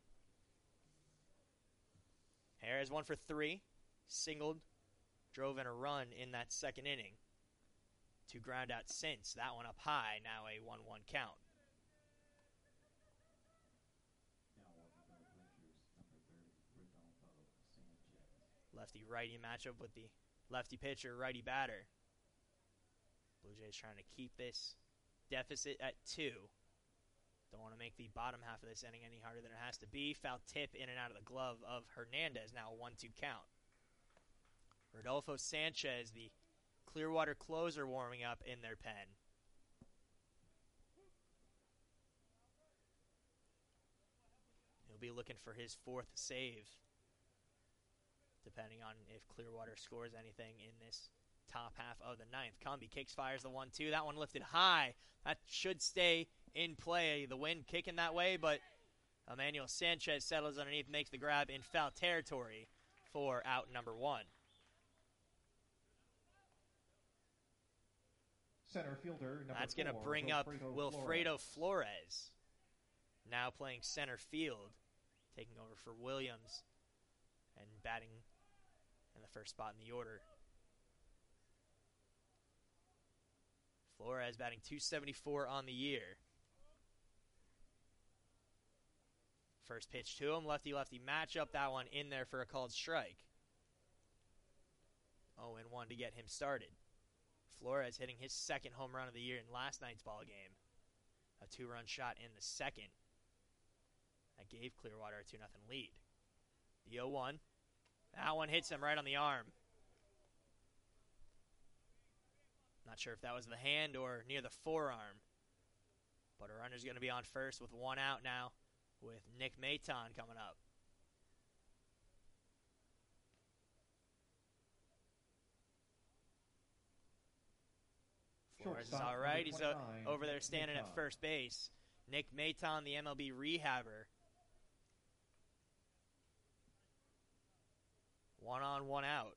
Harris one for three, singled, drove in a run in that second inning. Two ground out since. That one up high, now a one one count. Lefty-righty matchup with the lefty pitcher, righty batter. Blue Jays trying to keep this deficit at two. Don't want to make the bottom half of this inning any harder than it has to be. Foul tip in and out of the glove of Hernandez, now a one two count. Rodolfo Sanchez, the Clearwater closer, warming up in their pen. He'll be looking for his fourth save, depending on if Clearwater scores anything in this top half of the ninth. Cumby kicks, fires the one two. That one lifted high. That should stay in play. The wind kicking that way, but Emmanuel Sanchez settles underneath, makes the grab in foul territory for out number one. Center fielder number That's going to four, bring Wilfredo up Flores. Wilfredo Flores, now playing center field, taking over for Williams and batting in the first spot in the order. Flores batting two seventy-four on the year. First pitch to him, lefty-lefty matchup. That one in there for a called strike. oh and one to get him started. Flores hitting his second home run of the year in last night's ball game. A two-run shot in the second. That gave Clearwater a two nothing lead. The oh one. That one hits him right on the arm. Not sure if that was the hand or near the forearm. But a runner's going to be on first with one out now, with Nick Maton coming up. Flores is all right. He's uh, over there standing at first base. Nick Maton, the M L B rehabber. One on, one out.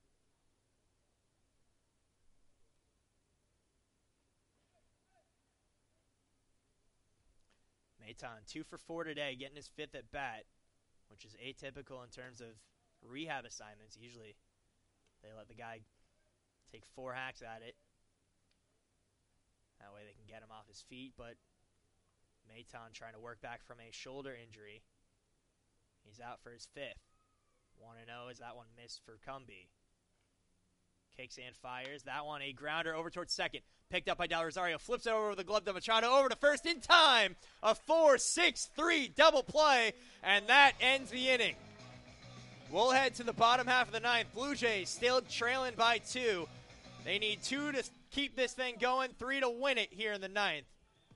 Maton, two for four today, getting his fifth at bat, which is atypical in terms of rehab assignments. Usually they let the guy take four hacks at it. That way they can get him off his feet, but Maton trying to work back from a shoulder injury. He's out for his fifth. one and oh as that one missed for Cumby. Kicks and fires. That one, a grounder over towards second. Picked up by Del Rosario. Flips it over with the glove to Machado. Over to first in time. A four six three double play, and that ends the inning. We'll head to the bottom half of the ninth. Blue Jays still trailing by two. They need two to keep this thing going, three to win it here in the ninth.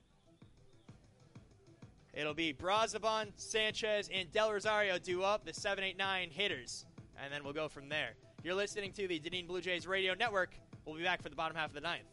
It'll be Brazoban, Sanchez, and Del Rosario due up, the seven eight nine hitters, and then we'll go from there. You're listening to the Dunedin Blue Jays Radio Network. We'll be back for the bottom half of the ninth.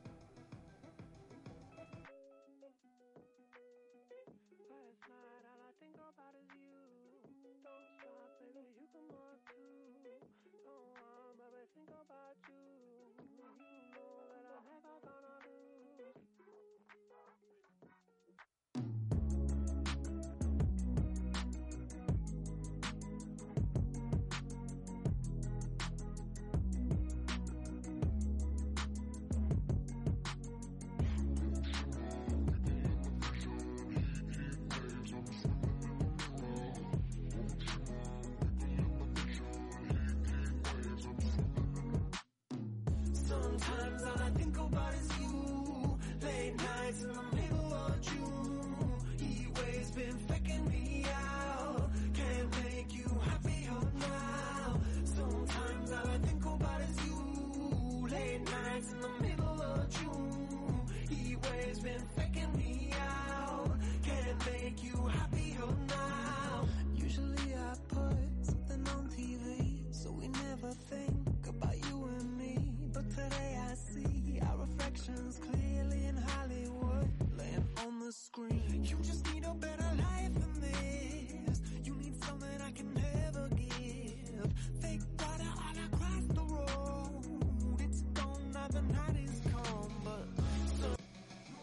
Sometimes all I think about is you. Late nights in the middle of June. Heat waves been faking me out. Can't make you happier now. Sometimes all I think about is you. Late nights in the middle of June. Heat waves been faking me out. Can't make you happier now. Usually I put something on T V, so we never think about you and me. But today I see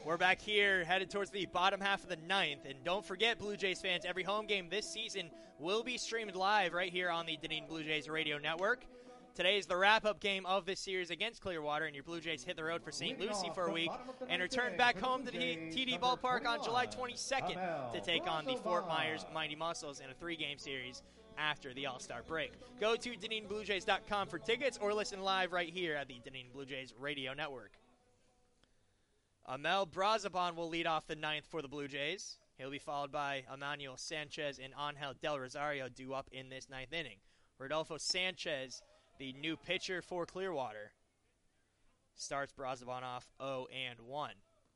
We're back here, headed towards the bottom half of the ninth. And don't forget, Blue Jays fans, every home game this season will be streamed live right here on the Dunedin Blue Jays radio network. Today is the wrap-up game of this series against Clearwater, and your Blue Jays hit the road for Saint Lucie for a week and return back home to the T D Ballpark on July twenty-second to take on the Fort Myers Mighty Muscles in a three-game series after the All-Star break. Go to Dunedin Blue Jays dot com for tickets or listen live right here at the Dunedin Blue Jays radio network. Amel Brazaban will lead off the ninth for the Blue Jays. He'll be followed by Emmanuel Sanchez and Angel Del Rosario due up in this ninth inning. Rodolfo Sanchez, the new pitcher for Clearwater, starts Brazaban off oh and one.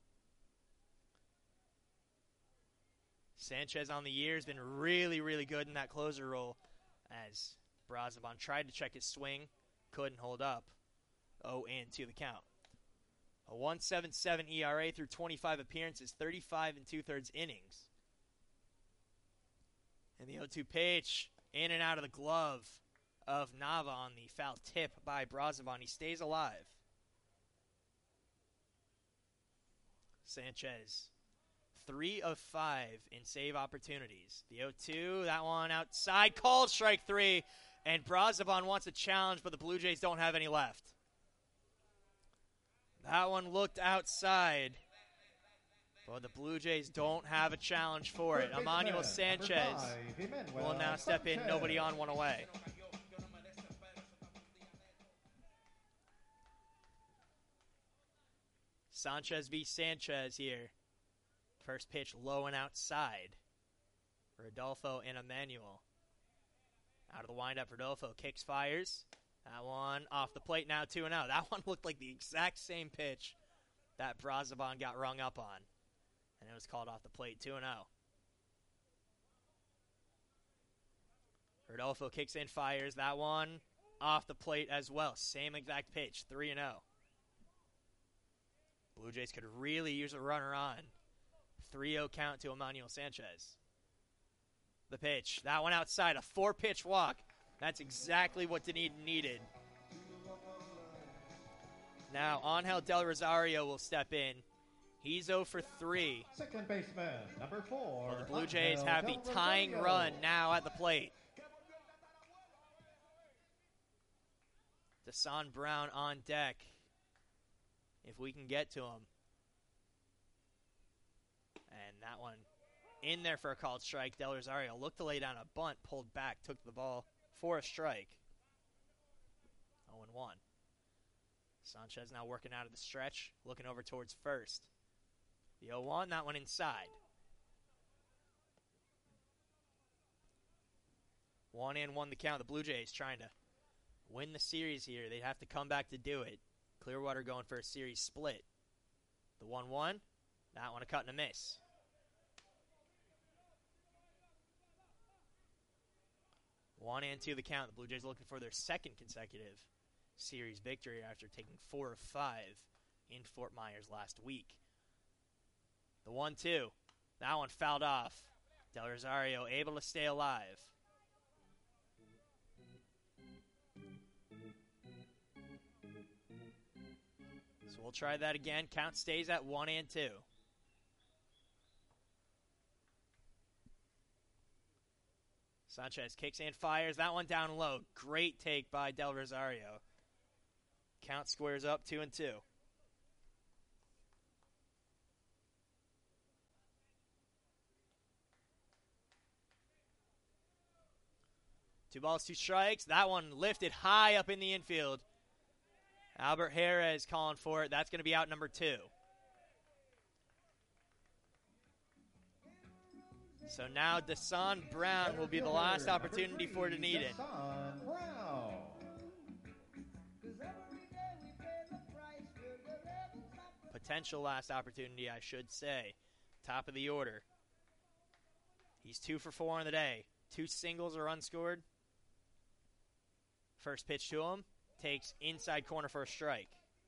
Sanchez on the year has been really, really good in that closer role as Brazaban tried to check his swing, couldn't hold up. oh and two the count. A one point seven seven E R A through twenty-five appearances, thirty-five and two-thirds innings. And the oh two pitch, in and out of the glove of Nava on the foul tip by Brazaban. He stays alive. Sanchez, three of five in save opportunities. The oh two, that one outside, called strike three. And Brazaban wants a challenge, but the Blue Jays don't have any left. That one looked outside, but the Blue Jays don't have a challenge for it. Emmanuel Sanchez will now step in, nobody on, one away. Sanchez v. Sanchez here. First pitch low and outside. Rodolfo and Emmanuel. Out of the windup, Rodolfo kicks, fires. That one off the plate, now two and oh. That one looked like the exact same pitch that Brazaban got rung up on. And it was called off the plate, two and oh. Rodolfo kicks in, fires. That one off the plate as well. Same exact pitch, three and oh. Blue Jays could really use a runner on. three oh count to Emmanuel Sanchez. The pitch, that one outside, a four-pitch walk. That's exactly what Dunedin needed. Now, Angel Del Rosario will step in. He's oh for three. Second baseman, number four. Well, the Blue Jays Angel have the Del tying Rosario. run now at the plate. Desan Brown on deck. If we can get to him. And that one in there for a called strike. Del Rosario looked to lay down a bunt, pulled back, took the ball for a strike. oh and one. Sanchez now working out of the stretch, looking over towards first. The oh one, that one inside. One and one the count. The Blue Jays trying to win the series here. They'd have to come back to do it. Clearwater going for a series split. The one one, that one a cut and a miss. One and two the count. The Blue Jays looking for their second consecutive series victory after taking four of five in Fort Myers last week. The one two, that one fouled off. Del Rosario able to stay alive. So we'll try that again. Count stays at one and two. Sanchez kicks and fires. That one down low. Great take by Del Rosario. Count squares up two and two. Two balls, two strikes. That one lifted high up in the infield. Albert Jerez calling for it. That's going to be out number two. So now Desan Brown will be the last opportunity for Dunedin. Desan Brown. Potential last opportunity, I should say. Top of the order. He's two for four on the day. Two singles are unscored. First pitch to him. Takes inside corner for a strike.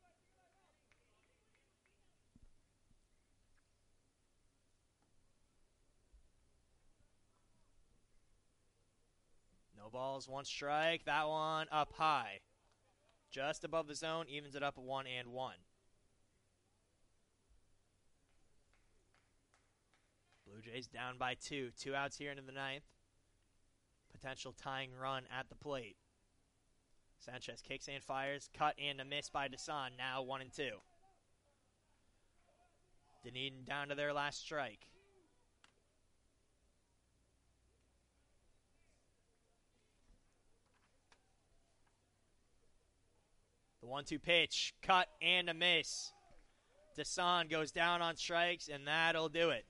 No balls, one strike. That one up high. Just above the zone, evens it up at one and one. Blue Jays down by two. Two outs here into the ninth. Potential tying run at the plate. Sanchez kicks and fires. Cut and a miss by Desan. Now one and two. Dunedin down to their last strike. The one two pitch. Cut and a miss. Desan goes down on strikes, and that'll do it.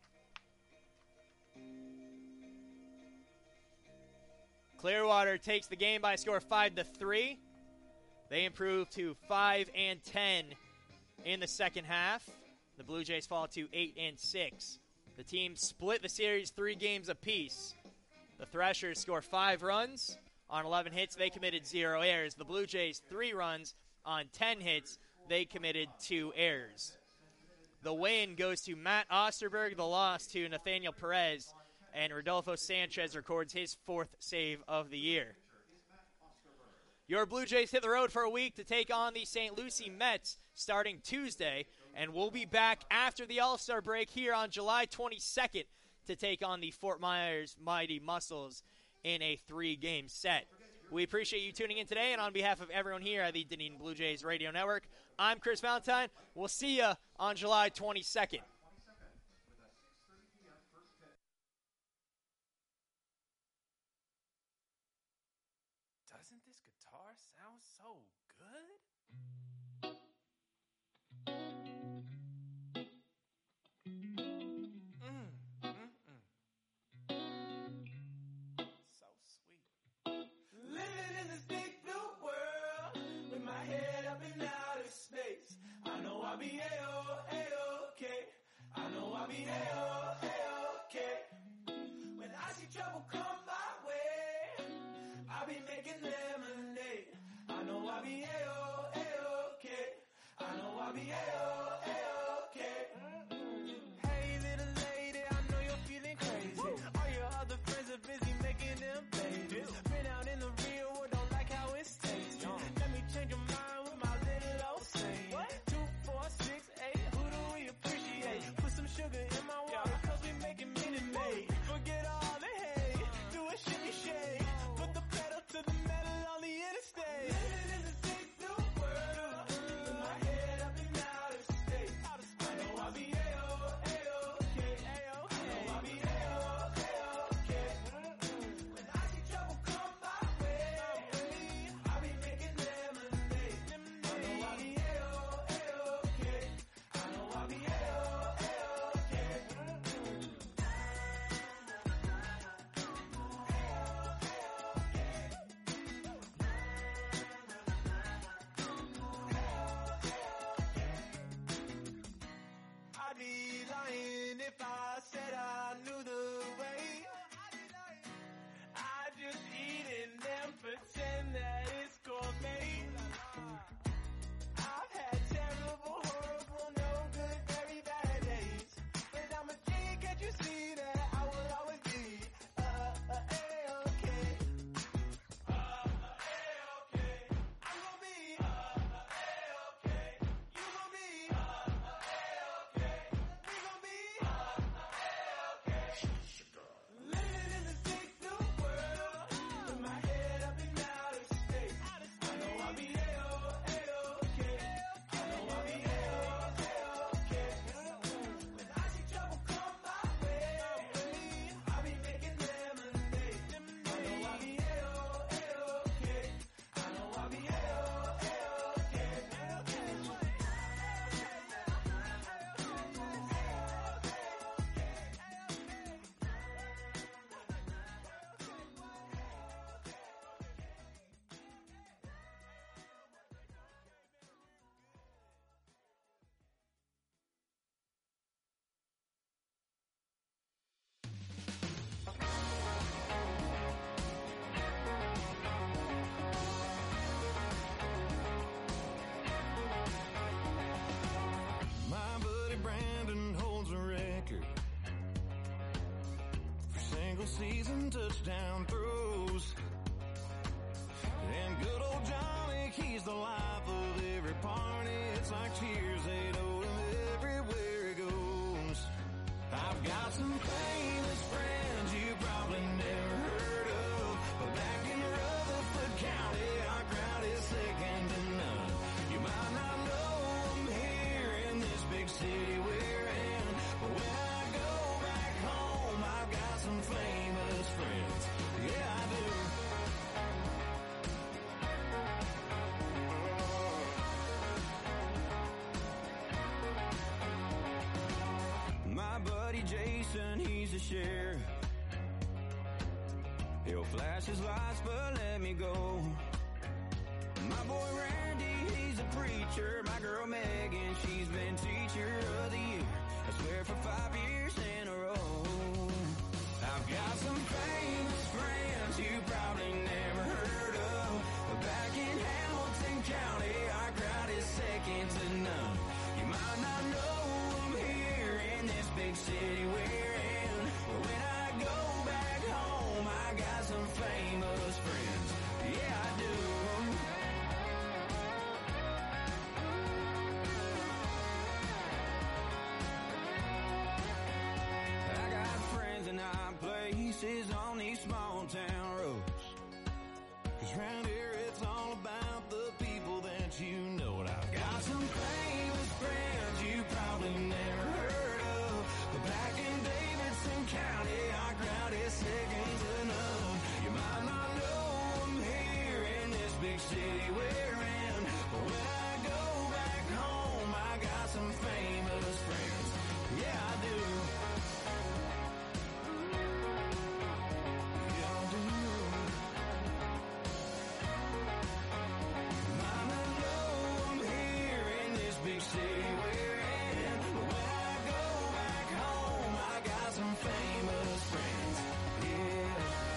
Clearwater takes the game by a score of five to three. They improve to five and ten in the second half. The Blue Jays fall to eight and six. The team split the series three games apiece. The Threshers score five runs on eleven hits. They committed zero errors. The Blue Jays three runs on ten hits. They committed two errors. The win goes to Matt Osterberg. The loss to Nathaniel Perez. And Rodolfo Sanchez records his fourth save of the year. Your Blue Jays hit the road for a week to take on the Saint Lucie Mets starting Tuesday. And we'll be back after the All-Star break here on July twenty-second to take on the Fort Myers Mighty Muscles in a three-game set. We appreciate you tuning in today, and on behalf of everyone here at the Dunedin Blue Jays Radio Network, I'm Chris Valentine. We'll see you on July twenty-second. Doesn't this guitar sound so good? Mm, mm, mm. So sweet. Living in this big blue world with my head up in outer space. I know I'll be A-O, A-OK. I know I'll be A-O, A-OK. When I see trouble come my way, I'll be making lemonade. I know I'll be A-O, A-OK. I know I'll be A-O, A-OK. Hey, little lady, I know you're feeling crazy. All your other friends are busy making them babies. Been out in the real world, don't like how it tastes. Let me change your mind with my little old saying. Two, four, six, eight, who do we appreciate? Put some sugar in my water, cause we making Minute Maid. Forget all the hate, do a shimmy shake. Put the pedal to the metal on the interstate. Living in this big blue world with my head up in outer space. I know I'll be A-O, A-OK. I know I'll be A-O, A-OK. When I see trouble come my way, I'll be making lemonade. I know I'll be A-O, A-OK. I know I'll be A-O, A-OK. I'd be lying if I said I knew the way. I just eat it and pretend that it's gourmet. I've had terrible, horrible, no good, very bad days. But I'm a G, can't you see that I will always be uh, uh, A-OK. Uh, uh, A-OK. I'm gonna be uh, uh, A-OK. You gonna be uh, uh, A-OK. We gonna be uh, uh, A-OK. Living in this big blue world with my head up in outer space. I know I'll be A-O, A-OK. I know I'll be A-O, A-OK. When I see trouble come my way, I'll be making lemonade. I know I'll be A-O, A-OK. I know I'll be A-O, A-OK. My buddy Brandon holds a record for single season touchdown throws. And good old Johnny, he's the life of every party. It's like cheers, they know him everywhere he goes. I've got some pain He'll flash his lights, but let me go. My boy Randy, he's a preacher. My girl Megan, she's been teacher of the year. I swear for five years in a row. I've got some famous friends you probably never heard of. But back in Hamilton County, our crowd is second to none. You might not know them here in this big city we're in. But when I go back home, I got some famous friends. Yeah, I do. I got friends in high places on these small town roads. 'Cause round here it's all about the people that you know. And I've got some famous friends you probably never heard of. But back in Davidson County, our crowd is second to none. You might not know them here in this big city we're in. But when I go back home, I got some famous friends. Yeah, I do. Yeah, I do. Might not know them here in this big city we're in. But when I go back home, I got some famous friends. Yeah.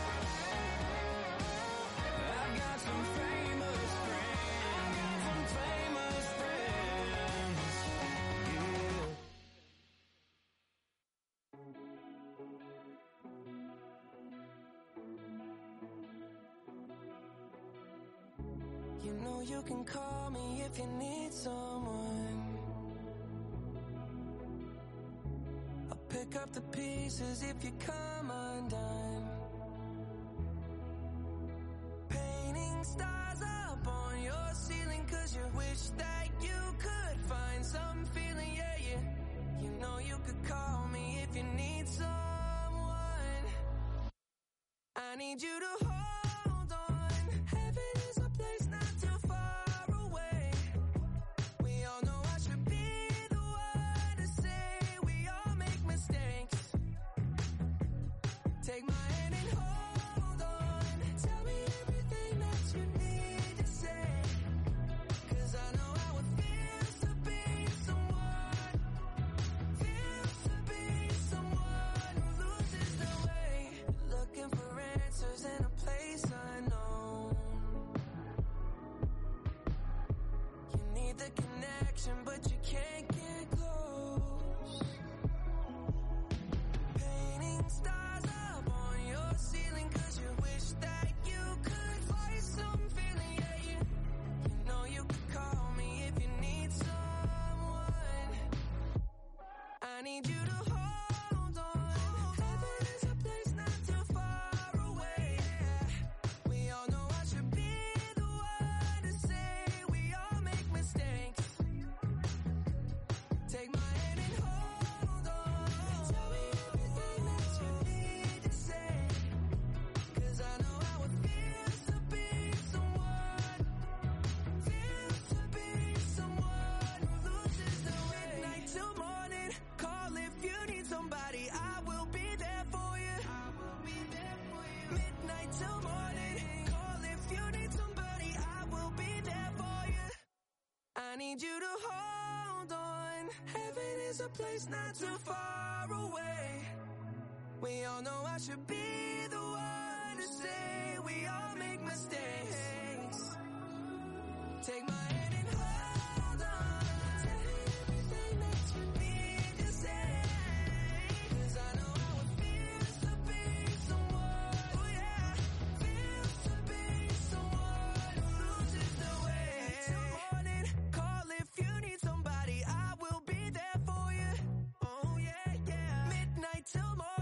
I've got some famous friends. Got some famous friends. Yeah. You know you can call me if you need someone. I'll pick up the pieces if you come undone. Painting stars up on your ceiling 'cause you wish that you could find some feeling, yeah, yeah. You know you could call me if you need someone. I need you to hold on. Heaven is a place not too far away. We all know I should be the one to say we all make mistakes. Take my hand and hold on. Tell me everything that you need to say. 'Cause I know how it feels to be someone. Feels to be someone who loses their way. Looking for answers in a place unknown. You need the connection, but you can't get close. Painting stars up on your ceiling 'cause you wish that you could find some feeling, yeah, yeah. You know you could call me if you need someone. I need you to hold on. Heaven is a place not too far away. We all know I should be the one to say we all make mistakes. Take my hand and hold on. Tell me everything that you need to say. 'Cause I know how it feels to be someone. Feels to be someone who loses their way. Midnight till morning. Call if you need somebody. I will be there for you. I will be there for you. Midnight till morning. Call if you need somebody. I will be there for you. I need you to hold on. Heaven is a place not too far away. We all know I should be the one to say we all make mistakes. Take my hand and hold on. Tell me everything that you need to say. 'Cause I know how it feels to be someone. Oh yeah. Feels to be someone who loses their way. Till morning. Call if you need somebody. I will be there for you. Oh yeah, yeah. Midnight till morning.